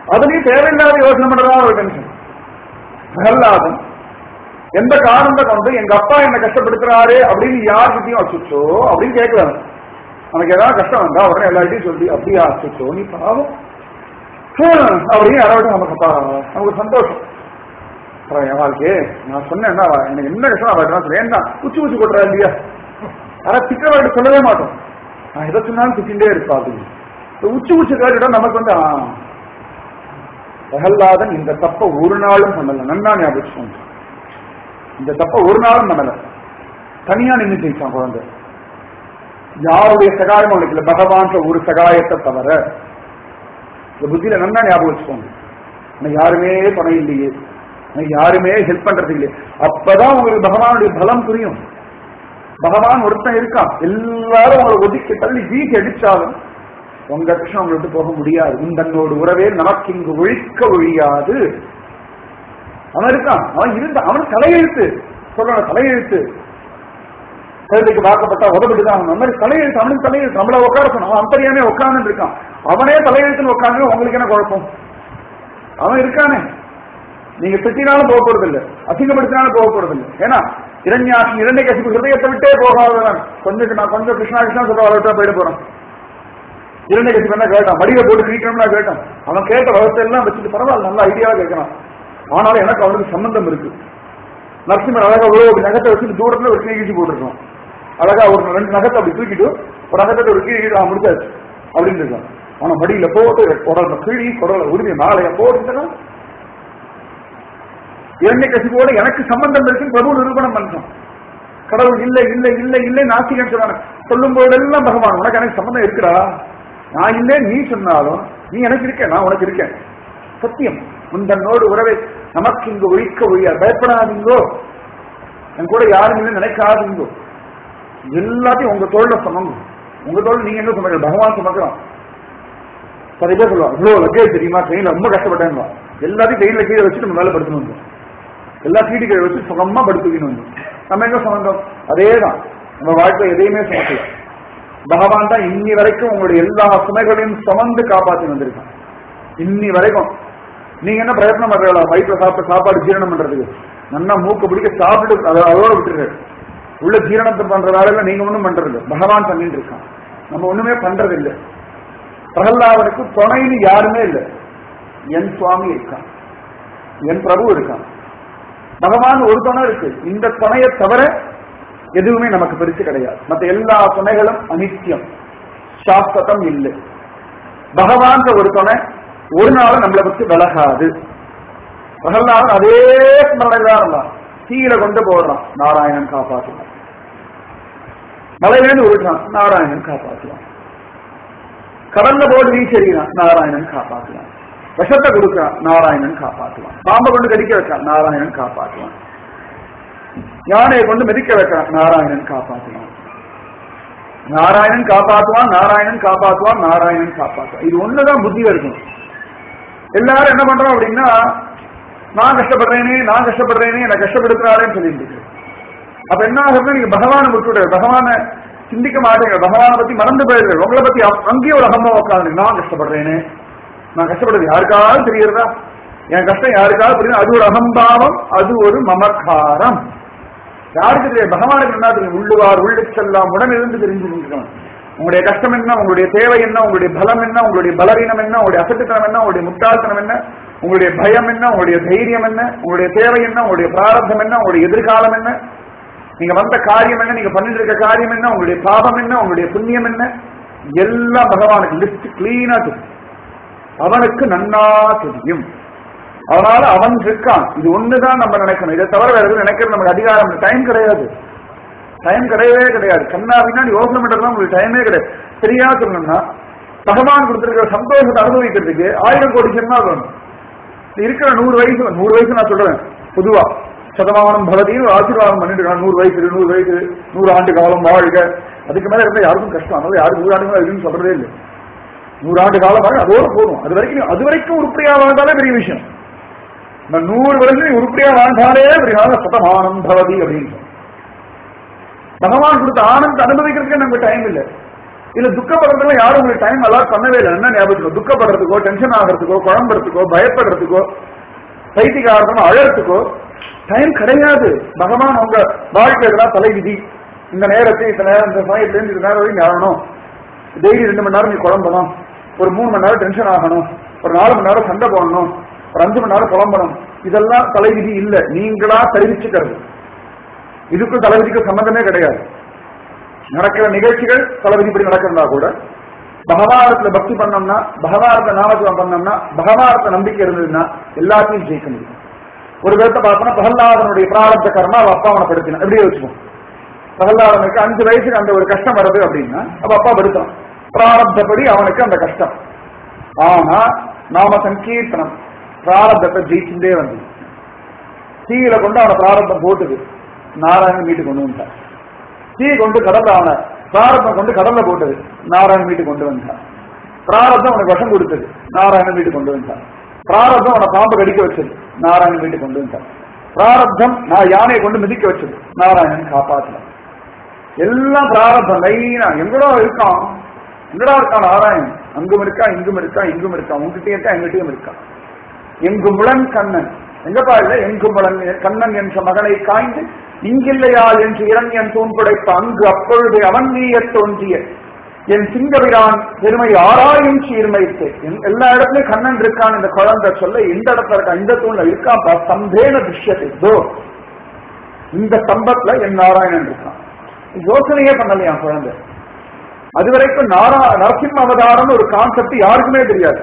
அதுலயும் தேவையில்லாத யோசனை பண்றதா ஒரு டென்ஷன். பிரகலாதன் எந்த காரணத்தை கொண்டு எங்க அப்பா என்ன கஷ்டப்படுத்துறாரு அப்படின்னு யார்கிட்டையும் அச்சுச்சோ அப்படின்னு கேட்கலாம். நமக்கு ஏதாவது கஷ்டம் வந்தா உடனே எல்லார்ட்டையும் சொல்லி அப்படியா அச்சுச்சோ நீ பாவம் அப்படின்னு யாராவது நமக்கு நமக்கு சந்தோஷம். என் வாழ்க்கை நான் சொன்னேன்னா எனக்கு என்ன கஷ்டம் அவன் வேண்டாம் உச்சி உச்சி கொட்டுறா இல்லையா யாராவது திட்டவாட்டு சொல்லவே மாட்டோம். நான் எதை சொன்னாலும் திட்டே இருப்பா அப்படின்னு உச்சி உச்சி கேட்டுட்டா நமக்கு வந்து ஆஹ் பிரகலாதன் இந்த தப்ப ஒரு நாளும் பண்ணல. நன்னா ஞாபகம், இந்த தப்ப ஒரு நாளும் பண்ணல. தனியா நின்று ஜெயிச்சான் குழந்தை. யாருடைய சகாயம் அவனுக்கு இல்லை, பகவான் ஒரு சகாயத்தை தவிர. இந்த புத்தியில நன்னா ஞாபகம் வச்சுக்கோங்க. எனக்கு யாருமே துணை இல்லையே, எனக்கு யாருமே ஹெல்ப் பண்றது இல்லையே. அப்பதான் உங்களுக்கு பகவானுடைய பலம் புரியும். பகவான் ஒருத்தன் இருக்கான், எல்லாரும் உங்களை ஒதுக்கி தள்ளி வீட்டு அடிச்சாலும் உங்க கிருஷ்ணன் உங்களை விட்டு போக முடியாது. உந்தன்னோடு உறவே நமக்கு இங்கு ஒழிக்க ஒழியாது. அவன் இருக்கான், அவன் இருந்த அவன் தலையெழுத்து சொல்ற தலையெழுத்து குழந்தைக்கு பார்க்கப்பட்டா உதவிட்டுதான் அந்த மாதிரி தலையெழுத்து அவனுக்கு தலையெழுத்து. நம்மள உட்கார சொன்ன அவன் அந்தரியாமே உட்கார்ந்து இருக்கான். அவனே தலையெழுத்துன்னு உட்காந்து உங்களுக்கு என்ன குழப்பம்? அவன் இருக்கானே. நீங்க திட்டினாலும் போக போறது இல்லை, அசிங்கப்படுத்தினாலும் போக போறது இல்லை. ஏன்னா இரண்யாசி இரண்டை கசிப்பு ஹிருதயத்தை விட்டே போகாதவன். கொஞ்சம் நான் கொஞ்சம் கிருஷ்ணா கிருஷ்ணா சொல்ற அளவுக்கு போயிட்டு போறான். இரண்டை கசிப்பு என்ன கேட்டான், வடிவை போட்டு கிரீட்டம்னா கேட்டான். அவன் கேட்ட வளர்த்தை எல்லாம் வச்சுட்டு பரவாயில்ல நல்ல ஐடியாவா கேட்கறான். ஆனாலும் எனக்கு அவனுக்கு சம்பந்தம் இருக்கு. நரசிம்மர் அழகா ஒரு நகத்தை வச்சுட்டு தூரத்துல ஒரு கீழ் கீழ்ச்சி போட்டுருக்கான். அழகா ஒரு ரெண்டு நகத்தை அப்படி தூக்கிட்டு ஒரு நகத்தை ஒரு கீழ் கீழ் முடிச்சாச்சு அப்படின்னு இருக்கான். ஆனா மடியில போட்டு குடல கீழி குடல உரிமை மாலைய போட்டுட்டான். இரண்டை கசிப்போட எனக்கு சம்பந்தம் இருக்குன்னு பிரபு நிரூபணம் பண்றான். கடவுள் இல்லை இல்லை இல்லை இல்லை நாசிகன் சொன்னாங்க. சொல்லும் போதெல்லாம் பகவான் உனக்கு எனக்கு சம்பந்தம் இருக்குடா, நான் இல்லை நீ சொன்னாலும் நீ எனக்கு இருக்கேன், நான் உனக்கு இருக்கேன். சத்தியம் முந்தன்னோடு உறவை நமக்கு இங்கு ஒழிக்க ஒழியா. பயப்படாதீங்கோ, என் கூட யாரும் இல்லை நினைக்காதீங்கோ. எல்லாத்தையும் உங்க தோல்ல சுமங்க. உங்க தோல் நீங்க என்ன சுமக்க பகவான் சுமக்கலாம். பல பேர் சொல்லுவாங்க இவ்வளவு லக்கேஜ் தெரியுமா, ட்ரெயின்ல ரொம்ப கஷ்டப்பட்டேன். எல்லாத்தையும் ட்ரெயின்ல கீழே வச்சுட்டு நம்ம மேல படுத்தணும். எல்லா சீட்டு கீழே வச்சு சுகமா படுத்துக்கணும். நம்ம எங்க சுமந்தோம்? அதேதான் நம்ம வாழ்க்கை எதையுமே சுமக்கல. பகவான் தான் இன்னி வரைக்கும் உங்களுடைய எல்லா சுமைகளையும் சுமந்து காப்பாற்றி வந்திருக்கான். இன்னி வரைக்கும் நீங்க என்ன பிரயத்னம் பண்றீங்களா? வயிற்றுல சாப்பிட்டு சாப்பாடு ஜீரணம் பண்றதுக்கு நல்லா மூக்க பிடிக்க சாப்பிட்டு அதோட விட்டுரு. உள்ள ஜீரணத்தை பண்ற வேலையில நீங்க ஒண்ணும் பண்றது, பகவான் பண்ணிட்டு இருக்கான். நம்ம ஒண்ணுமே பண்றது இல்லை. பிரகலாதனுக்கு துணைன்னு யாருமே இல்லை. என் சுவாமி இருக்கான், என் பிரபு இருக்கான், பகவான் ஒரு துணை இருக்கு. இந்த துணையை தவிர எதுவுமே நமக்கு பெருசு கிடையாது. மற்ற எல்லா துணைகளும் அனித்தியம், சாஸ்வதம் இல்லை. பகவான் ஒரு துணை ஒரு நாளும் நம்மளை பற்றி விலகாது. பிரகலாதன் அதே ஸ்மரணைதான் இருந்தான். தீயில கொண்டு போடுறான், நாராயணன் காப்பாற்றுவான். மலையிலேருந்து விடுறான், நாராயணன் காப்பாற்றுவான். கடல்ல போட்டு வீச்செறியான், நாராயணன் காப்பாற்றுவான். விஷத்தை கொடுக்கிறான், நாராயணன் காப்பாற்றுவான். பாம்பை கொண்டு கடிக்க வைக்கிறான், நாராயணன் காப்பாற்றுவான். யானையை கொண்டு மிதிக்க வைக்கிறான், நாராயணன் காப்பாற்றுவான். நாராயணன் காப்பாற்றுவான், நாராயணன் காப்பாற்றுவான், நாராயணன் காப்பாற்றுவான். இது ஒண்ணுதான் புத்தியில இருக்கும். எல்லாரும் என்ன பண்றோம் அப்படின்னா, நான் கஷ்டப்படுறேனே நான் கஷ்டப்படுறேனே என்ன கஷ்டப்படுத்துறாருன்னு சொல்லிட்டு இருக்கு. அப்ப என்ன ஆகுதுன்னா, நீங்க பகவானை விட்டுவிட, பகவானை சிந்திக்க மாட்டேங்க, பகவானை பத்தி மறந்து போயிடுங்க. உங்களை பத்தி அங்கேயே ஒரு அகம்பம் உட்காந்து நான் கஷ்டப்படுறேனே, நான் கஷ்டப்படுறது யாருக்காவது தெரியுறதா, என் கஷ்டம் யாருக்காவது தெரியும், அது ஒரு அகம்பாவம், அது ஒரு மமக்காரம். யாருக்கு தெரியும்? பகவானுக்கு என்ன தெரியும்? உள்ளுவார் உள்ளு செல்லாம் உடனிருந்து தெரிஞ்சுக்கணும். உங்களுடைய கஷ்டம் என்ன, உங்களுடைய தேவை என்ன, உங்களுடைய பலம் என்ன, உங்களுடைய பலவீனம் என்ன, உங்களுடைய அசட்டுத்தனம் என்ன, உங்களுடைய முட்டாள்தனம் என்ன, உங்களுடைய பயம் என்ன, உங்களுடைய தைரியம் என்ன, உங்களுடைய தேவை என்ன, உங்களுடைய பிராரத்தம் என்ன, உங்களுடைய எதிர்காலம் என்ன, நீங்க வந்த காரியம் என்ன, நீங்க பண்ணிட்டு இருக்க காரியம் என்ன, உங்களுடைய பாபம் என்ன, உங்களுடைய புண்ணியம் என்ன, எல்லாம் பகவானுக்கு லிஸ்ட் கிளீனா தெரியும். அவனுக்கு நன்னா தெரியும். அதனால அவன் இருக்கான். இது ஒண்ணுதான் நம்ம நினைக்கணும். இதை தவிர வேற எதுவும் நினைக்கிறது நமக்கு அதிகாரம், டைம் கிடையாது. டைம் கிடையவே கிடையாது. கண்ணா பின்னாடி யோசனை பண்றதுலாம் உங்களுக்கு டைமே கிடையாது. சரியா சொல்லணும்னா, பகவான் கொடுத்திருக்கிற சந்தோஷத்தை அனுபவிக்கிறதுக்கு ஆயிரம் கோடி ஜென்மா வேணும். இருக்கிற நூறு வயசு நூறு வயசு நான் சொல்றேன் பொதுவா, சதமானம் பகவதியும் ஆசீர்வாதம் பண்ணிட்டு இருக்காங்க. நூறு வயசு நூறு வயசு நூறு ஆண்டு காலம் வாழ்க. அதுக்கு மேல இருந்தா யாருக்கும் கஷ்டம். அதனால யாரும் நூறு ஆண்டு இருக்குன்னு சொல்றதே இல்லை. நூறு ஆண்டு காலம் வாழ்க, அதோட போதும். அது வரைக்கும் அது வரைக்கும் உருப்படியா வாழ்ந்தாலே பெரிய விஷயம். இந்த நூறு வருஷம் உருப்படியா வாழ்ந்தாலே பெரிய சதமானம் பகவதி அப்படின்னு. பகவான் கொடுத்த ஆனந்த அனுபவிக்கிறதுக்கு நமக்கு டைம் இல்லை. இல்ல துக்கப்படுறதுக்கு யாரும் உங்களுக்கு டைம் அலாட் பண்ணவே இல்லை. என்ன ஞாபகம், துக்கப்படுறதுக்கோ டென்ஷன் ஆகிறதுக்கோ குழம்புறதுக்கோ பயப்படுறதுக்கோ பைத்தியக்காரனோ அழறதுக்கோ டைம் கிடையாது. பகவான் உங்க வாழ்க்கையில தலை விதி, இந்த நேரத்தை இந்த நேரம் இந்த சமயத்துல இருந்து இந்த நேரம் வரைக்கும் ஆகணும், டெய்லி ரெண்டு மணி நேரம் நீ குழம்பணும், ஒரு மூணு மணி நேரம் டென்ஷன் ஆகணும், ஒரு நாலு மணி நேரம் சண்டை போடணும், ஒரு அஞ்சு மணி நேரம் குழம்பணும், இதெல்லாம் தலைவிதி இல்ல, நீங்களா தெரிவிச்சுக்கிறது. இதுக்கும் தலைவிதிக்கும் சம்பந்தமே கிடையாது. நடக்கிற நிகழ்ச்சிகள் தலைவிதிப்படி நடக்கிறதா கூட பகவானத்துல பக்தி பண்ணோம்னா, பகவானத்தை நாமஜபம் பண்ணோம்னா, பகவானத்தை நம்பிக்கை இருந்ததுன்னா எல்லாத்தையும் ஜெயிக்க முடியும். ஒரு விதத்தை பார்த்தோம்னா பிரகலாதனுடைய பிராரப்த கர்மா அவ அப்பா அவனை படுத்தினான். எப்படியே வச்சுக்கோம், பிரகலாதனுக்கு அஞ்சு வயசுக்கு அந்த ஒரு கஷ்டம் வருது அப்படின்னா அவ அப்பா படுத்தான், பிராரப்தப்படி அவனுக்கு அந்த கஷ்டம். ஆனா நாம சங்கீர்த்தனம் பிராரப்தத்தை ஜெயிச்சுட்டே வந்து தீயில கொண்டு அவனை பிராரப்தம் போட்டுது, நாராயணன் வீட்டுக்கு கொண்டு வந்தான். தீ கொண்டு கடல்ல அவனை பிராரப்தம் கொண்டு கடல்ல போட்டது, நாராயணன் வீட்டுக்கு கொண்டு வந்தான். பிராரப்தம் அவனுக்கு விஷம் கொடுத்தது, நாராயணன் வீட்டுக்கு கொண்டு வந்தான். பிராரப்தம் அவனை பாம்பு கடிக்க வச்சது, நாராயணன் வீட்டுக்கு கொண்டு வந்தான். பிராரப்தம் நான் யானையை கொண்டு மிதிக்க வச்சது, நாராயணன் காப்பாற்றல. எல்லாம் பிராரப்தம் லைனா எங்கடோ இருக்கான், எங்கடா இருக்கான் நாராயணன், அங்கும் இருக்கா இங்கும் இருக்கா இங்கும் இருக்கா, உங்ககிட்டயும் இருக்கா எங்கிட்டையும் இருக்கா. எங்குமுளன் கண்ணன் எங்கப்பா இல்ல, எங்குமுளன் கண்ணன் என்ற மகனை காய்ந்து இங்கில்லையால் என்று இரண்யன் தூண்படைப்ப அங்கு அப்பொழுது அவன் நீய தோன்றிய என் சிங்கபிரான் பெருமை ஆராயும் சீர்மைத்து. எல்லா இடத்துலயும் கண்ணன் இருக்கான் இந்த குழந்தை சொல்ல, எந்த இடத்துல இருக்கா, இந்த தூண்ல இருக்காப்பா, சம்பேன விஷயத்தை தோ இந்த ஸ்தம்பத்துல என் நாராயணன் இருக்கான். யோசனையே பண்ணலையா குழந்தை. அது வரைக்கும் நாரா நரசிம்ம அவதாரம் ஒரு கான்செப்ட் யாருக்குமே தெரியாது.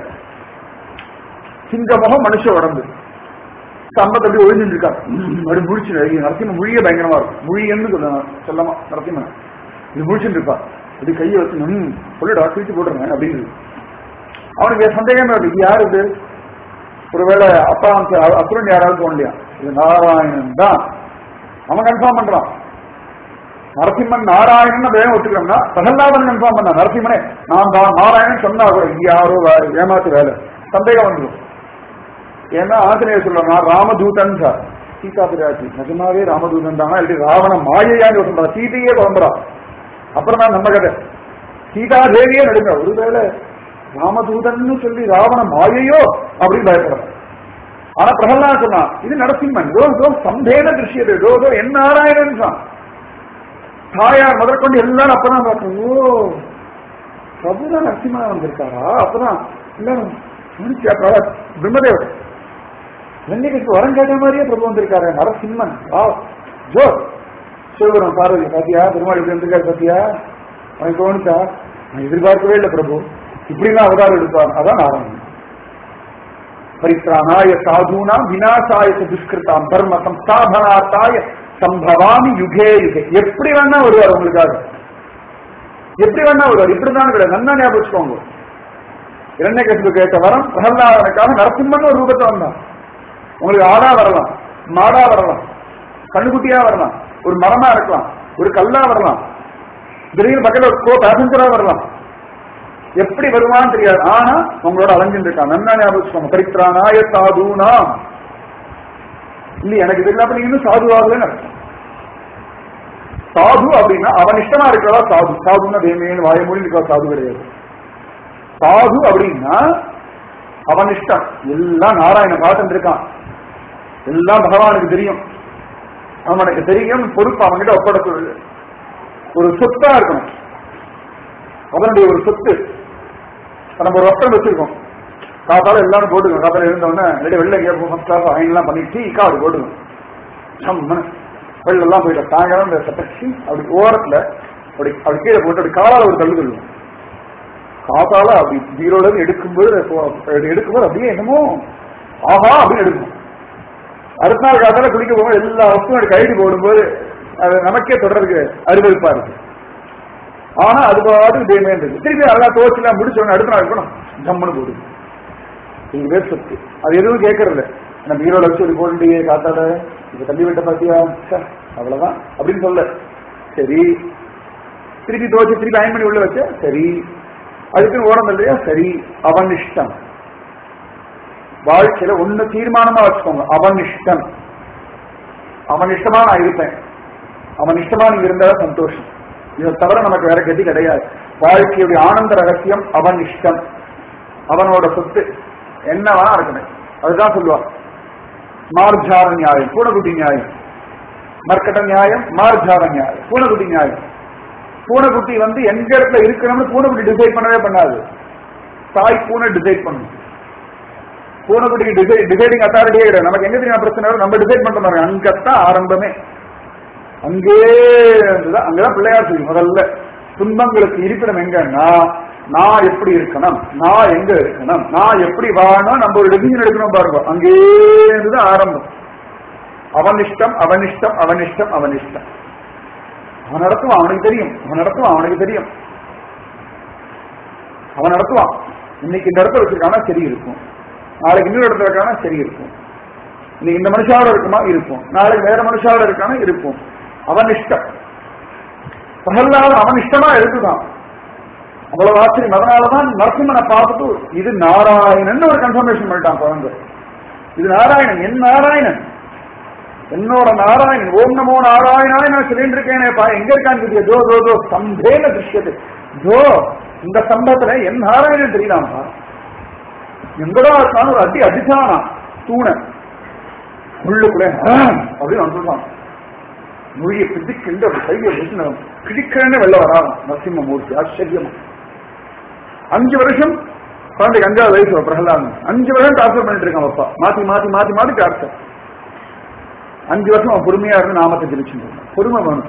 சிங்கமுகம் மனுஷ உடம்பு, ஸ்தம்பத்தை அப்படி ஒழிஞ்சுட்டு இருக்காரு, அப்படி முடிச்சு நரசிம்ம மொழியே பயங்கரமா இருக்கும். மொழின்னு சொல்ல சொல்லமா நரசிம்மன் இது முடிச்சுட்டு இருப்பா, இப்படி கையை வச்சு ம் சொல்லிடா கிழிச்சு போட்டுருங்க அப்படின்னு. அவனுக்கு சந்தேகமே வருது, இது யாரு இது, ஒருவேளை அப்பா அசுரன் யாராவது தோணலையா, இது நாராயணன் தான். அவன் கன்ஃபார்ம் பண்றான், நரசிம்மன் நாராயணன் வேகம் ஒத்துக்கிறோம்னா பிரகலாதன் கன்ஃபார்ம் பண்ணா, நரசிம்மனே நான் தான் நாராயணன் சொன்னா கூட இங்க யாரோ ஏமாத்து வேலை, சந்தேகம் வந்துடும். ஏன்னா ஆஞ்சநேயர் சொல்றாங்க ராமதூதன் சார், சீதா பிராட்டி நிஜமாவே ராமதூதன் தானா இல்லை ராவண மாயையான்னு சொல்றா, சீதையே குழம்புறா. அப்புறம் தான் நம்ம கதை சீதா தேவியே நடுங்க, ஒருவேளை ராமதூதன் சொல்லி ராவண மாயையோ அப்படின்னு பயப்படுறான். ஆனா பிரகலாத் சொன்னா இது நரசிம்மன், சம்பேத திருஷ்யது தோ என் நாராயணன் தான். தாயார் முதற்கொண்டு எல்லாரும் அப்பதான் பார்க்கணும், ஓ பிரபுதான் நரசிம்மனா வந்திருக்காரா, அப்பதான் எல்லாரும் பிரம்மதேவர் வெள்ளிக்கு வரம் கேட்ட மாதிரியே பிரபு வந்திருக்காரு நரசிம்மன். வா ஜோ சிவபுரம் பார்வதி பாத்தியா, பெருமாள் இப்படி வந்திருக்காரு பாத்தியா, அவனுக்கு தோணுச்சா, நான் எதிர்பார்க்கவே இல்லை பிரபு இப்படிலாம் அவதாரம் எடுப்பார். அதான் நாராயணன். பரித்ராணாய சாதுனா விநாசாய துஷ்கிருதாம் தர்ம சம்ஸ்தாபனார்த்தாய சம்பவாமி யுகே யுகே. எப்படி வேணா வருவார் உங்களுக்காக, எப்படி வேணா வருவார், இப்படிதான் கிடையாது. நல்லா ஞாபகம் வச்சுக்கோங்க. இரண்யகசிபு கேட்ட வரம் பிரகலாதனுக்காக நரசிம்மன் ஒரு ரூபத்தை வந்தான். உங்களுக்கு ஆடா வரலாம், மாடா வரலாம், கண்ணுக்குட்டியா வரலாம், ஒரு மரமா இருக்கலாம், ஒரு கல்லா வரலாம், திடீர்னு பக்கத்துல ஒரு கோ பேசஞ்சரா வரலாம், எப்படி வருவான்னு தெரியாது. ஆனா உங்களோட அலைஞ்சிட்டு இருக்கான். நல்லா ஞாபகம் வச்சுக்கோங்க. பரித்ராணாய சாதுனா இல்ல எனக்கு இது இல்லாம நீங்க சாதுவாகவே நடக்கும். சாது அப்படின்னா அவன் இஷ்டமா இருக்கிறதா சாது. சாதுன்னா தேமையன் வாயமொழி இருக்கிற சாது கிடையாது. சாது அப்படின்னா அவன் இஷ்டம். எல்லாம் நாராயண பாட்டு இருக்கான், எல்லாம் பகவானுக்கு தெரியும், அவனுக்கு தெரியும், பொறுப்பு அவன்கிட்ட ஒப்படைச்சு ஒரு சொத்தா இருக்கணும். அவனுடைய ஒரு சொத்து. நம்ம ஒரு வஸ்திரம் வச்சிருக்கோம், காத்தால எல்லாரும் போட்டுக்கணும். காத்தால இருந்தவொடனே ரெடி வெள்ளை எல்லாம் பண்ணிட்டு காடு போட்டுக்கணும். வெள்ளெல்லாம் போயிட்டு சாயங்காலம் இந்த சட்டச்சி அப்படி ஓரத்துல அப்படி அப்படி கீழே போட்டு அப்படி காலால ஒரு தள்ளு தள்ளுவோம். காத்தால அப்படி ஜீரோல இருந்து எடுக்கும்போது எடுக்கும்போது அப்படியே என்னமோ ஆஹா அப்படின்னு எடுக்கும். அடுத்த நாள் காத்தால குளிக்க போகும்போது எல்லா வஸ்துவும் கைடு போடும்போது அது நமக்கே தொடர்றதுக்கு அருவருப்பா இருக்கு. ஆனா அது பாட்டு இதேமே இருக்கு. திருப்பி அதெல்லாம் தோச்செல்லாம் முடிச்சவங்க அடுத்த நாள் இருக்கணும் ஜம்முன்னு போடுது. இது வேறு சொத்து, அது எதுவும் கேட்கறது. நம்ம ஹீரோல வச்சு ஒரு போட்டு காத்தாட இப்ப தள்ளி விட்ட பாத்தியா அவ்வளவுதான் அப்படின்னு சொல்ல. சரி திருப்பி தோச்சு திருப்பி அயன் பண்ணி உள்ள வச்ச சரி, அதுக்கு ஓடம் இல்லையா சரி. அவன் இஷ்டம். வாழ்க்கையில ஒண்ணு தீர்மானமா வச்சுக்கோங்க, அவன் இஷ்டம். அவன் இஷ்டமா நான் இருப்பேன், அவன் இஷ்டமா நீங்க இருந்தா சந்தோஷம். இதை தவிர நமக்கு வேற கதி கிடையாது. வாழ்க்கையுடைய ஆனந்த ரகசியம் அவன் இஷ்டம், அவனோட சொத்து என்னவா இருக்கணும். அதுதான் சொல்லுவான் மார்ஜார நியாயம், பூனைக்குட்டி நியாயம். மர்க்கட்ட நியாயம், மார்ஜார நியாயம், பூனைக்குட்டி நியாயம். பூனைக்குட்டி வந்து எங்க இடத்துல இருக்கணும்னு பூனைக்குட்டி டிசைட் பண்ணவே பண்ணாது, தாய் பூனை டிசைட் பண்ணும். பூனைக்குட்டிக்கு டிசைட் டிசைடிங் அத்தாரிட்டியே கிடையாது. நமக்கு எங்க தெரியும் பிரச்சனை, நம்ம டிசைட் பண்ற மாதிரி. அங்கத்தான் ஆரம்பமே, அங்கே இருந்துதான். அங்கதான் பிள்ளையார் செய்யும் முதல்ல. துன்பங்களுக்கு இருப்பிடம் எங்கன்னா நான் எப்படி இருக்கணும், நான் எங்க இருக்கணும், நான் எப்படி வாழணும், நம்ம ஒரு டெசிஷன் எடுக்கணும் பாருங்க. அங்கே இருந்துதான் ஆரம்பம். அவனிஷ்டம் அவனிஷ்டம் அவனிஷ்டம் அவனிஷ்டம். அவன் நடத்துவான், அவனுக்கு தெரியும். அவன் நடத்துவான், அவனுக்கு தெரியும். அவன் நடத்துவான். இன்னைக்கு இந்த இடத்துல வச்சிருக்கானா சரி இருக்கும், நாளைக்கு இன்னொரு இடத்துல இருக்கானா சரி இருக்கும். இன்னைக்கு இந்த மனுஷாவோட இருக்குமா இருக்கும், நாளைக்கு வேற மனுஷாவோட இருக்கானா இருக்கும். அவன் இஷ்டம். பிரகல்லாதன் அவன் இஷ்டமா இருக்குதான். அவ்வளவு ஆச்சரியம். அதனாலதான் நரசிம்மனை பார்த்துட்டு இது நாராயணன் ஒரு கன்ஃபர்மேஷன் பண்ணிட்டான் குழந்தை. இது நாராயணன், என் நாராயணன், என்னோட நாராயணன். ஓம் நமோ நாராயணாய் நான் சொல்லிட்டு இருக்கேனேப்பா, எங்க இருக்கான்னு ஜோ ஜோ ஜோ சம்பேன திருஷ்யது. ஜோ இந்த சம்பவத்துல என் நாராயணன் தெரியலாம்ப்பா. எங்கடா இருக்கான்னு ஒரு அடி அடிச்சானா தூண உள்ளுக்குள்ள அப்படின்னு வந்துருக்கான். மொழியை பிடிக்கின்ற ஒரு கையை பிடிக்கிறேன்னு வெளில வராது நரசிம்மமூர்த்தி. ஆச்சரியமா அஞ்சு வருஷம் குழந்தைக்கு அஞ்சாவது வயசு பிரகலாதன் அஞ்சு வருஷம் டார்ச்சர் பண்ணிட்டு இருக்கான் அப்பா. மாத்தி மாத்தி மாத்தி மாத்தி டார்ச்சர். அஞ்சு வருஷம் அவன் பொறுமையா இருந்து நாமத்தை ஜெயிச்சுட்டு. பொறுமை வேணும்.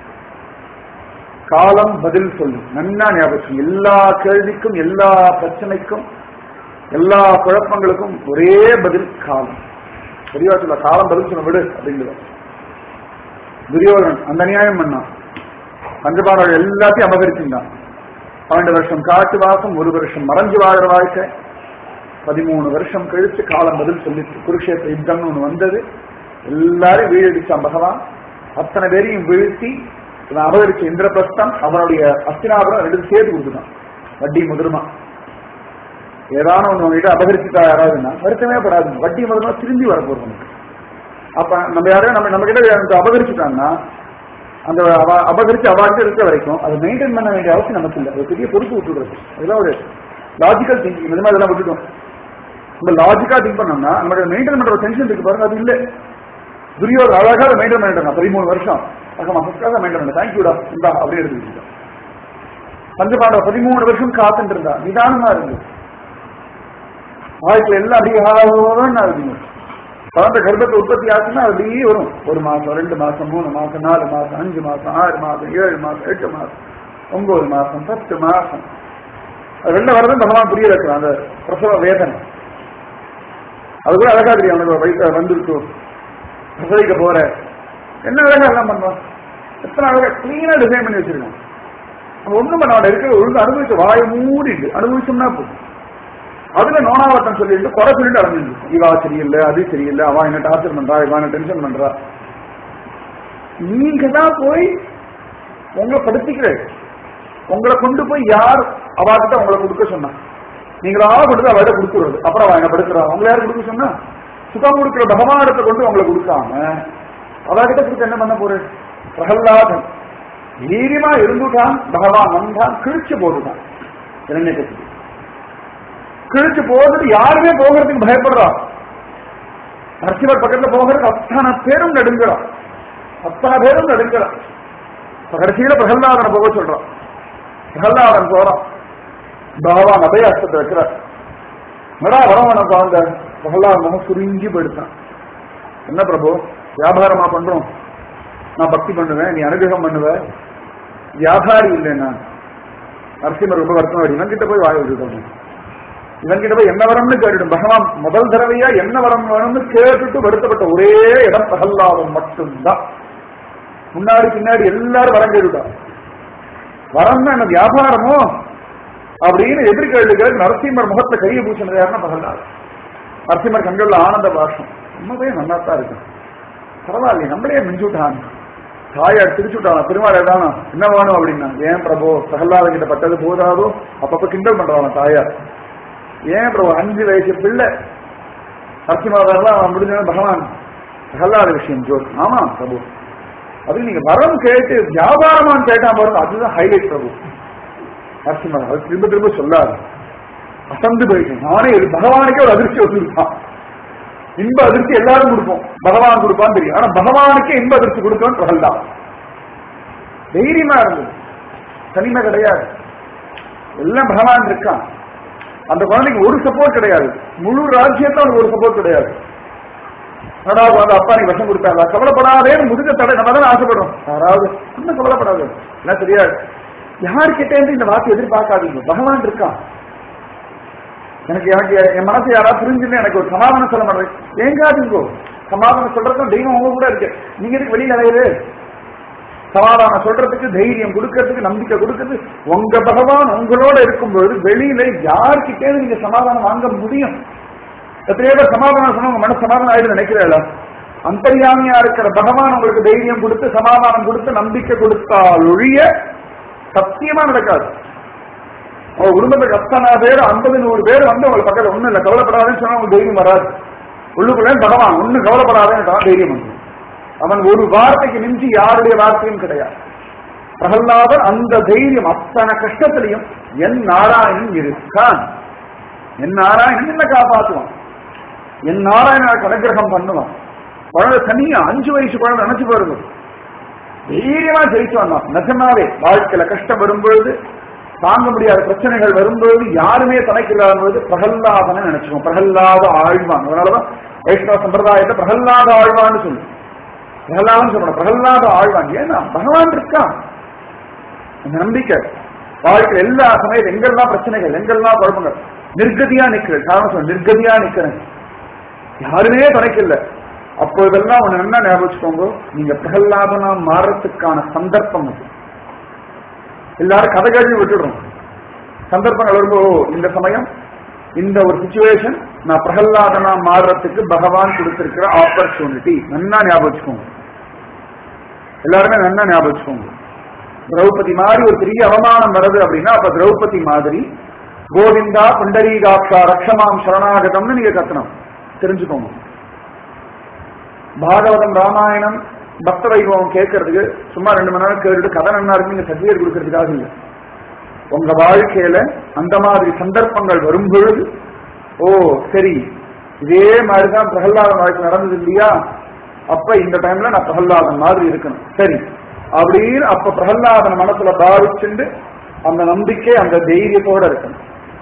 காலம் பதில் சொல்லு. நன்னா ஞாபகம். எல்லா கேள்விக்கும், எல்லா பிரச்சனைக்கும், எல்லா குழப்பங்களுக்கும் ஒரே பதில் காலம். பெரியவா சொல்ல காலம் பதில் சொல்ல விடு அப்படிங்கிறது. துரியோதனன் அந்த நியாயம் பண்ணான். பஞ்சபாண்டவர்கள் எல்லாத்தையும் அபகரிச்சுட்டான். பன்னெண்டு வருஷம் காட்டு வாசம், ஒரு வருஷம் மறைஞ்சு வாழற வாழ்க்கை. பதிமூணு வருஷம் கழிச்சு காலம் பதில் சொல்லிச்சு. குருஷேத்திர யுத்தம்னு ஒண்ணு வந்தது. எல்லாரும் வீழடிச்சான் பகவான். அத்தனை பேரையும் வீழ்த்தி அபகரிச்ச இந்திரபிரஸ்தம் அவனுடைய அஸ்தினாபுரம் ரெண்டு சேர்த்து கொடுத்துட்டான். வட்டி முதிர்மா ஏதான ஒண்ணு உங்ககிட்ட அபகரிச்சுட்டா யாராவதுன்னா வருத்தமே படாது. வட்டி முதல்ல திரும்பி வரப்போறது நமக்கு. அப்ப நம்ம யாரையும் நம்ம நம்ம கிட்ட அபகரிச்சுட்டாங்கன்னா அந்த அபகரிச்சு அவாக்கிட்ட இருக்க வரைக்கும் அதை மெயின்டைன் பண்ண வேண்டிய அவசியம் நமக்கு இல்லை. அது பெரிய பொறுப்பு விட்டுடுறது. அதெல்லாம் ஒரு லாஜிக்கல் திங்கிங். இந்த மாதிரி அதெல்லாம் விட்டுட்டோம். நம்ம லாஜிக்கா திங்க் பண்ணோம்னா நம்மளோட மெயின்டைன் பண்ற டென்ஷன் இருக்கு பாருங்க, அது இல்லை. துரியோதனன் அழகாக மெயின்டைன் பண்ணிட்டாங்க பதிமூணு வருஷம். மகமாக மெயின்டைன் பண்ண தேங்க்யூடா இந்தா அப்படி எடுத்துக்கிட்டோம். பஞ்சபாண்டவ பதிமூணு வருஷம் காத்துட்டு இருந்தா நிதானமா இருந்து வாழ்க்கையில எல்லாம் அப்படியே இருக்குங்க. குழந்தை கர்ப்பத்தை உற்பத்தி ஆச்சுன்னா அப்படியே வரும். ஒரு மாசம், ரெண்டு மாசம், மூணு மாசம், நாலு மாசம், அஞ்சு மாசம், ஆறு மாசம், ஏழு மாசம், எட்டு மாசம், ஒன்பது மாசம், பத்து மாசம். அது ரெண்டு வரதும் பகவான் புரிய வைக்கிறான். அந்த பிரசவ வேதனை அது கூட அழகா தெரியும். அவனுக்கு வயசு வந்துருக்கு பிரசவிக்க போற என்ன அழகா எல்லாம் பண்றான். எத்தனை அழகா கிளீனா டிசைன் பண்ணி வச்சிருக்கான். அவன் ஒண்ணும் பண்ண அவன் இருக்கிற ஒழுங்கு அனுபவிச்சு வாயை மூடிட்டு அனுபவிச்சோம்னா போதும். அதுல நோனாவட்டம் சொல்லிட்டு குறை சொல்லிட்டு அடைஞ்சிருக்கு. இவா சரியில்லை, அது சரியில்லை, அவன் என்ன டார்ச்சர் பண்றா, இவன் என்ன டென்ஷன் பண்றா. நீங்க தான் போய் உங்களை படுத்திக்கிற, உங்களை கொண்டு போய் யார் அவாக்கிட்ட உங்களை கொடுக்க சொன்னா? நீங்களா கொடுத்து அவர்கிட்ட கொடுத்துருவது. அப்புறம் அவன் என்ன படுத்துறா? உங்களை யாரும் கொடுக்க சொன்னா? சுகம் கொடுக்கிற பகவானத்தை கொண்டு உங்களை கொடுக்காம அவர்கிட்ட கொடுத்து என்ன பண்ண போற? பிரகல்லாதன் வீரியமா இருந்துட்டான். பகவான் வந்தான், கிழிச்சு போட்டுட்டான். இரண்யகசிபு கிழிச்சு போகிறது. யாருமே போகிறதுக்கு பயப்படுறா. நரசிம்மர் பக்கத்துல போகிறது அத்தனை பேரும் நடுங்கிறான். அத்தனை பேரும் நடுங்கிறான். கடைசியில பிரகல்லாதனை போக சொல்றான். பிரகல்லாதன் போறான். பகவான் அபய அஸ்தத்தை வைக்கிறார். மேடா வரவன பாருங்க. பிரகல்லாதன் முகம் சுருங்கி போயிடுத்தான். என்ன பிரபு வியாபாரமா பண்றோம், நான் பக்தி பண்ணுவேன், நீ அனுகிரகம் பண்ணுவ, வியாபாரி இல்லை நான். நரசிம்மர் ரொம்ப வருத்தம் ஆடி இவன் கிட்ட போய் வாய விட்டுட்டோம். இவன் கிட்ட போய் என்ன வரம்னு கேட்டுடும். பகவான் முதல் தடவையா என்ன வரம் வேணும்னு கேட்டுட்டு வருத்தப்பட்ட ஒரே இடம் பிரகல்லாதன் மட்டும்தான். முன்னாடி பின்னாடி எல்லாரும் வரம் கேட்டுட்டா. வரம்னா என்ன வியாபாரமோ அப்படின்னு எதிர் கேள்விகள். நரசிம்மர் முகத்துல கையை பூசினது யாருன்னா பிரகல்லாதன். நரசிம்மர் கண்கள்ல ஆனந்த பாஷம். ரொம்பவே நல்லாத்தான் இருக்கு. பரவாயில்ல, நம்மளே மிஞ்சுட்டான். தாயார் திருச்சுட்டான். பெருமாள் ஏதானா என்ன வேணும் அப்படின்னா, ஏன் பிரபு பிரகல்லாத கிட்ட பட்டது போதாதோ அப்பப்ப கிண்டல் பண்றான் தாயார். ஏன் பிரபு அஞ்சு வயசு பிள்ளை நரசிம்மலாம் முடிஞ்ச பகவான் பிரகல்லாத விஷயம் ஜோர். ஆமா பிரபு அது நீங்க வரம் கேட்டு வியாபாரமான்னு கேட்டா பாருங்க, அதுதான் ஹைலைட் பிரபு நரசிம்மன். அது திரும்ப திரும்ப சொல்லாது, அசந்து போயிட்டு நானே பகவானுக்கே ஒரு அதிர்ச்சி வந்துருக்கான். இன்ப அதிர்ச்சி எல்லாரும் கொடுப்போம், பகவான் கொடுப்பான்னு தெரியும். ஆனா பகவானுக்கே இன்ப அதிர்ச்சி கொடுக்கணும் பிரகல்தான். தைரியமா இருந்தது, தனிமை கிடையாது, எல்லாம் பகவான் இருக்கான். அந்த குழந்தைக்கு ஒரு சப்போர்ட் கிடையாது, முழு ராஜ்யத்துல அவனுக்கு ஒரு சப்போர்ட் கிடையாது. அதாவது அந்த அப்பா நீ விஷம் கொடுத்தாங்க கவலைப்படாதேன்னு முதுக தடை நம்ம தான் ஆசைப்படுறோம். யாராவது இன்னும் கவலைப்படாது என்ன தெரியாது, யாருக்கிட்டே இருந்து இந்த வார்த்தை எதிர்பார்க்காதீங்க, பகவான் இருக்கான். எனக்கு எனக்கு என் மனசு யாராவது புரிஞ்சுன்னு எனக்கு ஒரு சமாதானம் சொல்ல மாட்டேன், ஏங்காதீங்கோ, சமாதானம் சொல்றதுக்கும் தெய்வம் உங்க கூட இருக்கு. நீங்க இதுக்கு வெளியில அலையுது, சமாதானம் சொல்றதுக்கு, தைரியம் கொடுக்கறதுக்கு, நம்பிக்கை கொடுக்கறது உங்க பகவான் உங்களோட இருக்கும்போது வெளியில யாருக்கிட்டே நீங்க சமாதானம் வாங்க முடியும்? எத்தனையோ பேர் சமாதானம் சொன்னா உங்க மனசு சமாதானம் ஆயிடுன்னு நினைக்கிறேன். அந்தர்யாமியா இருக்கிற பகவான் உங்களுக்கு தைரியம் கொடுத்து, சமாதானம் கொடுத்து, நம்பிக்கை கொடுத்தால் ஒழிய சத்தியமா நடக்காது. உங்க குடும்பத்துக்கு அத்தனை பேர் ஐம்பது நூறு பேர் வந்து உங்களுக்கு பக்கத்துல ஒண்ணும் இல்லை கவலைப்படாதுன்னு சொன்னா உங்களுக்கு தைரியம் வராது. உள்ளுக்குள்ளே பகவான் ஒன்னும் கவலைப்படாதுன்னு தைரியம் வந்து அவன் ஒரு வார்த்தைக்கு மிஞ்சி யாருடைய வார்த்தையும் கிடையாது. பிரகல்லாதன் அந்த தைரியம், அத்தனை கஷ்டத்திலையும் என் நாராயணன் இருக்கான், என் நாராயணன் என்ன காப்பாற்றுவான், என் நாராயணனுக்கு அனுகிரகம் பண்ணுவான். குழந்தை தனியா அஞ்சு வயசு குழந்தை நினைச்சு பாருங்க, தைரியமா ஜெயிச்சு வந்தான். நிஜமாவே வாழ்க்கையில கஷ்டம் வரும்பொழுது, தாங்க முடியாத பிரச்சனைகள் வரும்போது, யாருமே தனக்கு இல்லாத பிரகல்லாதனை நினைச்சுக்கோம், பிரகல்லாத ஆழ்வான். அதனாலதான் வைஷ்ணவ சம்பிரதாயத்தை பிரகல்லாத ஆழ்வான்னு சொல்லு, பிரகலாதன் சொல்லணும், பிரகல்லாத ஆழ்வான். ஏன்னா பகவான் இருக்கான், அந்த நம்பிக்கை. வாழ்க்கை எல்லா சமயத்தில் எங்கெல்லாம் பிரச்சனைகள், எங்கெல்லாம் குழப்பங்கள், நிர்கதியா நிக்கிறேன், காரணம் சொல்ல நிர்கதியா நிக்கிறேன், யாருமே துணைக்கில்லை. அப்போதெல்லாம் ஒண்ணு என்ன ஞாபகம் வச்சுக்கோங்க, நீங்க பிரகல்லாதனா மாறத்துக்கான சந்தர்ப்பம் அது. எல்லாரும் கதை கழிவு விட்டுடுறோம், சந்தர்ப்பங்கள் வரும்போது இந்த சமயம் இந்த ஒரு சிச்சுவேஷன் நான் பிரகல்லாதனா மாறுறதுக்கு பகவான் கொடுத்திருக்கிற ஆப்பர்ச்சுனிட்டி நன்னா ஞாபகம் வச்சுக்கோங்க. எல்லாருமே நன்னா ஞாபகம் வச்சுக்கோங்க. திரௌபதி மாதிரி ஒரு பெரிய அவமானம் வருது அப்படின்னா அப்ப திரௌபதி மாதிரி கோவிந்தா புண்டரீகாட்சா ரக்ஷமாம் சரணாகதம்னு நீங்க கத்தணும், தெரிஞ்சுக்கோங்க. பாகவதம் ராமாயணம் பக்த வைபவம் கேட்கறதுக்கு சும்மா ரெண்டு மணி நேரம் கேட்டுட்டு கதை நன்னா இருக்கு நீங்க சர்டிபிகேட் கொடுக்கறதுக்காக இல்லை. உங்க வாழ்க்கையில அந்த மாதிரி சந்தர்ப்பங்கள் வரும் பொழுது, ஓ சரி இதே மாதிரிதான் பிரகல்லாதன் வாழ்க்கை நடந்தது இல்லையா, அப்ப இந்த டைம்ல நான் பிரகல்லாதன் மாதிரி இருக்கணும், சரி அப்படின்னு அப்ப பிரகல்லாதன் மனசுல பாதிச்சுண்டு அந்த நம்பிக்கை அந்த தைரியத்தோட இருக்கணும்.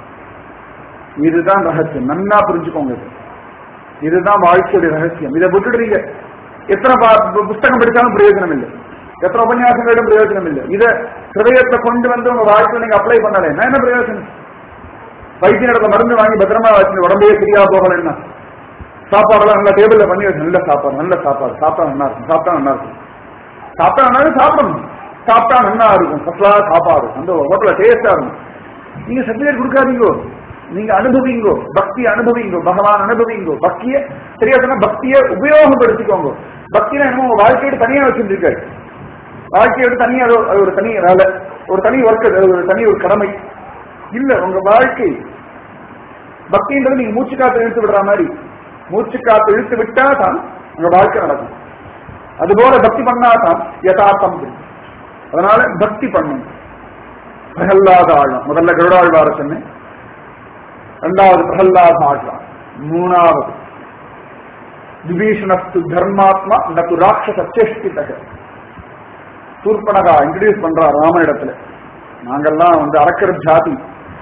இதுதான் ரகசியம், நன்னா புரிஞ்சுக்கோங்க. இதுதான் வாழ்க்கையுடைய ரகசியம். இதை விட்டுடுறீங்க, எத்தனை புஸ்தகம் படிச்சாலும் பிரயோஜனம் இல்லை, எத்தனை உபன்யாசங்களும் பிரயோஜனம் இல்லை. இதை ஹிருதயத்தை கொண்டு வந்து உங்க வாழ்க்கையில் நீங்க அப்ளை பண்ணல என்ன பிரயோஜனம்? வைத்திய இடத்துல மருந்து வாங்கி பத்திரமா வச்சு உடம்பே சரியா போகல என்ன, சாப்பாடுலாம் நல்லா டேபிள்ல பண்ணி வச்சு நல்ல சாப்பாடு நல்ல சாப்பாடு சாப்பிட்டா நல்லா இருக்கும், சாப்பிட்டா நல்லா இருக்கும், சாப்பிட்டா நல்லா சாப்பிடணும், சாப்பிட்டா நல்லா இருக்கும், ஃபர்ஸ்ட்லா சாப்பாடு அந்த ஹோட்டல்ல டேஸ்டா இருக்கும். நீங்க சர்டிபிகேட் கொடுக்காதீங்கோ, நீங்க அனுபவிங்கோ, பக்தி அனுபவிங்கோ, பகவான் அனுபவிங்கோ. பக்திய சரியா சொன்னா பக்தியை உபயோகப்படுத்திக்கோங்க. பக்தினா என்னமோ உங்க வாழ்க்கையோட தனியா வச்சிருக்க, வாழ்க்கையோட தனியா ஒரு தனி வேலை, ஒரு தனி ஒர்க், ஒரு தனி ஒரு கடமை இல்ல. உங்க வாழ்க்கை பக்தின்றது நீங்க மூச்சு காத்து இழுத்து விடுற மாதிரி, மூச்சு காத்து இழுத்து விட்டா தான் உங்க வாழ்க்கை நடக்கும். அதுபோல பக்தி பண்ணாதான் யதார்த்தம். அதனால பக்தி பண்ணும். பிரகல்லாத ஆழ்வான் முதல்ல கருடாழ்வார சொன்னேன், இரண்டாவது பிரகல்லாத ஆழ்வான், மூணாவது விபீஷணஸ்து தர்மாத்மா நகு ராட்சச சேஷ்டிதக. சூர்பனகா இன்ட்ரடியூஸ் பண்றா ராமனிடத்துல, நாங்கெல்லாம் வந்து அரக்கர் ஜாதி,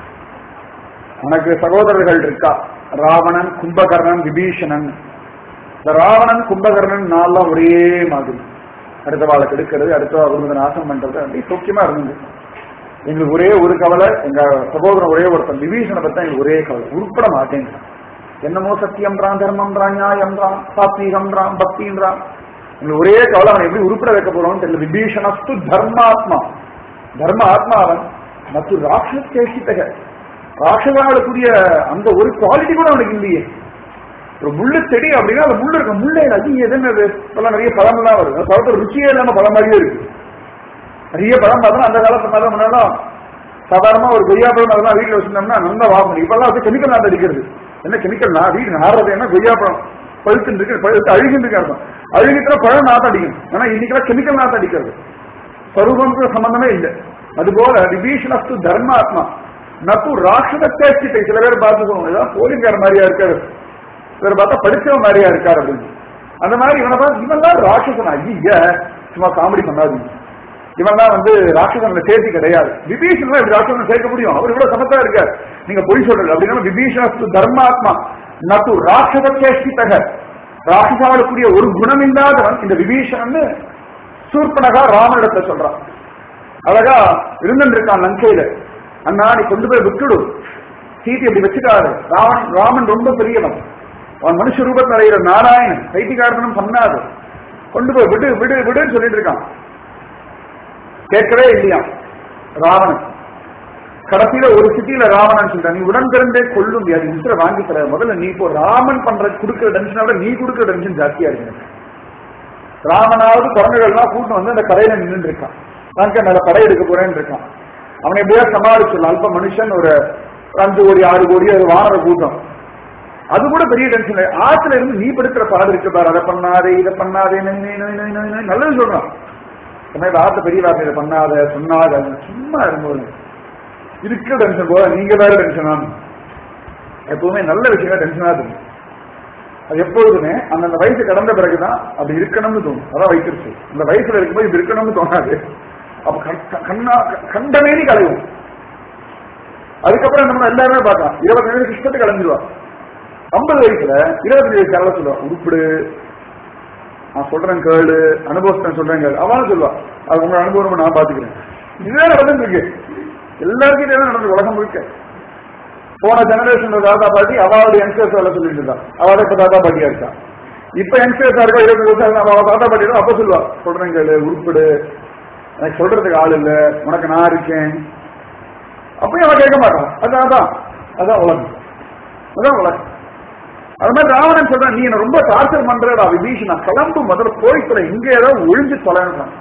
உனக்கு சகோதரர்கள் இருக்கா, ராவணன் கும்பகர்ணன் விபீஷணன். இந்த ராவணன் கும்பகர்ணன் நான்லாம் ஒரே மாதிரி, அடுத்த வாழை கெடுக்கிறது, அடுத்த ஒரு நாசம் பண்றது, அப்படி சௌக்கியமா இருந்தது. எங்களுக்கு ஒரே ஒரு கவலை, எங்க சகோதரன் ஒரே ஒருத்தன் விபீஷணை பத்தி எங்களுக்கு ஒரே கவலை, உருப்பட மாட்டேங்கிறான். என்னமோ சத்தியம்ன்றான், தர்மம்ன்றான், நியாயம்ன்றான், சாத்வீகம்ன்றான், பக்தின்றான். எங்களுக்கு ஒரே கவலை, அவன் எப்படி உருப்பட வைக்க போறோம்னு தெரியல. விபீஷணஸ்து தர்மாத்மா, தர்ம ஆத்மா அவன். மற்ற ராட்சச சேஷித்தக, ராட்சசாளுக்குரிய அந்த ஒரு குவாலிட்டி கூட அவனுக்கு இல்லையே. ஒரு முள்ளு செடி அப்படின்னா அந்த முள்ளு இருக்க முள்ளே அது எதுன்னு இப்பெல்லாம் நிறைய பழமெல்லாம் வருது, பழத்தோட ருச்சியே இல்லாம பழம் மாதிரியே இருக்கு. நிறைய பழம் பார்த்தா அந்த காலத்து மாதிரி முன்னாலும் சாதாரணமா ஒரு கொய்யா பழம் அதெல்லாம் வீட்டில் வச்சிருந்தோம்னா நல்லா வாங்க. இப்பெல்லாம் வந்து கெமிக்கல் நாட்டு அடிக்கிறது. என்ன கெமிக்கல்னா வீடு நாடுறது என்ன கொய்யா பழம் பழுத்து இருக்கு, பழுத்து அழுகிட்டு அர்த்தம். அழுகிட்ட பழம் நாத்தம் அடிக்கும். ஆனா இன்னைக்கெல்லாம் கெமிக்கல் நாத்தம் அடிக்கிறது, ஸ்வரூபம் சம்பந்தமே இல்லை. அதுபோல விபீஷணஸ்து தர்மாத்மா நப்பு ராட்சதத்தை. சில பேர் பார்த்துக்கோங்க, ஏதாவது போலீஸ்கார மாதிரியா இருக்காரு, சிலர் பார்த்தா படிச்சவன் மாதிரியா இருக்காரு அப்படின்னு. அந்த மாதிரி இவனை பார்த்து இவன் தான் ராட்சசனா, ஐய சும்மா காமெடி பண்ணாதீங்க, இவன் தான் வந்து ராட்சசன்ல சேர்த்தி கிடையாது. விபீஷன் இப்படி ராட்சசன் சேர்க்க முடியும், அவர் இவ்வளவு சமத்தா இருக்காரு, நீங்க பொய் சொல்றது அப்படின்னா விபீஷணஸ்து தர்மாத்மா நப்பு ராட்சதேஷ்டித்தக. ராட்சசாவக்கூடிய ஒரு குணம் இல்லாதவன் இந்த விபீஷணன்னு சூர்பனகா ராமனிடத்தை சொல்றான். அழகா இருந்துட்டு இருக்கான் லங்கையில. அண்ணா நீ கொண்டு போய் விட்டுடு, சீட்டி அப்படி வச்சுக்காரு. ராவன் ராமன் ரொம்ப பெரியவன், அவன் மனுஷ ரூபத்தில் அடைகிற நாராயணன், சைத்திகார்த்தனம் பண்ணாது, கொண்டு போய் விடு விடு விடுன்னு சொல்லிட்டு இருக்கான். கேட்கவே இல்லையா ராவணன். கடைசியில ஒரு சிட்டியில ராவணன் சொல்றான், நீ உடன் பிறந்தே கொல்ல முடியாது, உசுர வாங்கி தர, முதல்ல நீ இப்போ ராமன் பண்ற கொடுக்கிற டென்ஷனோட நீ கொடுக்கிற டென்ஷன் ஜாஸ்தியா இருக்கு. ராமனாவது குரங்குகள்லாம் கூட்டு வந்து அந்த கடையில நின்று இருக்கான், நான் நல்ல கடை எடுக்க போறேன்னு இருக்கான். அவனை எப்படியா சமாளிச்சிடலாம், அல்ப மனுஷன், ஒரு அஞ்சு கோடி ஆறு கோடி ஒரு வானர கூட்டம், அது கூட பெரிய டென்ஷன். ஆத்துல இருந்து நீ படுக்கிற பாடு இருக்கு பாரு, அதை பண்ணாதே இதை பண்ணாதே நல்லது சொல்றான். ஆத்த பெரிய வார்த்தை இதை பண்ணாத சொன்னாத, சும்மா இருக்கும்போது இருக்கிற டென்ஷன் போல நீங்க வேற டென்ஷன் ஆகும். எப்பவுமே நல்ல விஷயம் டென்ஷனா இருக்கும். அது எப்பொழுதுமே அந்தந்த வயசு கடந்த பிறகுதான் அப்படி இருக்கணும்னு தோணும். அதான் வயசுருச்சு. அந்த வயசுல இருக்கும்போது இப்படி இருக்கணும்னு தோணாது. அப்ப கண்ணா கண்டமேனி கலையும். அதுக்கப்புறம் நம்ம எல்லாருமே பார்க்கலாம், இருபத்தி ஏழு இஷ்டத்துக்கு கலைஞ்சிருவா. ஐம்பது வயசுல இருபத்தஞ்சு வயசு கலை சொல்லுவா, உருப்பிடு, நான் சொல்றேன் கேளு, அனுபவத்தை சொல்றேன் கேளு. அவனும் சொல்லுவா, அது உங்க அனுபவம் நான் பாத்துக்கிறேன். இதுதான் நடந்துட்டு இருக்கு எல்லாருக்கும், இதே நடந்து உலகம் முழுக்க. போன ஜெனரேஷன் தாத்தா பாட்டி அவளுடைய யங்ஸ்டர்ஸ் வேலை சொல்லிட்டு இருந்தா, அவளை இப்ப தாத்தா பாட்டியா இருக்கா. இப்ப யங்ஸ்டர்ஸா இருக்கா, இருபது வருஷம் அவ தாத்தா பாட்டி அப்ப சொல்லுவா, சொல்றேன் கேளு, உருப்பிடு, எனக்கு சொல்றதுக்கு ஆள் இல்ல, உனக்கு நான் இருக்கேன். அப்பயும் அவன் கேட்க மாட்டான். அதான் அதான் உலகம், அதான் உலகம். அது மாதிரி ராவணன் சொல்றான், நீ என்ன ரொம்ப டார்ச்சர் பண்றடா விபீஷன், நான் கிளம்பு, முதல்ல போய்த்துல இங்க ஏதாவது ஒழிஞ்சு தொலைன்றான்.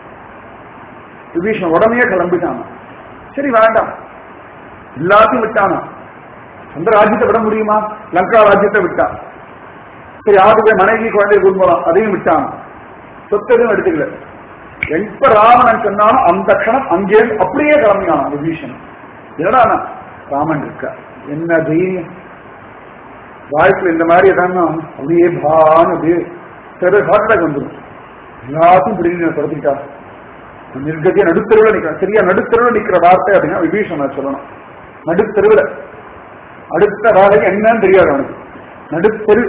விபீஷன் உடனே கிளம்பிட்டான். சரி வேண்டாம், எல்லாத்தையும் விட்டானா. அந்த ராஜ்யத்தை விட முடியுமா? லங்கா ராஜ்யத்தை விட்டான். சரி ஆறு மனைவி குழந்தைய கொண்டு போலாம், அதையும் விட்டான். சொத்து எதுவும் எடுத்துக்கல. எப்ப ராவணன் சொன்னாலும் அந்த க்ஷணம் அங்கே அப்படியே கிளம்பினான் விபீஷன். என்னடா ராமன் இருக்கா, என்ன தைரியம் வாழ்க்கையில் இந்த மாதிரி எதானா அப்படியே பான்னு அப்படியே சில ஹார்ட் அட்டாக் வந்துடும். எல்லாத்தையும் பிடிக்க தொடர்த்திட்டா நிர்கதியா நடுத்தருவில் நிற்கிறான். சரியா நடுத்தருவில் நிற்கிற வார்த்தை அப்படின்னா விபீஷன் சொல்லணும். நடுத்தருவில் அடுத்த வேலைக்கு என்னன்னு தெரியாது அவனுக்கு. நடுத்தரு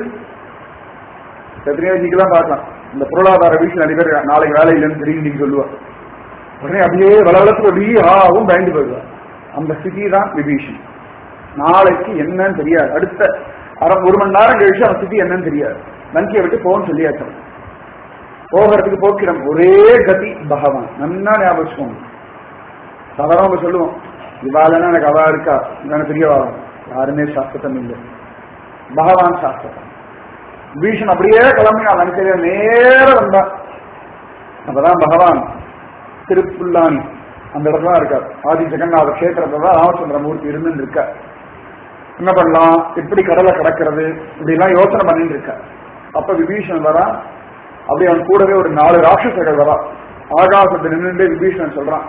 எத்தனையோ இன்னைக்கெல்லாம் பார்க்கலாம், இந்த பொருளாதார வீட்டில் நிறைய பேர் நாளைக்கு வேலை இல்லைன்னு தெரியும் நீங்க சொல்லுவா. உடனே அப்படியே வளவளத்துல அப்படியே ஆவும் பயந்து போயிடுவா. அந்த ஸ்திதி தான் விபீஷன். நாளைக்கு என்னன்னு தெரியாது, அடுத்த அரை ஒரு மணி நேரம் கழிச்சு அவன் ஸ்திதி என்னன்னு தெரியாது. லங்கியை விட்டு போன்னு சொல்லியாச்சு. போகிறதுக்கு போக்கிடம் ஒரே கதி பகவான். நன்னா ஞாபகம். சாதாரண சொல்லுவோம், இவாளனா எனக்கு அவா இருக்கா, எனக்கு தெரியவா, யாருமே சாஸ்திரம் இல்லை, பகவான் சாஸ்திரம். பீஷன் அப்படியே கிளம்பினா லங்கையில நேர வந்தான். அப்பதான் பகவான் திருப்புல்லானி அந்த இடத்துல இருக்கார். ஆதி ஜெகநாத கஷேத்திரத்துல தான் ராமச்சந்திரமூர்த்தி இருந்து இருக்க. என்ன பண்ணலாம், எப்படி கடலை கடக்கிறது, இப்படி எல்லாம் யோசனை பண்ணிட்டு இருக்க. அப்ப விபீஷன் வரா. அப்படி அவன் கூடவே ஒரு நாலு ராட்சசர்கள் வரா. ஆகாசத்தை நின்று விபீஷணன் சொல்றான்,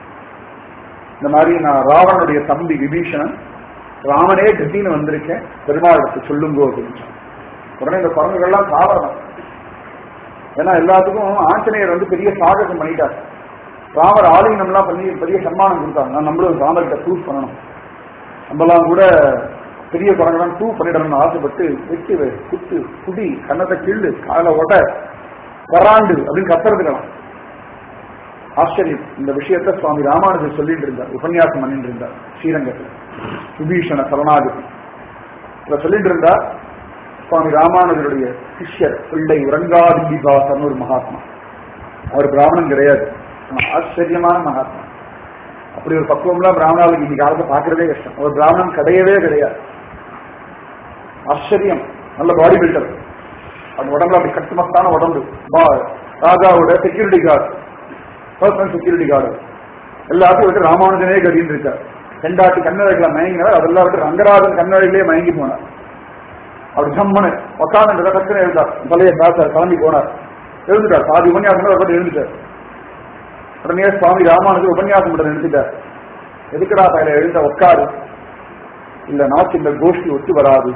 இந்த மாதிரி நான் ராவனுடைய தம்பி விபீஷணன், ராமனே கத்தின்னு வந்திருக்கேன், பெருமாளுக்கு சொல்லுங்கோ அப்படின்னு. உடனே இந்த குரங்குகள்லாம் சாவரம். ஏன்னா எல்லாத்துக்கும் ஆஞ்சநேயர் வந்து பெரிய சாகசம் பண்ணிட்டார். ராமர் ஆலீனம்லாம் பண்ணி பெரிய சன்மானம் கொடுத்தாங்க. நான் நம்மளும் ராமர்கிட்ட ப்ரூவ் பண்ணணும், நம்மளாம் கூட பெரிய குரங்கெல்லாம் ப்ரூவ் பண்ணிடணும்னு ஆசைப்பட்டு வெட்டு குத்து குடி கண்ணத்தை கிள்ளு காலை ஒட்ட வராண்டு அப்படின்னு கத்துறதுக்கலாம். ஆச்சரியம். இந்த விஷயத்த சுவாமி ராமானுஜர் சொல்லிட்டு இருந்தார், உபன்யாசம் பண்ணிட்டு இருந்தார் ஸ்ரீரங்கத்தில். விபீஷண சரணாகதி இத சொல்லிட்டு இருந்தார். சுவாமி ராமானுஜருடைய சிஷ்யர் பிள்ளை உரங்காதிபாசன் ஒரு மகாத்மா. அவர் பிராமணன் கிடையாது, ஆச்சரியமான மகாத்மா. அப்படி ஒரு பக்குவம்லாம் பிராமணாவுக்கு இன்னைக்கு காலத்தை பார்க்கறதே கஷ்டம். ஒரு பிராமணன் கிடையவே கிடையாது. ஆச்சரியம். நல்ல பாடி பில்டர். அந்த உடம்புல அப்படி கட்டுமஸ்தான உடம்பு. ராஜாவோட security guard, personal security guard எல்லாத்தையும் விட்டு ராமானுஜனே கடின்னு இருக்கார். ரெண்டாட்டு கண்ணழகளை மயங்கினார். அதெல்லாம் விட்டு ரங்கராஜன் கண்ணழகிலே மயங்கி போனார். அவர் ஜம்மனு உட்காந்து டக்குன்னு எழுந்தார், தலையை பேச கிளம்பி போனார், எழுந்துட்டார். பாதி உபன்யாசம் பற்றி எழுந்துட்டார். உடனே சுவாமி ராமானுஜர் உபன்யாசம் பண்றது எழுந்துட்டார். எதுக்குடா பையில எழுந்த உட்காரு, இல்ல நாக்கு இந்த கோஷ்டி ஒத்து வராது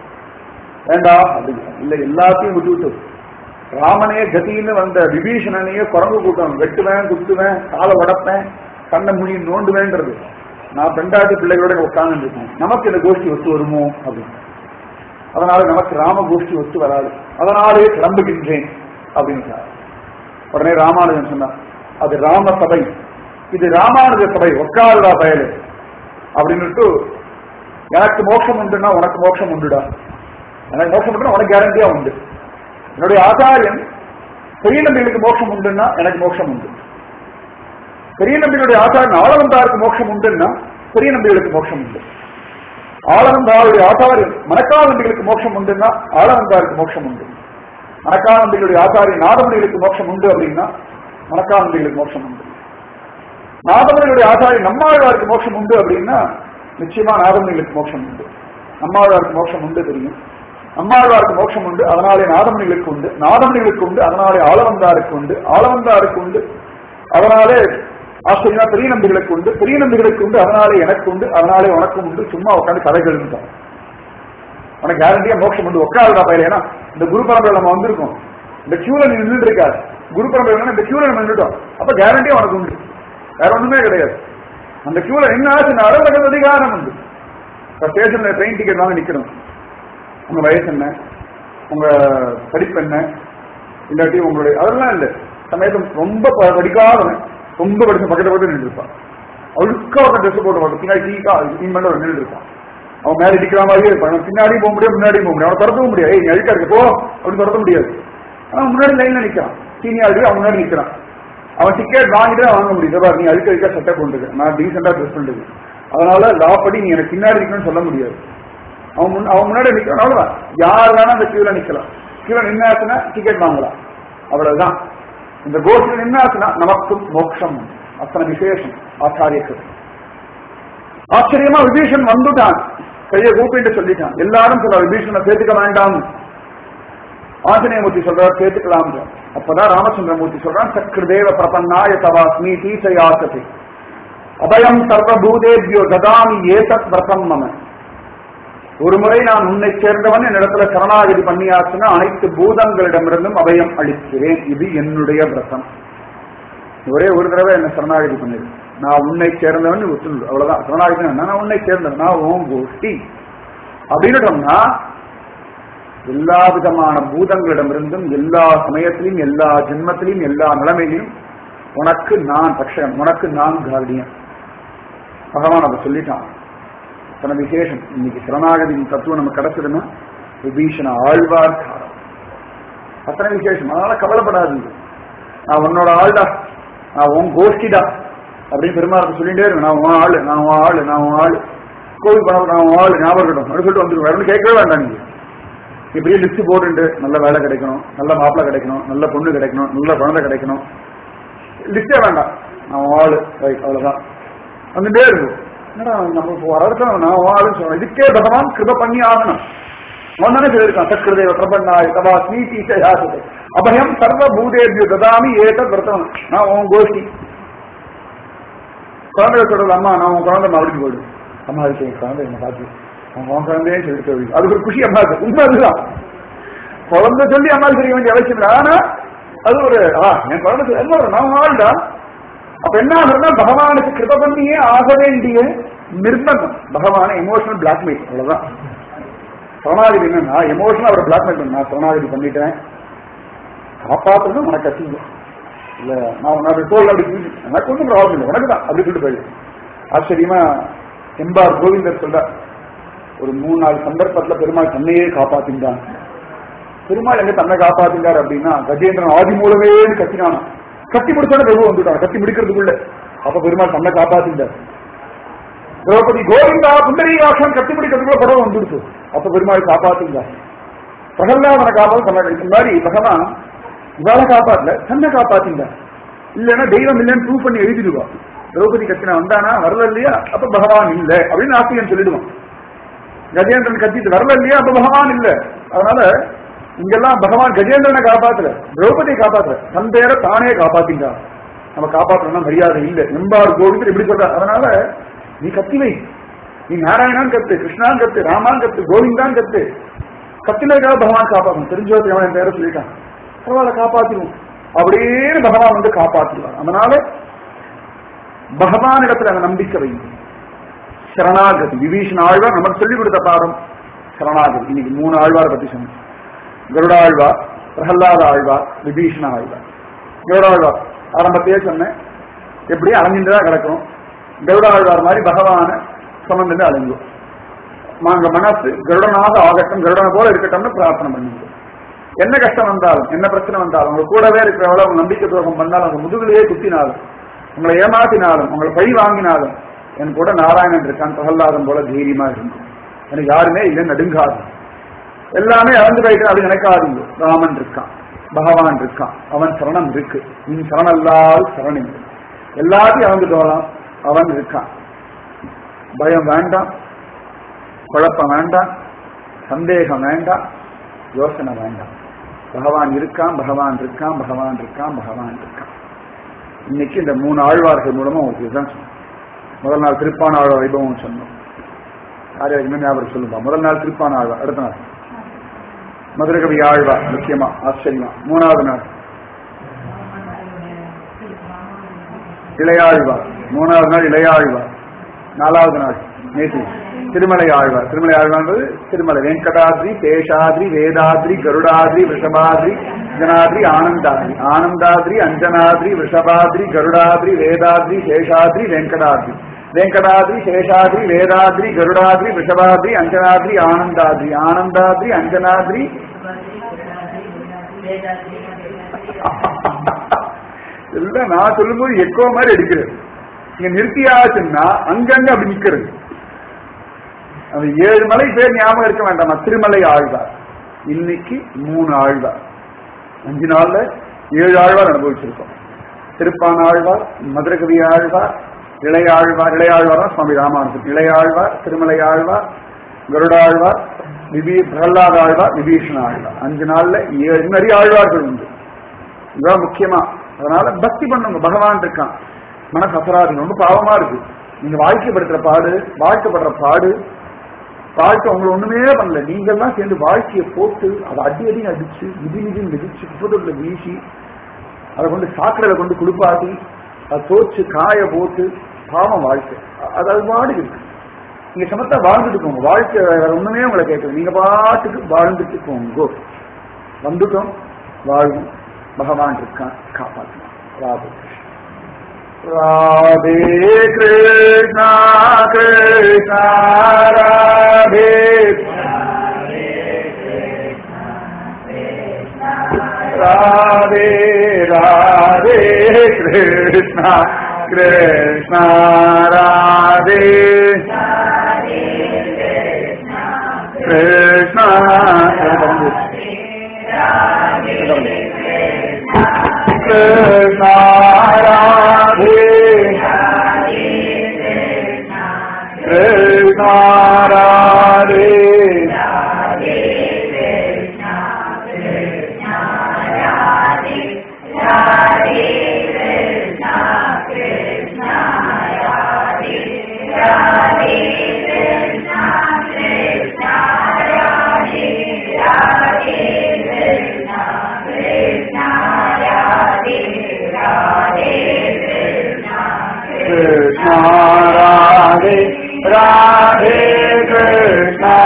வேண்டா அப்படிங்க. இல்ல எல்லாத்தையும் விட்டு விட்டு ராமனே கதின்னு வந்த விபீஷணனையே குரங்கு கூட்டம், வெட்டுவேன் குத்துவேன் காலை உடப்பேன் கண்ணை முனி நோண்டுவேன்றது, நான் பெண்டாட்டி பிள்ளைகளோட உட்கார்ந்து இருக்கேன், நமக்கு இந்த கோஷ்டி ஒத்து வருமோ அப்படின்னு. அதனால நமக்கு ராம கோஷ்டி ஒத்து வராது, அதனாலே கிளம்புகின்றேன் அப்படின்னு. உடனே ராமானுஜன் சொன்னார், அது ராம சபை, இது ராமானுஜ சபை, உட்காருடா பயலு அப்படின்னுட்டு, எனக்கு மோட்சம் உண்டுன்னா உனக்கு மோட்சம் உண்டுடா, எனக்கு மோட்சம் உண்டுன்னா உனக்கு கேரண்டியா உண்டு. என்னுடைய ஆச்சாரியன் பெரிய நம்பிகளுக்கு மோட்சம் உண்டுன்னா எனக்கு மோட்சம் உண்டு. பெரிய நம்பிகளுடைய ஆச்சாரியன் ஆளவந்தாருக்கு மோட்சம் உண்டுன்னா பெரிய நம்பிகளுக்கு மோட்சம் உண்டு. ஆளவந்தாருடைய ஆச்சாரியன் மணக்கால் நம்பிகளுக்கு மோட்சம் உண்டுன்னா ஆளவந்தாருக்கு மோட்சம் உண்டு. மணக்கால் நம்பிகளுடைய ஆச்சாரியன் நாதமணிகளுக்கு மோட்சம் உண்டு அப்படின்னா மணக்கால் நம்பிகளுக்கு மோட்சம் உண்டு. நாதமணிகளுடைய ஆச்சாரியன் நம்மாழ்வாருக்கு மோட்சம் உண்டு அப்படின்னா நிச்சயமா நாதமணிகளுக்கு மோட்சம் உண்டு. நம்மாழ்வாருக்கு மோட்சம் உண்டு தெரியும், நம்மாழ்வாருக்கு மோட்சம் உண்டு அதனாலே நாதமணிகளுக்கு உண்டு, நாதமணிகளுக்கு உண்டு அதனாலே ஆளவந்தாருக்கு உண்டு, ஆளவந்தாருக்கு உண்டு அதனாலே ஆச்சரியமா பெரிய நம்பிகளுக்கு உண்டு, பெரிய நம்பிகளுக்கு உண்டு அதனாலே எனக்கு உண்டு, அதனாலே உனக்கும் உண்டு. சும்மா உட்காந்து கதைகள் இருந்தான், உனக்கு கேரண்டியா மோட்சம் உண்டு, உட்காருடா பயில. ஏன்னா இந்த குரு பரம்பரை நம்ம வந்திருக்கோம், இந்த கியூல நீ நின்றுட்டு இருக்காரு, குரு பரம்பரை இந்த கியூல நம்ம நின்றுட்டோம், அப்ப கேரண்டியா உனக்கு உண்டு, வேற ஒண்ணுமே கிடையாது. அந்த கியூல என்ன ஆச்சுனாலும் எனக்கு அதிகாரம் உண்டு. ஸ்டேஷன்ல ட்ரெயின் டிக்கெட் வாங்க நிக்கணும், உங்க வயசு என்ன, உங்க படிப்பு என்ன, இல்லாட்டி உங்களுடைய அதெல்லாம் இல்லை. சமயத்தில் ரொம்ப படிக்காதவன் ரொம்ப படிச்ச பக்கத்தை போட்டு நின்று இருப்பான், அழுக்கா ஒரு ட்ரெஸ் போட்டு மாட்டோம், பின்னாடி டீக்கா மேல ஒரு நின்று இருப்பான், அவன் மேல அடிக்கிற மாதிரியே இருப்பான், பின்னாடியும் போக முடியாது முன்னாடியும் போக முடியாது, அவன் திறக்கவும் முடியாது, ஏய் அழுக்கா இருக்கு போ அப்படின்னு திறக்க முடியாது. அவன் முன்னாடி லைன்ல நிக்கிறான், சீனியாருக்கு அவன் முன்னாடி நிக்கிறான், அவன் டிக்கெட் வாங்கிட்டு வாங்க முடியும், நீ அழுக்க அழுக்கா சட்டை போட்டுருக்க, நான் டீசெண்டா ட்ரெஸ் பண்ணிருக்கு, அதனால லா படி நீ எனக்கு பின்னாடி இருக்கணும்னு சொல்ல முடியாது. அவன் அவன் முன்னாடி நிக்கிறான், அவ்வளவுதான். யார் வேணா அந்த கியூல நிக்கலாம், கியூல நின்னாச்சுன்னா டிக்கெட் வாங்கலாம், அவ்வளவுதான். இந்த கோஷ்டில் நின்னாச்சுன்னா நமக்கும் மோட்சம், அத்தனை விசேஷம் ஆச்சாரியக்கு. ஆச்சரியமா விபீஷன் வந்துட்டான், கையை கூப்பிட்டு சொல்லிட்டான். எல்லாரும் சொல்ற விபீஷனை சேர்த்துக்க வேண்டாம், ஆஞ்சநேயமூர்த்தி சொல்றார் சேர்த்துக்கலாம். அப்பதான் ராமச்சந்திரமூர்த்தி சொல்றான், சக்ருதேவ பிரபன்னாய தவாஸ்மி தீசயாசதி அபயம் சர்வபூதேபியோ ததாமி ஏதத் விரதம் மம. ஒரு முறை நான் உன்னை சேர்ந்தவன் என்னிடத்துல சரணாகதி பண்ணியாச்சுன்னா அனைத்து பூதங்களிடமிருந்தும் அபயம் அளிக்கிறேன், இது என்னுடைய விரதம். ஒரே ஒரு தடவை என்ன சரணாகதி பண்ணிடு, நான் உன்னை சேர்ந்தவன் ஒத்துண்டு, அவ்வளவுதான். சரணாகதி நான் உன்னை சேர்ந்தவன், நான் ஓம் கோஷ்டி அப்படின்னுட்டோம்னா எல்லா விதமான பூதங்களிடமிருந்தும் எல்லா சமயத்திலையும் எல்லா ஜென்மத்திலையும் எல்லா நிலைமையிலும் உனக்கு நான் பக்ஷன், உனக்கு நான் கார்டியன். பகவான் அதை சொல்லிட்டான். தன விசேஷம் இன்னைக்கு சரணாகதி தத்துவம் நமக்கு கிடைச்சதுன்னா விபீஷண ஆழ்வார் காரம், அத்தனை விசேஷம். அதனால கவலைப்படாது, நான் உன்னோட ஆள்டா, நான் உன் கோஷ்டிடா அப்படின்னு பெருமாள் சொல்லிட்டே இருக்கு. நான் உன் ஆளு, நான் உன் ஆளு, நான் உன் ஆளு, கோவில் பணம் நான் உன் ஆளு ஞாபகம் இருக்கட்டும் அப்படின்னு சொல்லிட்டு வந்துருக்கோம். வேற கேட்கவே வேண்டாம். நீங்க இப்படியே லிஸ்ட் போட்டு நல்ல வேலை கிடைக்கணும், நல்ல மாப்பிள்ளை கிடைக்கணும், நல்ல பொண்ணு கிடைக்கணும், நல்ல குழந்தை கிடைக்கணும், லிஸ்டே வேண்டாம், நான் ஆளு ரைட் அவ்வளவுதான் வந்துட்டே இருக்கும். என்னடா நம்ம வரதுக்கு நான் ஆளுன்னு சொல்றேன், இதுக்கே பகவான் கிருப பண்ணி ஆகணும். அவன் தானே சொல்லியிருக்கான், சக்கரதேவ பிரபன்னாய் தவா ஸ்மீதி யாசத்தை அபயம் சர்வ பூதேபியோ ததாமி ஏத விரதம். நான் உன் கோஷ்டி குழந்தைய சொல்றது, அம்மா நான் உன் குழந்தை மறுபடியும் போயிடும், அம்மா இருக்கு என் குழந்தை என்ன பார்த்து அவன் குழந்தையே சொல்லிட்டு அதுக்கு ஒரு குஷி அம்மா இருக்கு. உண்மை அதுதான், குழந்தை சொல்லி அம்மா தெரிய வேண்டிய அவசியம் இல்லை. ஆனா அது ஒரு என் குழந்தை என்ன நான் ஆள்டா. அப்ப என்ன ஆகுதுன்னா பகவானுக்கு கிருப பண்ணியே ஆக வேண்டிய நிர்பந்தம். பகவான எமோஷனல் பிளாக்மெயில், அவ்வளவுதான். சரணாகதி என்னன்னா எமோஷனல் அவரை பிளாக்மெயில் பண்ண, நான் சரணாகதி பண்ணிட்டேன் காப்பாற்றணும் உனக்கு கசிங்க இல்ல, நான் உனக்கு தோல் அப்படி எனக்கு ஒன்றும் ப்ராப்ளம் இல்லை, உனக்கு தான் அப்படி சொல்லிட்டு போயிடு. ஆச்சரியமா எம்பார் கோவிந்தர் சொல்ற, ஒரு மூணு நாலு சந்தர்ப்பத்துல பெருமாள் தன்னையே காப்பாத்தின்றான். பெருமாள் எங்க தன்னை காப்பாத்தின்றார் அப்படின்னா கஜேந்திரன் ஆதி மூலமே கத்தினானா, கத்தி முடிச்சோட பிரபு வந்துட்டான் கத்தி முடிக்கிறதுக்குள்ள. அப்ப பெருமாள் தன்னை காப்பாத்தின்றார். திரௌபதி கோவிந்தா புண்டரீகாட்சன் கத்தி முடிக்கிறதுக்குள்ள படம் வந்துடுச்சு, அப்ப பெருமாள் காப்பாத்தின்றார். பிரகல்லாதனை காப்பாத்து தன்னை மாதிரி பகவான் இவாளை காப்பாத்தல தன்னை காப்பாத்தின்றார். இல்லைன்னா தெய்வம் இல்லைன்னு ப்ரூவ் பண்ணி எழுதிடுவா. திரௌபதி கத்தினா வந்தானா வரல இல்லையா, அப்ப பகவான் இல்லை அப்படின்னு ஆசிரியன் சொல்லிடுவான். கஜேந்திரன் கத்திட்டு வரல இல்லையா, அப்ப பகவான் இல்ல. அதனால இங்கெல்லாம் பகவான் கஜேந்திரனை காப்பாத்துல, திரௌபதியை காப்பாத்துல, தன் பேரை தானே காப்பாத்திங்க. நம்ம காப்பாற்றணும்னா மரியாதை இல்லை. எம்பார் கோவிந்தர் இப்படி சொல்ற. அதனால நீ கத்தி வை, நீ நாராயணான் கத்து, கிருஷ்ணான் கத்து, ராமான் கத்து, கோவிந்தான் கத்து. கத்தினதுக்காக பகவான் காப்பாற்றணும். தெரிஞ்சவத்தை அவன் பேரை சொல்லிட்டான், பரவாயில்ல காப்பாத்திடும் அப்படின்னு பகவான் வந்து காப்பாற்றுவார். அதனால பகவான் இடத்துல அந்த நம்பிக்கை வைங்க. சரணாகதி. விபீஷண ஆழ்வார் நமக்கு சொல்லிக் கொடுத்த பாடம் சரணாகதி. இன்னைக்கு மூணு ஆழ்வார் பத்தி சொன்னோம். கருடாழ்வார், பிரகலாத ஆழ்வார், விபீஷண ஆழ்வார். கருடாழ்வார் ஆரம்பத்தையே சொன்னேன், எப்படி அலைஞ்சுதான் கிடக்கும். கருடாழ்வார் மாதிரி பகவான சமந்து அலைஞ்சோம். நாங்க மனசு கருடனாக ஆகட்டும், கருடனை போல இருக்கட்டும்னு பிரார்த்தனை பண்ணுவோம். என்ன கஷ்டம் வந்தாலும், என்ன பிரச்சனை வந்தாலும், உங்க கூடவே இருக்கிறவள உங்க நம்பிக்கை துரோகம் பண்ணாலும், உங்க முதுகிலேயே குத்தினாலும், உங்களை ஏமாத்தினாலும், உங்களை பழி வாங்கினாலும், என் கூட நாராயணன் இருக்கான், பிரகலாதன் போல தைரியமா இருக்கும். எனக்கு யாருமே இல்லை, நடுங்காது. எல்லாமே இழந்து போயிட்டு அப்படி நினைக்காதீங்க. ராமன் இருக்கான், பகவான் இருக்கான், அவன் சரணம் இருக்கு. நீ சரணல்லால் சரணம் எல்லாத்தையும் இழந்து போகலாம். அவன் இருக்கான். பயம் வேண்டாம், குழப்பம் வேண்டாம், சந்தேகம் வேண்டாம், யோசனை வேண்டாம். பகவான் இருக்கான், பகவான் இருக்கான், பகவான் இருக்கான், பகவான் இருக்கான். இன்னைக்கு இந்த மூணு ஆழ்வார்கள் மூலமா உங்களுக்கு இதுதான் சொன்னோம். முதல் நாள் திருப்பான ஆழ்வார் வைபவம் சொன்னோம். யார் இன்னும் ஞாபகம் சொல்லுப்பா. முதல் நாள் திருப்பான ஆழ்வார், அடுத்த நாள் மதுரகவி ஆழ்வார், முக்கியமா ஆச்சரியமா. மூணாவது நாள் இளையாழ்வார், மூணாவது நாள் இளையாழ்வார், நாலாவது நாள் நேற்று திருமலை ஆழ்வார். திருமலை ஆழ்வார் திருமலை வெங்கடாத்ரி, சேஷாத்ரி, வேதாத்ரி, கருடாத்ரி, ரிஷபாத்ரி, அஞ்சனாத்ரி, ஆனந்தாத்ரி. ஆனந்தாத்ரி, அஞ்சனாத்ரி, ரிஷபாத்ரி, கருடாத்ரி, வேதாத்ரி, சேஷாத்ரி, வெங்கடாத்ரி. வெங்கடாத்ரி, சேஷாத்ரி, வேதாத்ரி, கருடாத்ரி, ரிஷபாத்ரி, அஞ்சனாத்ரி, ஆனந்தாத்ரி. ஆனந்தாத்ரி, அஞ்சனாத்ரி, எல்லாம் நான் சொல்லும்போது எக்கோ மாதிரி எடுக்கிறது. நீங்க நிறுத்தியாச்சுன்னா அங்கங்க அப்படி நிக்கிறது. அந்த ஏழு மலை பேர் ஞாபகம் இருக்க வேண்டாம். திருமலை ஆழ்வார் இன்னைக்கு மூணு ஆழ்வார், அஞ்சு நாள்ல ஏழு ஆழ்வார் அனுபவிச்சிருக்கோம். திருப்பான ஆழ்வார், மதுரகவி ஆழ்வார், இளையாழ்வார். இளையாழ்வார் சுவாமி ராமானுஜன். இளையாழ்வார், திருமலை ஆழ்வார், கருடாழ்வார், விபீ பிரகலாத ஆழ்வார், விபீஷண ஆழ்வார். அஞ்சு நாள்ல ஏழு நிறைய ஆழ்வார்கள் உண்டு. இதுதான் முக்கியமா. அதனால பக்தி பண்ணுங்க. பகவான் இருக்கான், மனசு அசராது. ரொம்ப பாவமா இருக்கு. நீங்க வாழ்க்கைப்படுத்துற பாடு, வாழ்க்கைப்படுற பாடு, வாழ்க்கை உங்களை ஒண்ணுமே பண்ணல. நீங்க எல்லாம் சேர்ந்து வாழ்க்கையை போட்டு அதை அடி அடி அடிச்சு மிதி மிதி மிதிச்சு குப்பத்தொட்டில வீசி அதை கொண்டு சாக்கடையில கொண்டு குளிப்பாட்டி அதை தோச்சு காய போட்டு பாவம் வாழ்க்கை. அது அது பாடு இருக்கு. நீங்க சமத்தா வாழ்ந்துட்டு போங்க. வாழ்க்கை வேற ஒண்ணுமே உங்களை கேட்கல. நீங்க பாட்டுக்கு வாழ்ந்துட்டு போங்க. வந்துட்டோம், வாழ்வும். பகவான் இருக்கான், காப்பாற்றணும். Radhe Radhe Krishna Krishna Radhe Radhe Radhe Krishna Krishna Radhe Krishna Krishna Radhe Krishna Radhe Krishna Radhe Radhe Krishna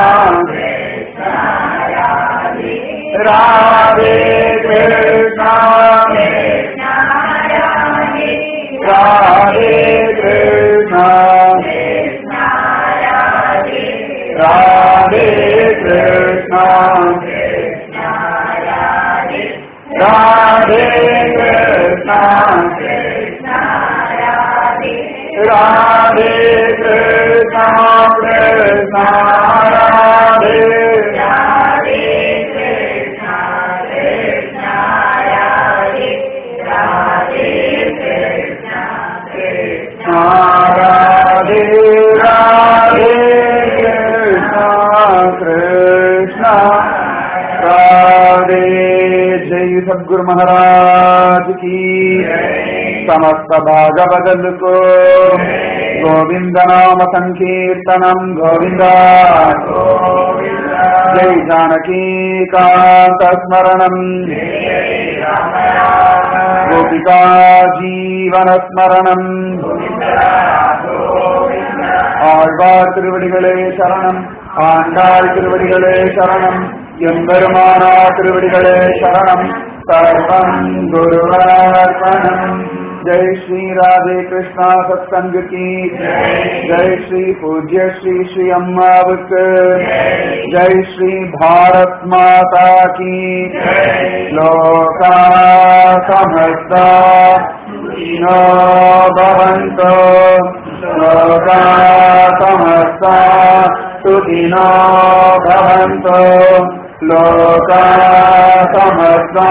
Radhe Krishna Radhe Krishna Radhe Krishna Radhe Krishna Radhe Krishna Krishna Radhe Radhe Krishna Krishna Radhe Radhe Krishna Krishna Radhe Radhe Krishna Krishna सद्गुरु महाराज की समस्त भागवदल को गोविंद नाम संकीर्तनम गोविंदा जय जानकी कांत स्मरणम गोपिका जीवन स्मरणम ஆழ்வார் திருவடிகளே சரணம் ஆண்டாள் திருவடிகளே சரணம் எம்பெருமானா திருவடிகளே சரணம் சர்வம் குருவார்ப்பணம் जय श्री राधे कृष्णा सत्संग की जय श्री पूज्य श्री श्री अम्मावक जय श्री भारत माता की लोका समस्ता सुखिनो भवन्तु लोका समस्ता सुखिनो भवन्तु लोका समस्ता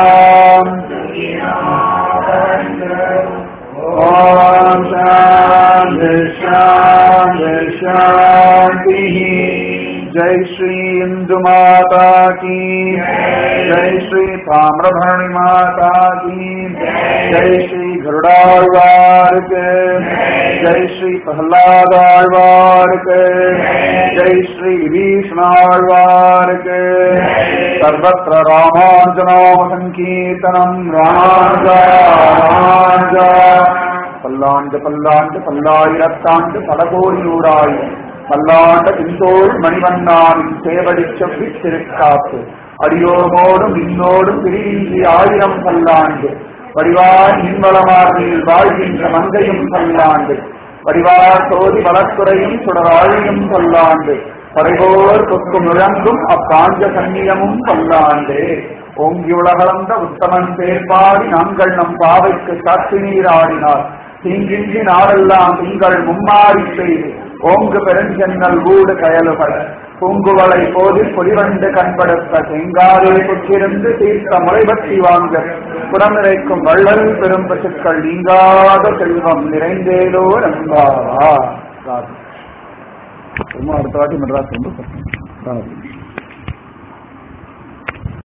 ओम शांति शांति शांति जय श्री इंदु माता की जय श्री ताम्रभरणी माता की जय श्री गरुड़ाழ்வார் के जय श्री प्रहलादाழ்வார் के जय श्री विभीषणाழ்வார் के सर्वत्र रामानुजनाम संकीर्तनम राजा राजा பல்லாண்டு பல்லாண்டு பல்லாயிரத்தாண்டு பல கோடி நூறாய் பல்லாண்ட பிந்தோள் மணிவண்ணாவின் சேவடி செவ்வி திருக்காப்பு அடியோமோடும் இன்னோடும் பிரிவின்றி ஆயிரம் பல்லாண்டு வடிவாய் மின்வளமார்பில் வாழ்கின்ற மங்கையும் பல்லாண்டு வடிவார் சோதி வளத்துறையும் சுடராழியும் பல்லாண்டு படைபோர் கொக்கு முழங்கும் அப்பாஞ்ச சன்னியமும் பல்லாண்டு ஓங்கி உலகளந்த உத்தமன் பேர்பாடி நாங்கள் நம் பாவைக்கு சாட்சி நீராடினார் தீங்கின்றி நாடெல்லாம் திங்கள் மும்மாறி செய்து ஓங்கு பெருஞ்சென்னல் ஊடு கயலுபட பூங்குவளை போதில் பொலிவண்டு கண்படுத்த செங்காரே புற்றிருந்து தீர்த்த முளைபற்றி வாங்க புறமிழைக்கும் வள்ளல் பெரும் பசுக்கள் நீங்காத செல்வம் நிறைந்தேலோ நம்பாவா அடுத்த வாட்டி மெட்ராஸ் வந்து